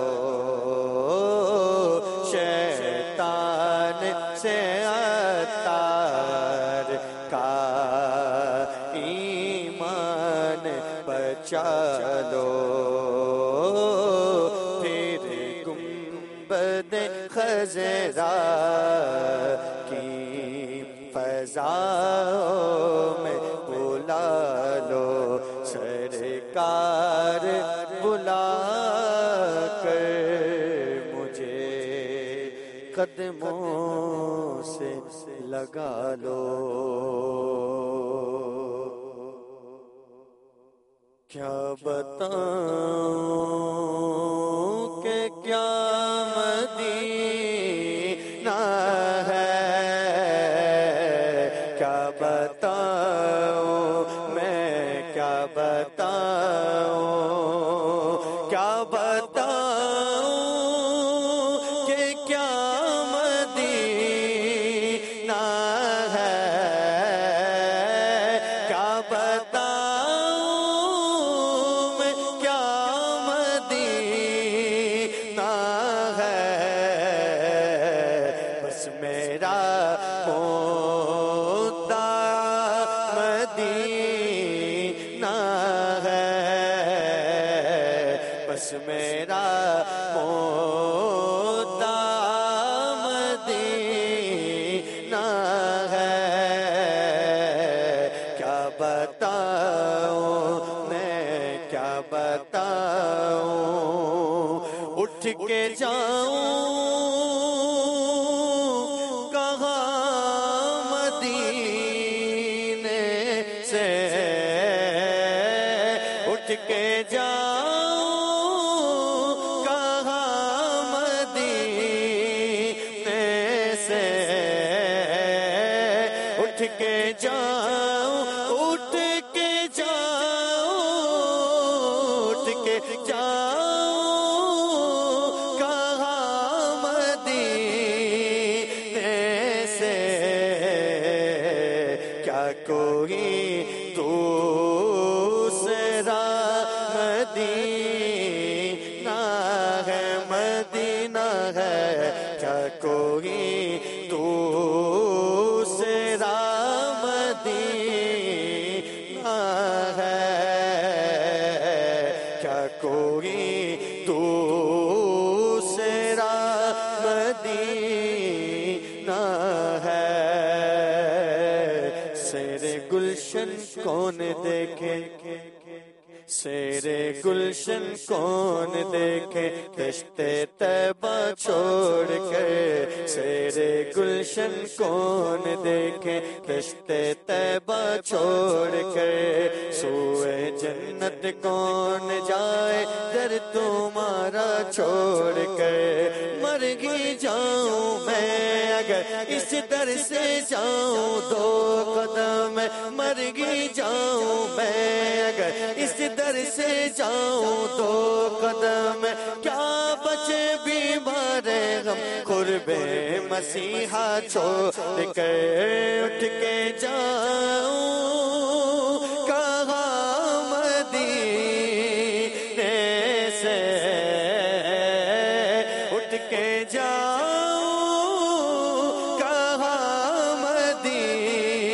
شیطان سے عطار کا ایمان بچا لو، پھر گنبد خضرا کی فضاؤں میں بلا لو، سرکار بلا کر مجھے قدموں سے لگا لو، کیا بتاؤں کہ کیا مدینہ ہے، کیا بتاؤں میں کیا بتاؤں، کیا بتاؤں کہ کیا مدینہ ہے، کیا بتاؤں میں کیا مدینہ ہے، بس میرا مدینہ ہے، بس میرا مدینہ ہے، کیا بتاؤں میں کیا بتاؤں، اٹھ کے جاؤں کہاں مدینے سے، اٹھ کے جاؤں کہاں مدینے سے، اٹھ کے جاؤں اٹھ کے جاؤں اٹھ کے جاؤں کہاں مدینے سے، کیا کوئی دوسرا مدینہ ہے، مدینہ ہے، کیا کوئی کون دیکھے سیرے گلشن کون دیکھے دشت طیبہ چھوڑ کر سیرے گلشن کون دیکھے دشت طیبہ چھوڑ کر سوئے جنت کون جائے در تمہارا چھوڑ کر مر گی جاؤں میں اگر اس در سے جاؤں دو قدم مر گی جاؤں میں اگر اس در سے جاؤں دو قدم کیا بچے بیمار غم قرب مسیحا چھوڑ کر اٹھ کے جاؤں کہاں مدینے سے اٹھ کے جاؤں کہاں مدینے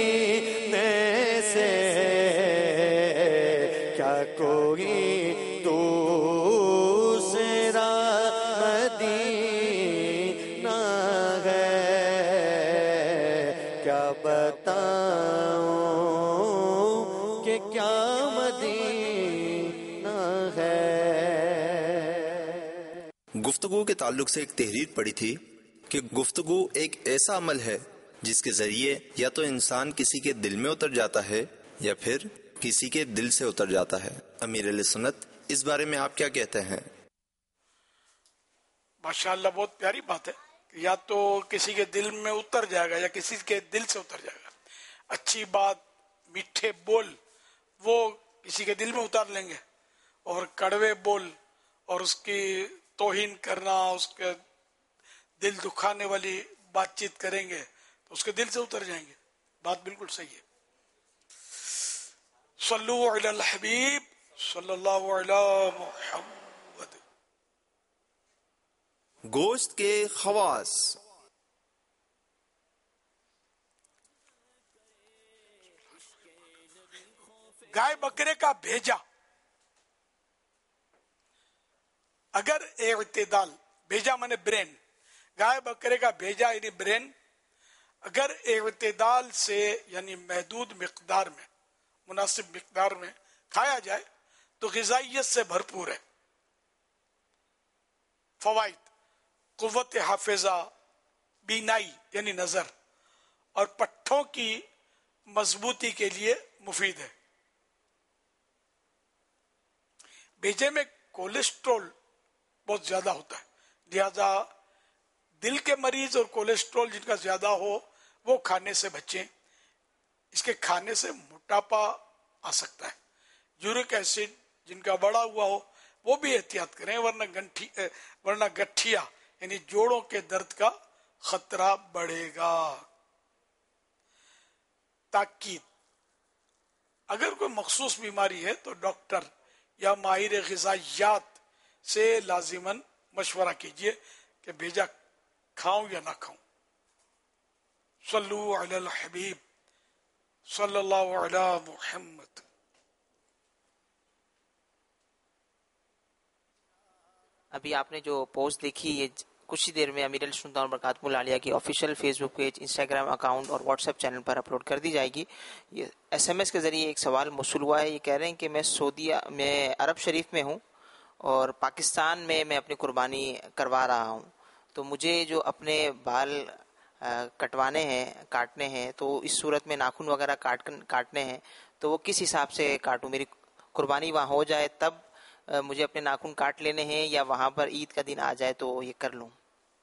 سے کیا کوئی دوسرا مدینہ ہے کیا بتاؤں کہ کیا مدینہ ہے. گفتگو کے تعلق سے ایک تحریر پڑھی تھی کہ گفتگو ایک ایسا عمل ہے جس کے ذریعے یا تو انسان کسی کے دل میں اتر جاتا ہے یا پھر کسی کے دل سے اتر جاتا ہے. امیر اہل سنت اس بارے میں آپ کیا کہتے ہیں؟ ماشاءاللہ بہت پیاری بات ہے. یا تو کسی کے دل میں اتر جائے گا یا کسی کے دل سے اتر جائے گا. اچھی بات، میٹھے بول وہ کسی کے دل میں اتار لیں گے، اور کڑوے بول اور اس کی توہین کرنا، اس کے دل دکھانے والی بات چیت کریں گے تو اس کے دل سے اتر جائیں گے. بات بالکل صحیح ہے. صلو علی الحبیب صلی اللہ علی محمد. گوشت کے خواص. گائے بکرے کا بھیجا اگر اعتدال، بھیجا مانے برین، گائے بکرے کا بھیجا یعنی برین اگر اعتدال سے یعنی محدود مقدار میں، مناسب مقدار میں کھایا جائے تو غذائیت سے بھرپور ہے. فوائد: قوت حافظہ، بینائی یعنی نظر، اور پٹھوں کی مضبوطی کے لیے مفید ہے. بھیجے میں کولیسٹرول بہت زیادہ ہوتا ہے، لہذا دل کے مریض اور کولیسٹرول جن کا زیادہ ہو وہ کھانے سے بچیں. اس کے کھانے سے موٹاپا آ سکتا ہے. یورک ایسڈ جن کا بڑا ہوا ہو وہ بھی احتیاط کریں، ورنہ گٹھیا یعنی جوڑوں کے درد کا خطرہ بڑھے گا. تاکید: اگر کوئی مخصوص بیماری ہے تو ڈاکٹر یا ماہر غذائیات سے لازماً مشورہ کیجیے کہ بھیجا کھاؤں یا نہ کھاؤں. صلو علی الحبیب صلی اللہ علی محمد. ابھی آپ نے جو پوسٹ دیکھی یہ کچھ ہی دیر میں امیر علیہ سنت برکاتہ العالیہ کی official Facebook page, Instagram account اور واٹس ایپ چینل پر اپلوڈ کر دی جائے گی. یہ ایس ایم ایس کے ذریعے ایک سوال موصول ہوا ہے. یہ کہہ رہے ہیں کہ میں عرب شریف میں ہوں اور پاکستان میں اپنی قربانی کروا رہا ہوں، تو مجھے جو اپنے بال کٹوانے ہیں، کاٹنے ہیں، تو اس صورت میں ناخن وغیرہ کاٹنے ہیں تو وہ کس حساب سے کاٹوں؟ میری قربانی وہاں ہو جائے تب مجھے اپنے ناخن کاٹ لینے ہیں یا وہاں پر عید کا دن آ جائے تو یہ کر لوں؟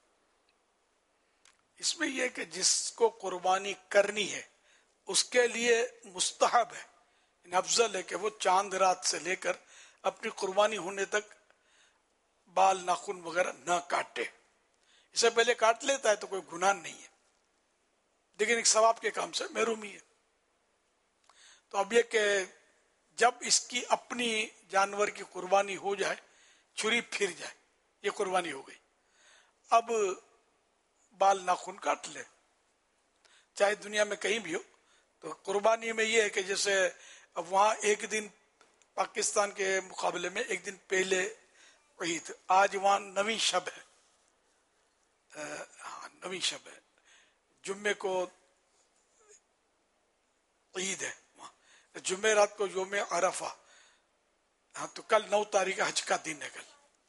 اس میں یہ کہ جس کو قربانی کرنی ہے اس کے لیے مستحب ہے، افضل ہے کہ وہ چاند رات سے لے کر اپنی قربانی ہونے تک بال ناخن وغیرہ نہ کاٹے. اس سے پہلے کاٹ لیتا ہے تو کوئی گناہ نہیں ہے، لیکن ایک ثواب کے کام سے محرومی ہے. تو اب یہ کہ جب اس کی اپنی جانور کی قربانی ہو جائے، چھری پھر جائے، یہ قربانی ہو گئی، اب بال ناخن کاٹ لے، چاہے دنیا میں کہیں بھی ہو. تو قربانی میں یہ ہے کہ جیسے اب وہاں ایک دن پاکستان کے مقابلے میں ایک دن پہلے عید، آج وہاں نویں شب ہے، نویں شب ہے، جمعے کو عید ہے وہاں، جمعرات کو یوم عرفہ، ہاں تو کل 9 تاریخ حج کا دن ہے کل،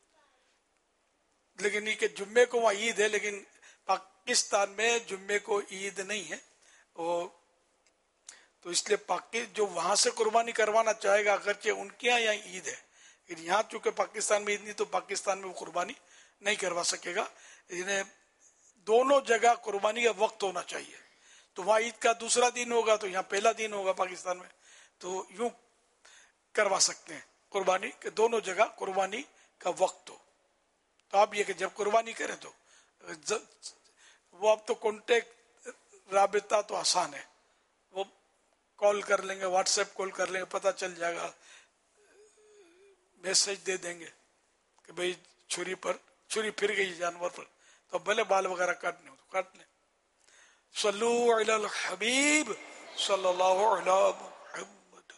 لیکن یہ کہ جمعے کو وہاں عید ہے، لیکن پاکستان میں جمعے کو عید نہیں ہے، تو اس لیے جو وہاں سے قربانی کروانا چاہے گا اگرچہ ان کے یہاں عید ہے، لیکن یہاں چونکہ پاکستان میں عید نہیں تو پاکستان میں وہ قربانی نہیں کروا سکے گا۔ دونوں جگہ قربانی کا وقت ہونا چاہیے، تو وہاں عید کا دوسرا دن ہوگا تو یہاں پہلا دن ہوگا پاکستان میں، تو یوں کروا سکتے ہیں قربانی کہ دونوں جگہ قربانی کا وقت ہو۔ تو آپ یہ کہ جب قربانی کریں تو وہ اب تو کانٹیکٹ رابطہ تو آسان ہے، وہ کال کر لیں گے، واٹس ایپ کال کر لیں گے، پتہ چل جائے گا، میسج دے دیں گے کہ بھئی چھری پھر گئی جانور پر، تو بھلے بال وغیرہ کاٹنے ہو تو کاٹ لیں۔ صلو علی الحبیب صلی اللہ علیہ محمد۔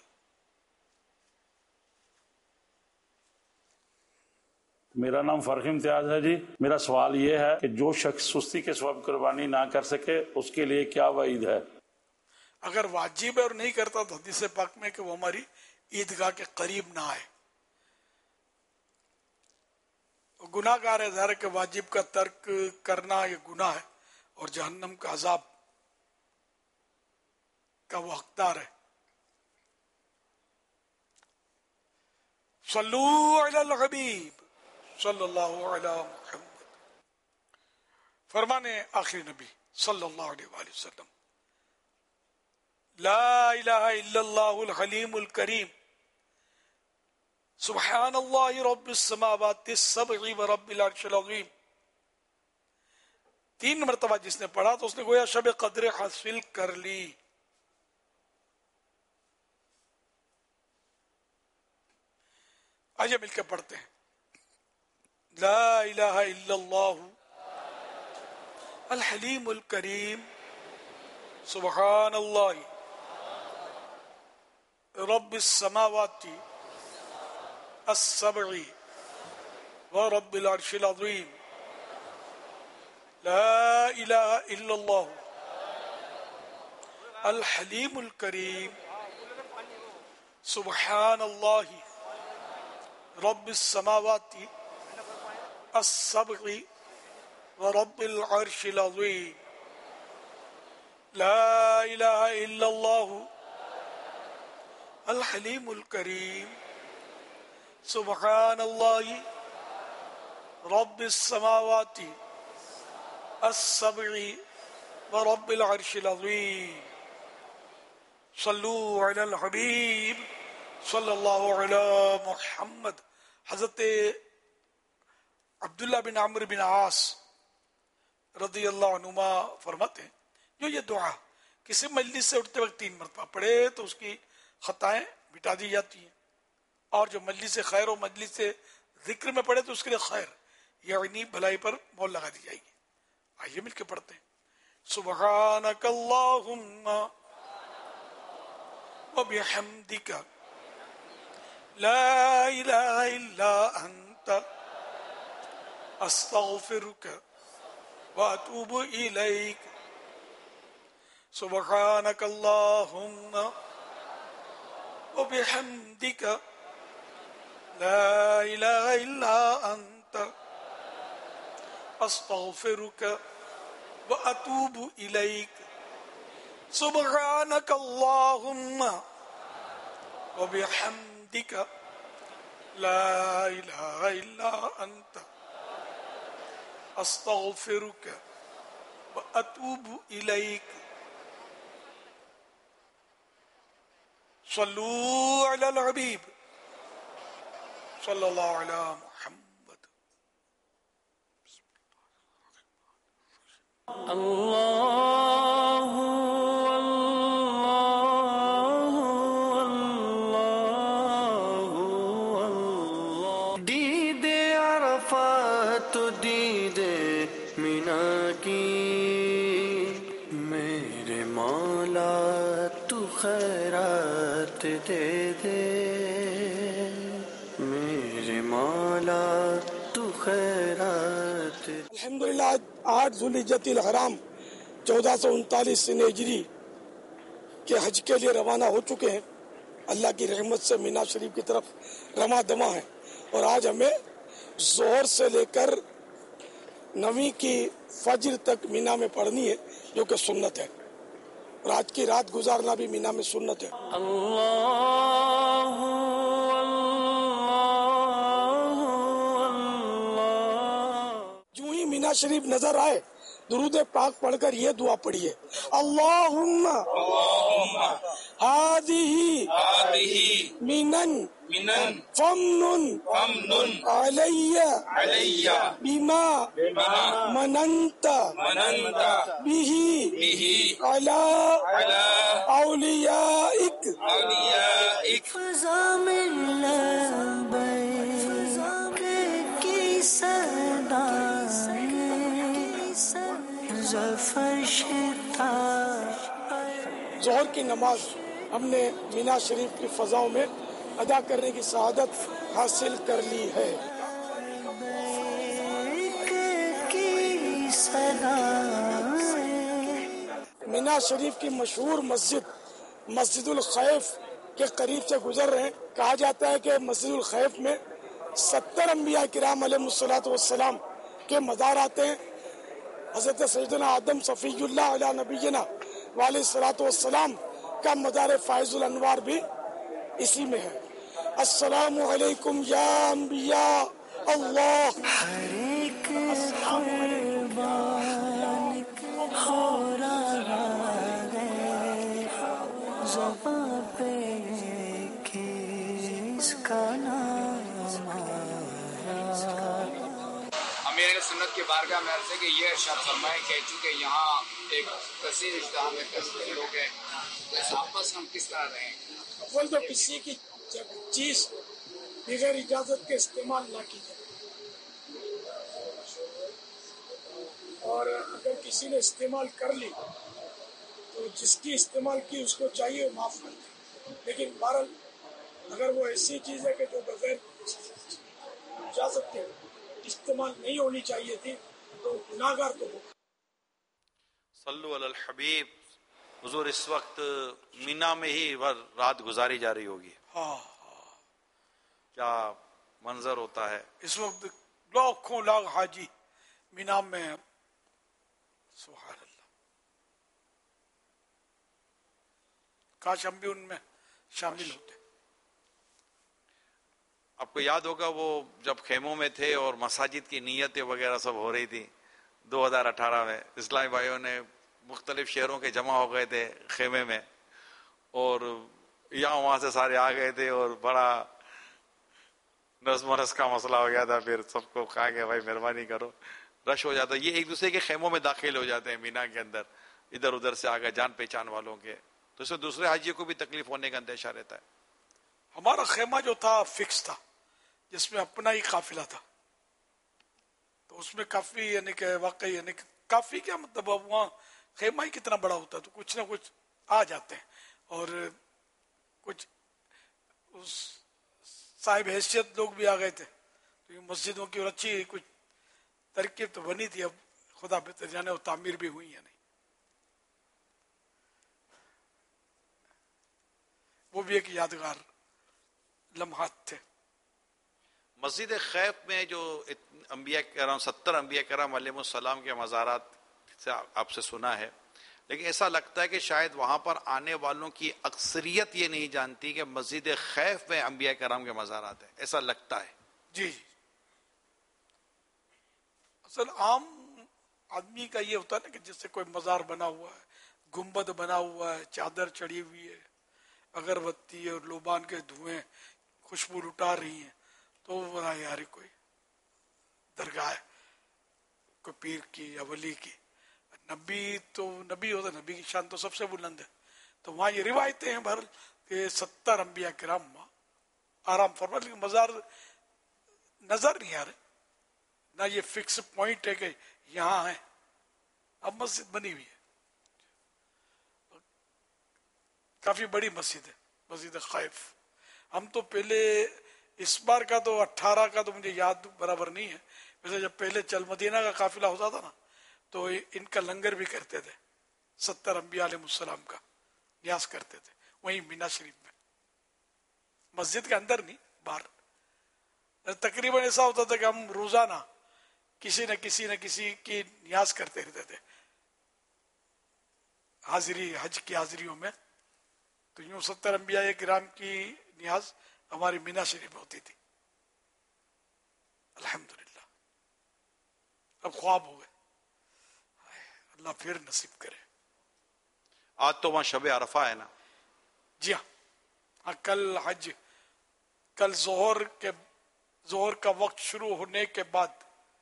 میرا نام فرق امتیاز ہے جی۔ میرا سوال یہ ہے کہ جو شخص سستی کے سبب قربانی نہ کر سکے اس کے لیے کیا وعید ہے؟ اگر واجب ہے اور نہیں کرتا تو حدیث پاک میں کہ وہ ہماری عیدگاہ کے قریب نہ آئے، گناہ گار ہے، ظاہر ہے کہ واجب کا ترک کرنا یہ گناہ ہے اور جہنم کا عذاب کا وہ حقدار ہے۔ صلو علی الحبیب صلی اللہ علیہ محمد۔ فرمانے آخری نبی صلی اللہ علیہ وآلہ وسلم، لا الہ الا اللہ الحلیم الکریم، سبحان اللہ رب السماوات السبع ورب العرش العظیم۔ 3 مرتبہ جس نے پڑھا تو اس نے گویا شب قدر حاصل کر لی۔ آئیے مل کے پڑھتے ہیں، لا الہ الا اللہ الحلیم الکریم، سبحان اللہ رب السماوات السبع ورب العرش العظیم، لا الہ الا اللہ الحلیم الکریم، سبحان اللہ رب السماوات السبع ورب العرش العظیم، لا الہ الا اللہ الحلیم الکریم، سبحان اللہ رب السماوات السبع ورب العرش العظیم۔ صلو علی الحبیب صلی اللہ علی محمد۔ حضرت عبداللہ بن عمرو بن عاص رضی اللہ عنہما فرماتے ہیں جو یہ دعا کسی مجلس سے اٹھتے وقت 3 مرتبہ پڑھے تو اس کی خطائیں مٹا دی جاتی ہیں، اور جو مجلس خیر و مجلس ذکر میں پڑھے تو اس کے لیے خیر یعنی بھلائی پر مول لگا دی جائے گی۔ آئیے مل کے پڑھتے ہیں، سبحانک اللہم وبحمدک لا الہ الا انت استغفرک واتوب الیک، سبحانک اللہم وبحمدک لا الہ الا انت استغفرک واتوب الیک، سبحانک اللہم وبحمدک لا الہ الا انت استغفرک واتوب الیک۔ صلو علی الحبیب صلی اللہ علیہ محمد۔ اللہ دید عرفات دید مینا کی، میرے مولا تو خیرات دے دے، میرے مولا تو خیرات۔ الحمدللہ 8 ذوالحجۃ الحرام 1439 ہجری کے حج کے لیے روانہ ہو چکے ہیں۔ اللہ کی رحمت سے مینا شریف کی طرف رواں دواں ہیں، اور آج ہمیں ظہر سے لے کر 9 کی فجر تک مینا میں پڑھنی ہے، جو کہ سنت ہے، اور آج کی رات گزارنا بھی مینا میں سنت ہے۔ جو ہی مینا شریف نظر آئے درود پاک پڑھ کر یہ دعا پڑھیے، اللہم ہذہ منن فمنن علی بما مننت بہ علی اولیائک فضا من لبیک کی صدا ظہر کی نماز ہم نے مینا شریف کی فضاؤں میں ادا کرنے کی سعادت حاصل کر لی ہے۔ مینا شریف کی مشہور مسجد الخیف کے قریب سے گزر رہے ہیں۔ کہا جاتا ہے کہ مسجد الخیف میں 70 انبیاء کرام علیہ الصلوۃ والسلام کے مزار آتے ہیں۔ حضرت سیدنا آدم صفی اللہ علیہ نبینا علیہ الصلوۃ والسلام کا مزار فائز الانوار بھی اسی میں ہے۔ السلام علیکم یا انبیاء اللہ۔ ہر ایک قربان ہو رہا ہے زباں پہ کس کا نام امیر سنت کی بارگاہ میں عرض ہے کہ یہ ارشاد فرمائے کہ چونکہ یہاں ایک کثیر اجتماع میں کثیر لوگ ہیں تو اس آپس ہم کس طرح رہیں؟ اول تو کسی کی چیز بغیر اجازت کے استعمال نہ کی جائے، اور اگر کسی نے استعمال کر لی تو جس کی استعمال کی اس کو چاہیے معاف کر دے، لیکن بہرحال اگر وہ ایسی چیز ہے کہ جو بغیر اجازت کے استعمال نہیں ہونی چاہیے تھی تو گناہگار تو ہو۔ صلو علی الحبیب۔ حضور اس وقت مینا میں ہی رات گزاری جا رہی ہوگی، کیا منظر ہوتا ہے اس وقت؟ لاکھوں لاکھ حاجی مینا میں، سبحان اللہ، کاش ہم بھی ان میں شامل ہوتے۔ آپ کو یاد ہوگا وہ جب خیموں میں تھے اور مساجد کی نیتیں وغیرہ سب ہو رہی تھی 2018 میں، اسلامی بھائیوں نے مختلف شہروں کے جمع ہو گئے تھے خیمے میں، اور یہاں وہاں سے سارے آ گئے تھے، اور بڑا نظم و نسق کا مسئلہ ہو گیا تھا۔ پھر سب کو کہا کہ بھائی مہربانی کرو، رش ہو جاتا ہے، یہ ایک دوسرے کے خیموں میں داخل ہو جاتے ہیں مینا کے اندر، ادھر ادھر سے آ گئے جان پہچان والوں کے، تو اس سے دوسرے حاجیوں کو بھی تکلیف ہونے کا اندیشہ رہتا ہے۔ ہمارا خیمہ جو تھا فکس تھا، جس میں اپنا ہی قافلہ تھا، تو اس میں کافی یعنی کہ واقعی یعنی کہ کافی کیا مطلب، وہاں خیمہ ہی کتنا بڑا ہوتا ہے تو کچھ نہ کچھ آ جاتے ہیں، اور کچھ اس صاحب حیثیت لوگ بھی آ گئے تھے، تو یہ مسجدوں کی اور اچھی کچھ ترکیب تو بنی تھی، اب خدا بہتر جانے وہ تعمیر بھی ہوئی یا نہیں۔ وہ بھی ایک یادگار لمحات تھے۔ مسجد خیف میں جو انبیاء کرام 70 انبیاء کرام علیہ السلام کے مزارات سے آپ سے سنا ہے، لیکن ایسا لگتا ہے کہ شاید وہاں پر آنے والوں کی اکثریت یہ نہیں جانتی کہ مسجد خیف میں انبیاء کرام کے مزارات ہیں، ایسا لگتا ہے۔ جی، اصل عام آدمی کا یہ ہوتا ہے نا کہ جس سے کوئی مزار بنا ہوا ہے، گنبد بنا ہوا ہے، چادر چڑھی ہوئی ہے، اگربتی اور لوبان کے دھوئیں خوشبو لٹا رہی ہیں، تو وہ یار کوئی درگاہ ہے، کوئی پیر کی یا ولی کی۔ نبی تو نبی ہوتا، نبی کی شان تو سب سے بلند ہے، تو وہاں یہ روایتیں ہیں بہرحال کہ 70 انبیاء کرام وہاں آرام فرما، لیکن مزار نظر نہیں آ رہے، نہ یہ فکس پوائنٹ ہے کہ یہاں ہے۔ اب مسجد بنی ہوئی ہے، کافی بڑی مسجد ہے، مسجد خیف۔ ہم تو پہلے اس بار کا تو 18 کا تو مجھے یاد برابر نہیں ہے، ویسے جب پہلے چل مدینہ کا قافلہ ہوتا تھا نا تو ان کا لنگر بھی کرتے تھے، 70 انبیاء علیہ السلام کا نیاز کرتے تھے وہیں مینا شریف میں۔ مسجد کے اندر نہیں، باہر۔ تقریباً ایسا ہوتا تھا کہ ہم روزانہ کسی نہ کسی کی نیاز کرتے رہتے تھے حاضری، حج کی حاضریوں میں۔ تو یوں 70 انبیاء کرام کی نیاز ہماری مینا شریف میں ہوتی تھی، الحمدللہ۔ اب خواب ہو گئے، اللہ پھر نصیب کرے۔ آج تو وہاں شب عرفہ ہے نا؟ جی ہاں، کل حج، کل ظہر کا وقت شروع ہونے کے بعد،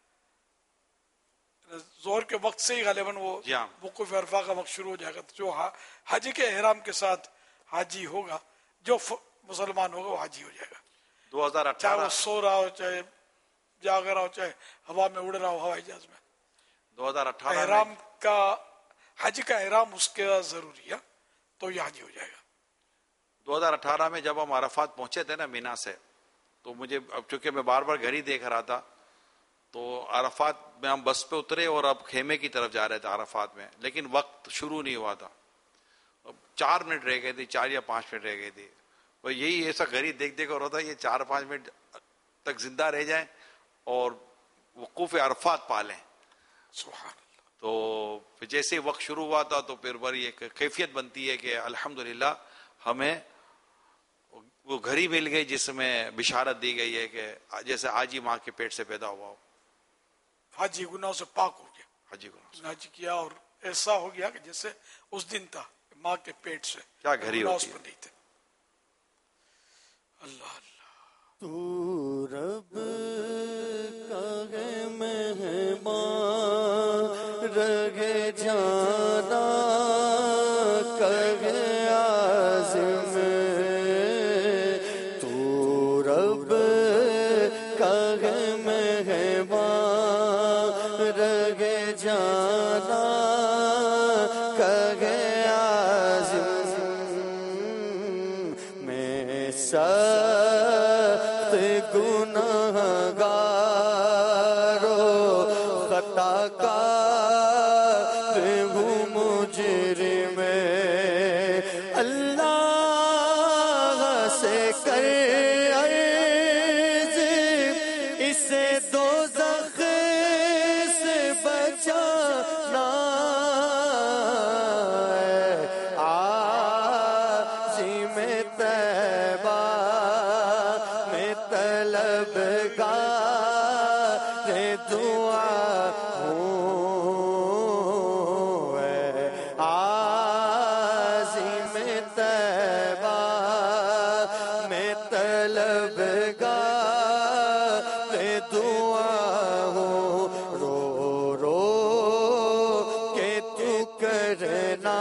ظہر کے وقت سے ہی غالباً وہ وقوف عرفہ کا وقت شروع ہو جائے گا۔ جو حج کے احرام کے ساتھ حاجی ہوگا، جو مسلمان ہوگا وہ حاجی ہو جائے گا، 2018، چاہے وہ سو رہا ہو، چاہے جاگ رہا ہو، چاہے ہوا میں اڑ رہا ہو ہوائی جہاز میں۔ 2018 احرام کا، حج کا احرام اس کے ضروری ہے، تو یہ حاجی ہو جائے گا۔ 2018 میں جب ہم عرفات پہنچے تھے نا مینا سے، تو مجھے، اب چونکہ میں بار بار گھر ہی دیکھ رہا تھا، تو عرفات میں ہم بس پہ اترے اور اب خیمے کی طرف جا رہے تھے عرفات میں، لیکن وقت شروع نہیں ہوا تھا، 4 منٹ رہ گئے تھے، 4 یا 5 منٹ رہ گئے تھے۔ اور یہی ایسا گھر ہی دیکھ ہو رہا تھا، یہ 4-5 منٹ تک زندہ رہ جائیں اور وقوف عرفات پا لیں۔ سبحان اللہ۔ تو جیسے وقت شروع ہوا تھا تو پھر بڑی ایک کیفیت بنتی ہے کہ الحمدللہ ہمیں وہ گھر ہی مل گئی جس میں بشارت دی گئی ہے کہ جیسے آج ہی ماں کے پیٹ سے پیدا ہوا ہو۔ حاجی گناہوں سے پاک ہو گیا، حاجی گناہ حج کیا اور ایسا ہو گیا کہ جیسے اس دن تھا، ماں کے پیٹ سے کیا گھری ہوتی پر نہیں تھے۔ اللہ اللہ۔ تو رب کا ہے مہمان رگے جانا کہے عازم، تو رب کا ہے مہمان رگے جانا کہے عازم، میں گناہ گارو خطا کار ہوں مجرم، اللہ سے کر عرض اسے دوزخ سے بچانا، عازم طیبہ میں طلبگار دعا ہوں، عازم طیبہ میں طلبگار دعا ہوں، رو رو کے تو کرنا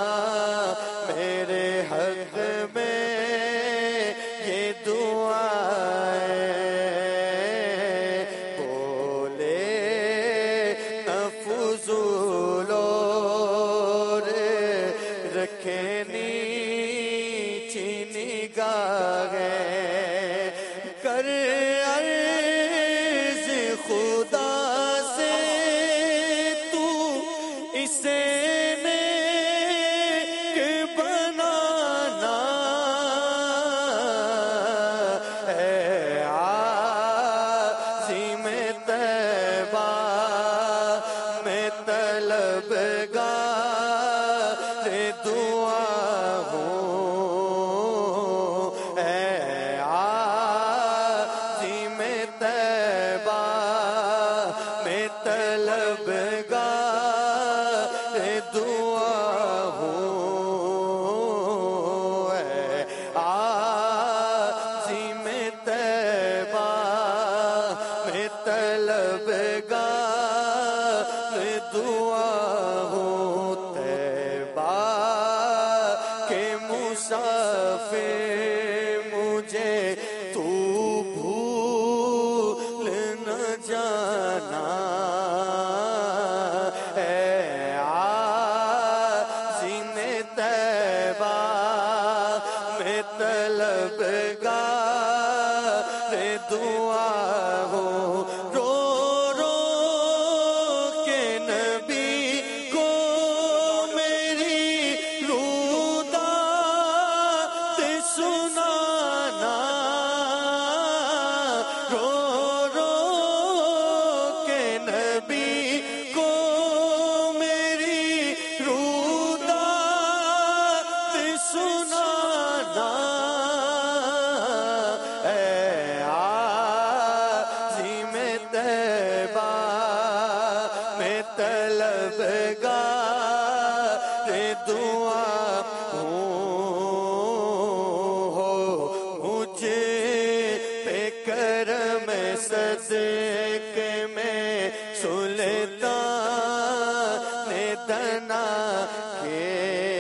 میرے حق میں یہ دعا بولے نہ فضول اور رکھے نیچی نگاہیں، کر عرض خدا سے تو اسے نیک بنانا، اے عازم طیبہ میں طلبگار دعا ہوں، اے عازم طیبہ میں طلبگار دعا ہوں، اے عازم طیبہ میں طلبگار دعا ہوں، طیبہ کے مسافر مجھے تو بھول نہ جانا، اے عازم طیبہ میں طلبگار دعا ہوں، رو رو کے نبی کو میری رودات سنانا، دعا ہو مجھے پہ کرم صدقے میں سلطان دنا کے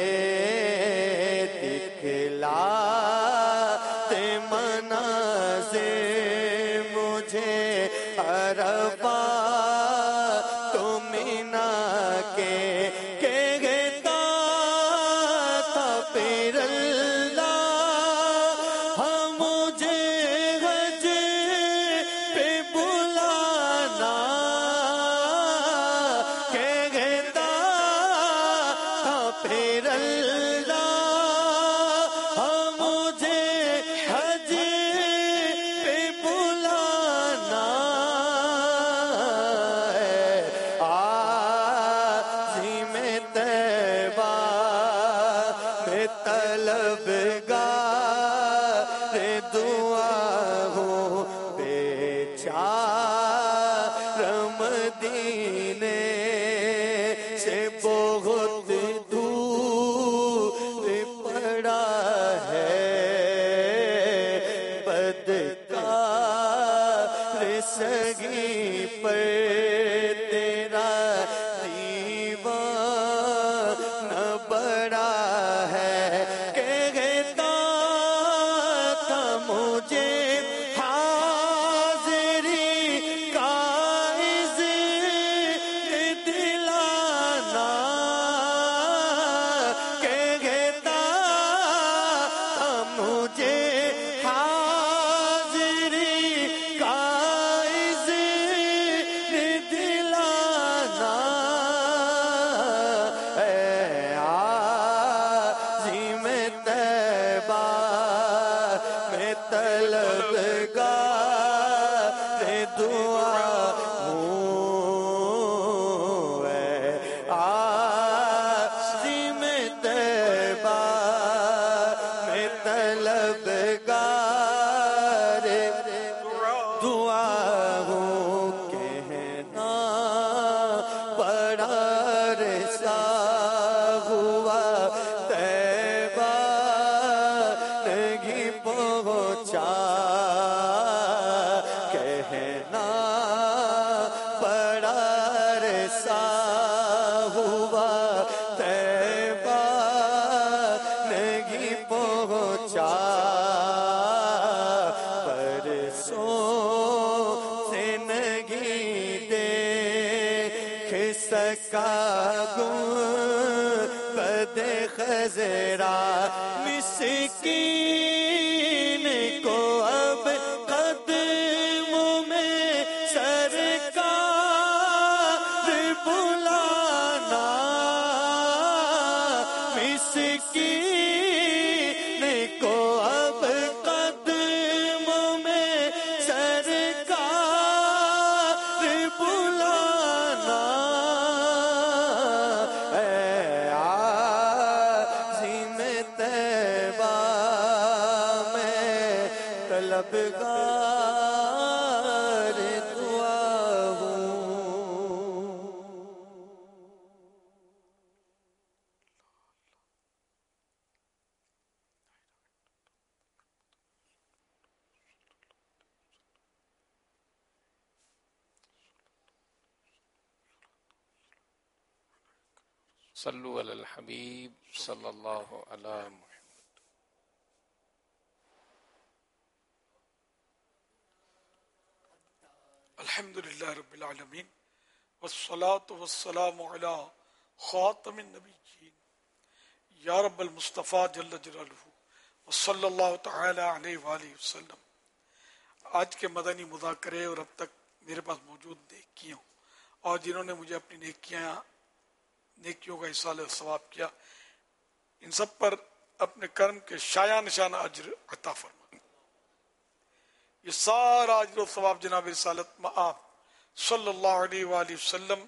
دکھلا تے مناظر مجھے عرفات تو مینا کے کہتا تھا پھر اللہ ہم مجھے حج پہ بلانا، کہتا تھا پھر اللہ ہم مجھے حج پہ بلانا ہے، عظیم طیبہ میں طلبگار دعا ہوں، بیچارہ مدینے سے بہت دور پڑا ہے، بدکار سگی پر تیرا دیوانہ بڑا ہے، کہتا تھا مجھے حاضری کا عزت دلانا، کہتا تھا مجھے حاضری کا عزت دلانا، اے عظیم طیبہ میں طلبگار دعا ہوں، اے عظیم طیبہ میں طلبگار دعا ہوں، کہنا بڑا رسا ہوا طیبہ نہیں پہنچا، کہنا بڑا رسا ہوا طیبہ نہیں پہنچا، برسوں سے نہیں دیکھ سکا گنبد خضرا، مسکین کو اب قدموں میں سرکار بلانا، مسکین کو اب قدموں میں سرکار بلانا، اے عظیم طیبہ میں طلبگار دعا ہوں۔ صلو علی الحبیب صلی اللہ علیہ وسلم۔ الحمد للہ رب العالمین والصلاة والسلام علی خاتم النبیین یا رب المصطفیٰ جل جلالہ وصلی اللہ تعالی علیہ وآلہ وسلم۔ آج کے مدنی مذاکرے اور اب تک میرے پاس موجود نیکیوں اور جنہوں نے مجھے اپنی نیکیوں کا اصالہ ثواب کیا، ان سب پر اپنے کرم کے شایع نشانہ اجر عطا فرما۔ یہ سارا اجر و ثواب جناب رسالت مآب صلی اللہ علیہ وآلہ وسلم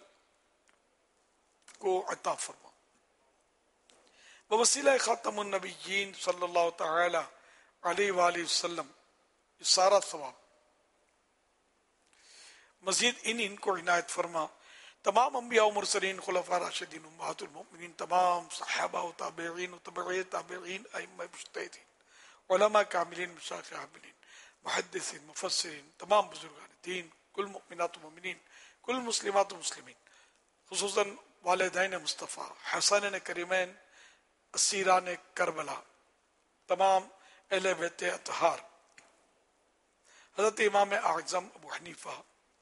کو عطا فرما۔ بوسیلہ خاتم النبیین صلی اللہ تعالی علیہ وآلہ وسلم یہ سارا ثواب مزید ان کو عنایت فرما तमाम अंबिया व मुरसलीन, खुलफा राशिदीन, उम्महातुल मोमिनीन, तमाम सहाबा व ताबीईन व तबई ताबीईन, अइम्मा मुज्तहिदीन, उलमा कामिलीन, मशाइख आमिलीन, मुहद्दिसीन, मुफस्सिरीन, तमाम बुजुर्गान दीन, कुल मुमिनात व मोमिनीन, कुल मुस्लिमात व मुस्लिमीन, खुसूसन वालिदैन मुस्तफ़ा, हसन करीमैन, असीरान करबला, तमाम अहले बैत अतहार, हज़रत इमाम आज़म अबू हनीफा,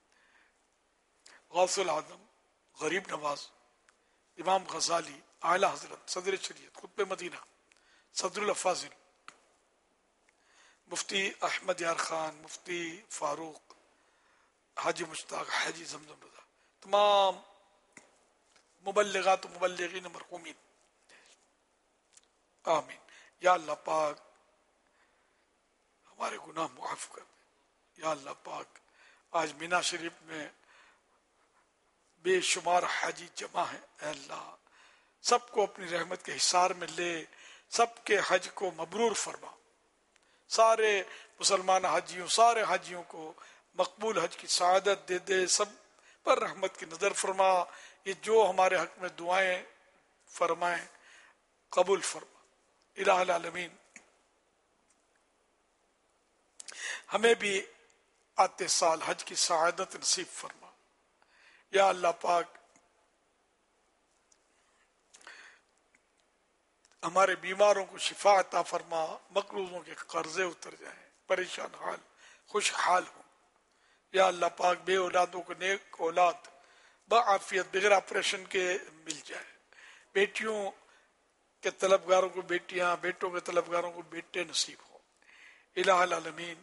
गौसुल आज़म, गरीब नवाज, इमाम गजाली, आला हजरत, सदर शरीयत, खुतबे मदीना, सदरुल अफाजिल, मुफ्ती अहमद यार खान, मुफ्ती फारूक, हाजी मुश्ताक, हाजी जमजम रजा, तमाम मुबल्लिगात मुबल्लिगीन मरहूमीन, आमीन। या अल्लाह पाक हमारे गुनाह मुआफ कर दे। या अल्लाह पाक आज मीना शरीफ में बेशुमार हाजी जमा है, अल्लाह सबको अपनी रहमत के हिसार में ले, सबके हज को मबरूर फरमा, सारे मुसलमान हाजियों, सारे हाजियों को मकबूल हज की सआदत दे दे, सब पर रहमत की नजर फरमा। ये जो हमारे हक में दुआएं फरमाएं कबूल फरमा। इलाहुल आलमीन हमें भी आते साल हज की सआदत नसीब फरमा। या अल्लाह पाक हमारे बीमारों को शिफा अता फरमा, मकरूजों के कर्जे उतर जाएं, परेशान हाल खुशहाल हो। या अल्लाह पाक बे औलादों को नेक औलाद बाआफियत बगैर ऑपरेशन के मिल जाए, बेटियों के तलबगारों को बेटियां, बेटों के तलबगारों को बेटे नसीब हो। इलाहुल आलमीन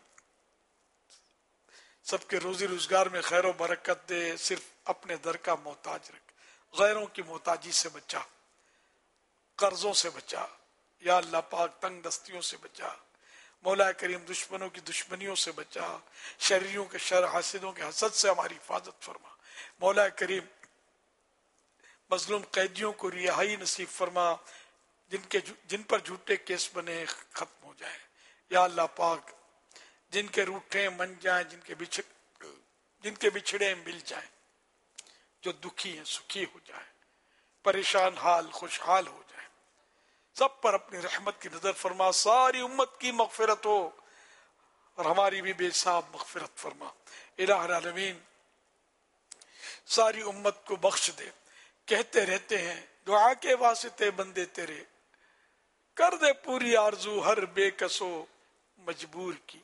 सबके रोजी रोजगार में खैर और बरकत दे, सिर्फ अपने दर का मोहताज रख, गैरों की मोहताजी से बचा, कर्जों से बचा। या अल्लाह पाक तंग दस्तियों से बचा, मौला करीम दुश्मनों की दुश्मनियों से बचा, शर्रियों के शर, हासिदों के हसद से हमारी हिफाजत फरमा। मौला करीम मजलूम कैदियों को रिहाई नसीब फरमा, जिन पर झूठे केस बने खत्म हो जाए। या अल्लाह पाक जिनके रूठे मन जाए, जिनके बिछड़े मिल जाए, जो दुखी हैं सुखी हो जाए, परेशान हाल खुशहाल हो जाए, सब पर अपनी रहमत की नजर फरमा। सारी उम्मत की मगफिरत हो और हमारी भी बेहिसाब मगफिरत फरमा। इलाहुल आलमीन सारी उम्मत को बख्श दे। कहते रहते हैं दुआ के वास्ते बंदे तेरे, कर दे पूरी आरजू हर बेकसो मजबूर की।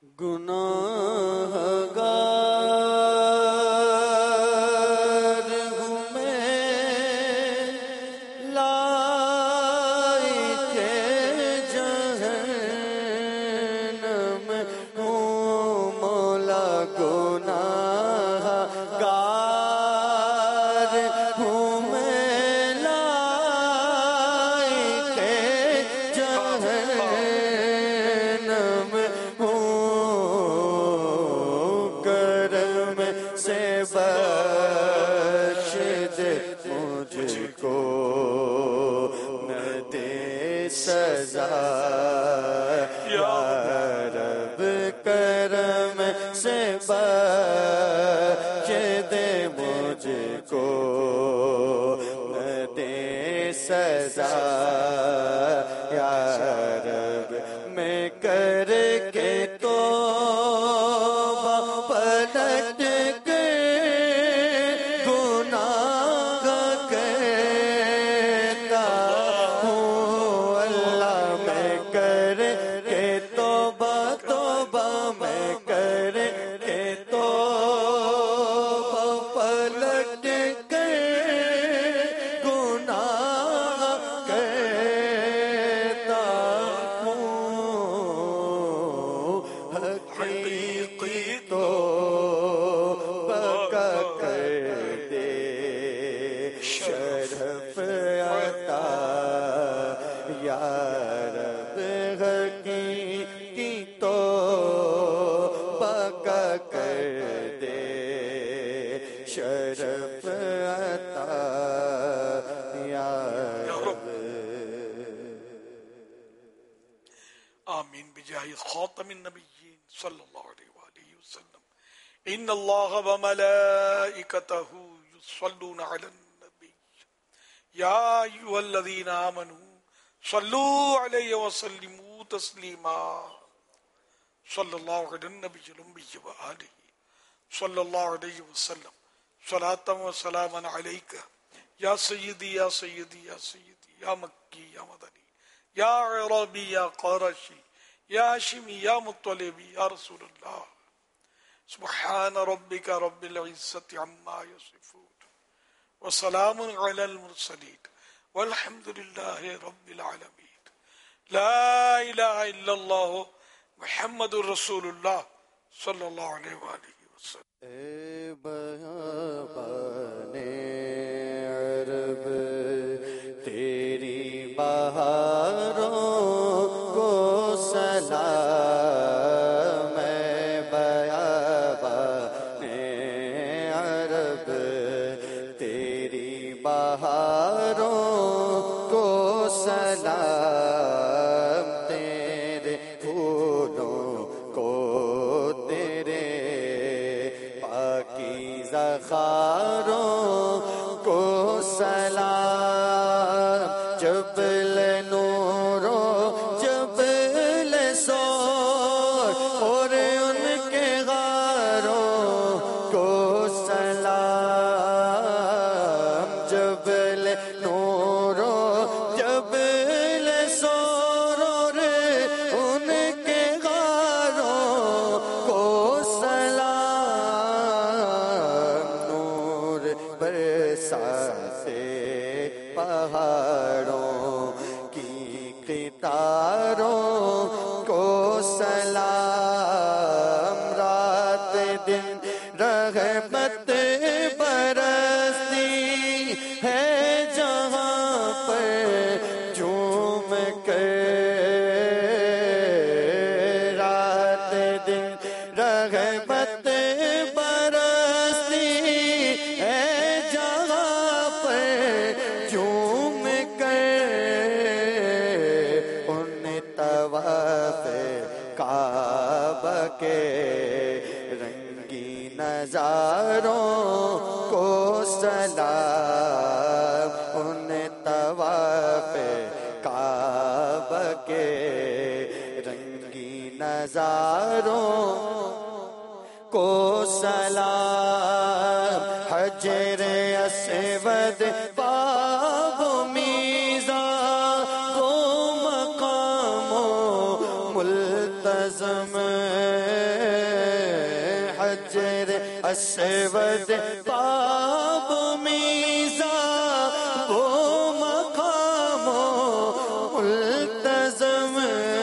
गुनाहगार हूँ मैं, लाइके जहन्नम हूँ मौला, गुनाहगार हूँ मैं, लाइके जहन्नम हूँ, करम से बख्श दे मुझको, न दे सजा या रब, करम से बख्श दे मुझको, न दे सजा या रब। मैं करके तो पलट के गुनाह करता हूँ अल्लाह, मैं करके तौबा मैं करके तौबा पलट के गुनाह करता हूँ, हकीकी तो पक्का कर दे शरफ अता या रब, हकीकी तो पक्का कर दे शरफ अता या रब। आमीन बिजाहि खातमिन नबिय्यीन सल्लल्लाहु अलैहि वसल्लम। ان اللہ وملائکتہ یصلون علی النبی یا ایھا الذین آمنوا صلوا علیہ وسلموا تسلیما صلی اللہ علی النبی الأمی وآلہ صلی اللہ علیہ وسلم صلاۃ و سلاما علیک یا سیدی یا سیدی یا سیدی یا مکی یا مدنی یا عربی یا قرشی یا ہاشمی یا مطلبی یا رسول اللہ سبحان ربک رب العزت عما یصفون وسلام علی المرسلین والحمد للہ رب العالمین لا الہ الا اللہ محمد الرسول اللہ صلی اللہ علیہ وآلہ وسلم. اے بیابانے عرب تیری بہاروں کو سلام، اے بیابانے عرب تیری بہاروں کو سلام، تیرے پھولوں کو تیرے پاکیزہ خاروں کو سلام، جبل نورو جبل سور اور ان کے غاروں کو سلام، جبل نورو جبل سور اور ان کے غاروں کو سلام، نور برساتے پہاڑوں کی قطاروں کو سلام، رات دن رحمت برستی ہے جہاں پر جھوم کر، رات دن رحمت برستی ہے جہاں پر جھوم کر، ان طواف کعبہ کے رنگی نظاروں کو سلام، ان طواف کعبہ کے رنگی نظاروں کو سلام، حجر اسود باب میزان وہ مقام ملتزم، حجر اسود باب میزان وہ مقام ملتزم،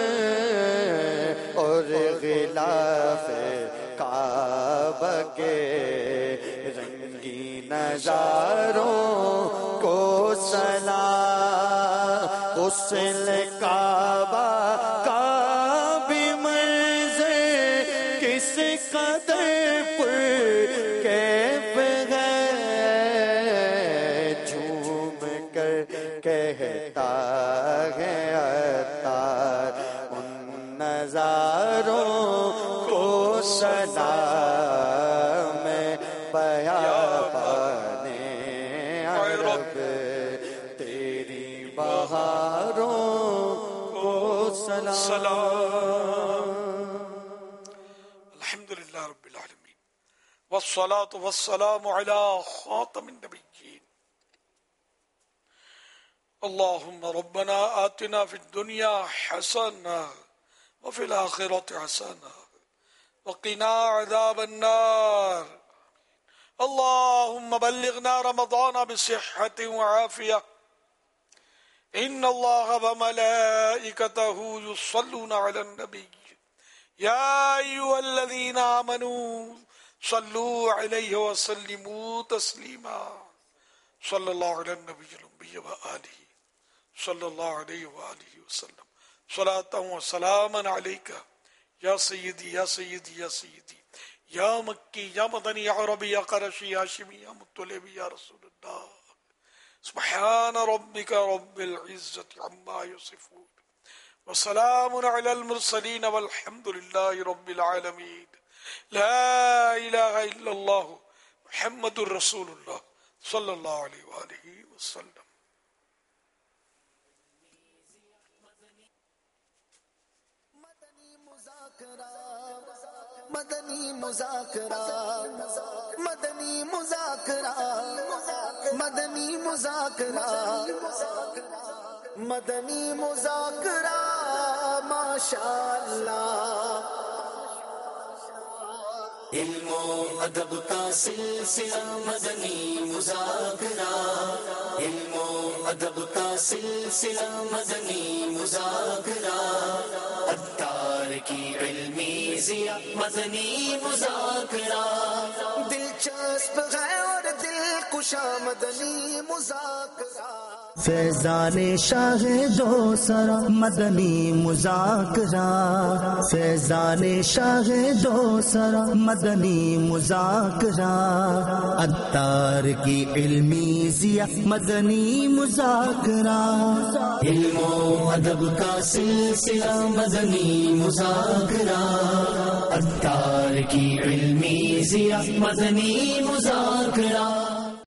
اور غلاف کعبہ کے رنگی نظاروں کو سلام، غسل کعبہ کا بھی منظر کس قدر پر کیف ہے، جھوم کر کہتا ہے عطار ان نظاروں کو سلام، بیابانے عرب تیری بہاروں کو سلام. الحمدللہ رب العالمین والصلاة والسلام علی خاتم النبیین. اللہم ربنا آتنا فی الدنیا حسنہ وفی الآخرۃ حسنہ وقنا عذاب النار. اللهم بلغنا رمضان بصحة وعافية. إن الله وملائكته يصلون على النبي يا أيها الذين آمنوا صلوا عليه وسلموا تسليما صلى الله على النبي الأمي وآله صلى الله عليه وآله وسلم صلاة وسلاما عليك يا سيدي يا سيدي يا سيدي یا مکی یا مدنی یا عربی یا قرشی یا ہاشمی یا مطلبی یا رسول اللہ سبحان ربک رب العزت عما یصفون وسلام علی المرسلین والحمد للہ رب العالمین لا الہ الا اللہ محمد الرسول اللہ صلی اللہ علیہ وآلہ وسلم. مدنی مذاکرہ مدنی مذاکرہ مدنی مذاکرہ مدنی مذاکرہ ماشاء اللہ. علم و ادب کا سلسلہ مدنی مذاکرہ علم و ادب کا سلسلہ مدنی مذاکرہ عطار کی علمی ضیا مدنی مذاکرہ دلچسپ ہے اور دل کشا مدنی مذاکرہ فیضان شاہ دو سرا مدنی مذاکرہ فیضان شاہ دو سرا مدنی مذاکرہ عطار کی علمی ضیا مدنی مذاکرہ علم و ادب کا سلسلہ مدنی مذاکرہ عطار کی علمی ضیا مدنی مذاکرہ.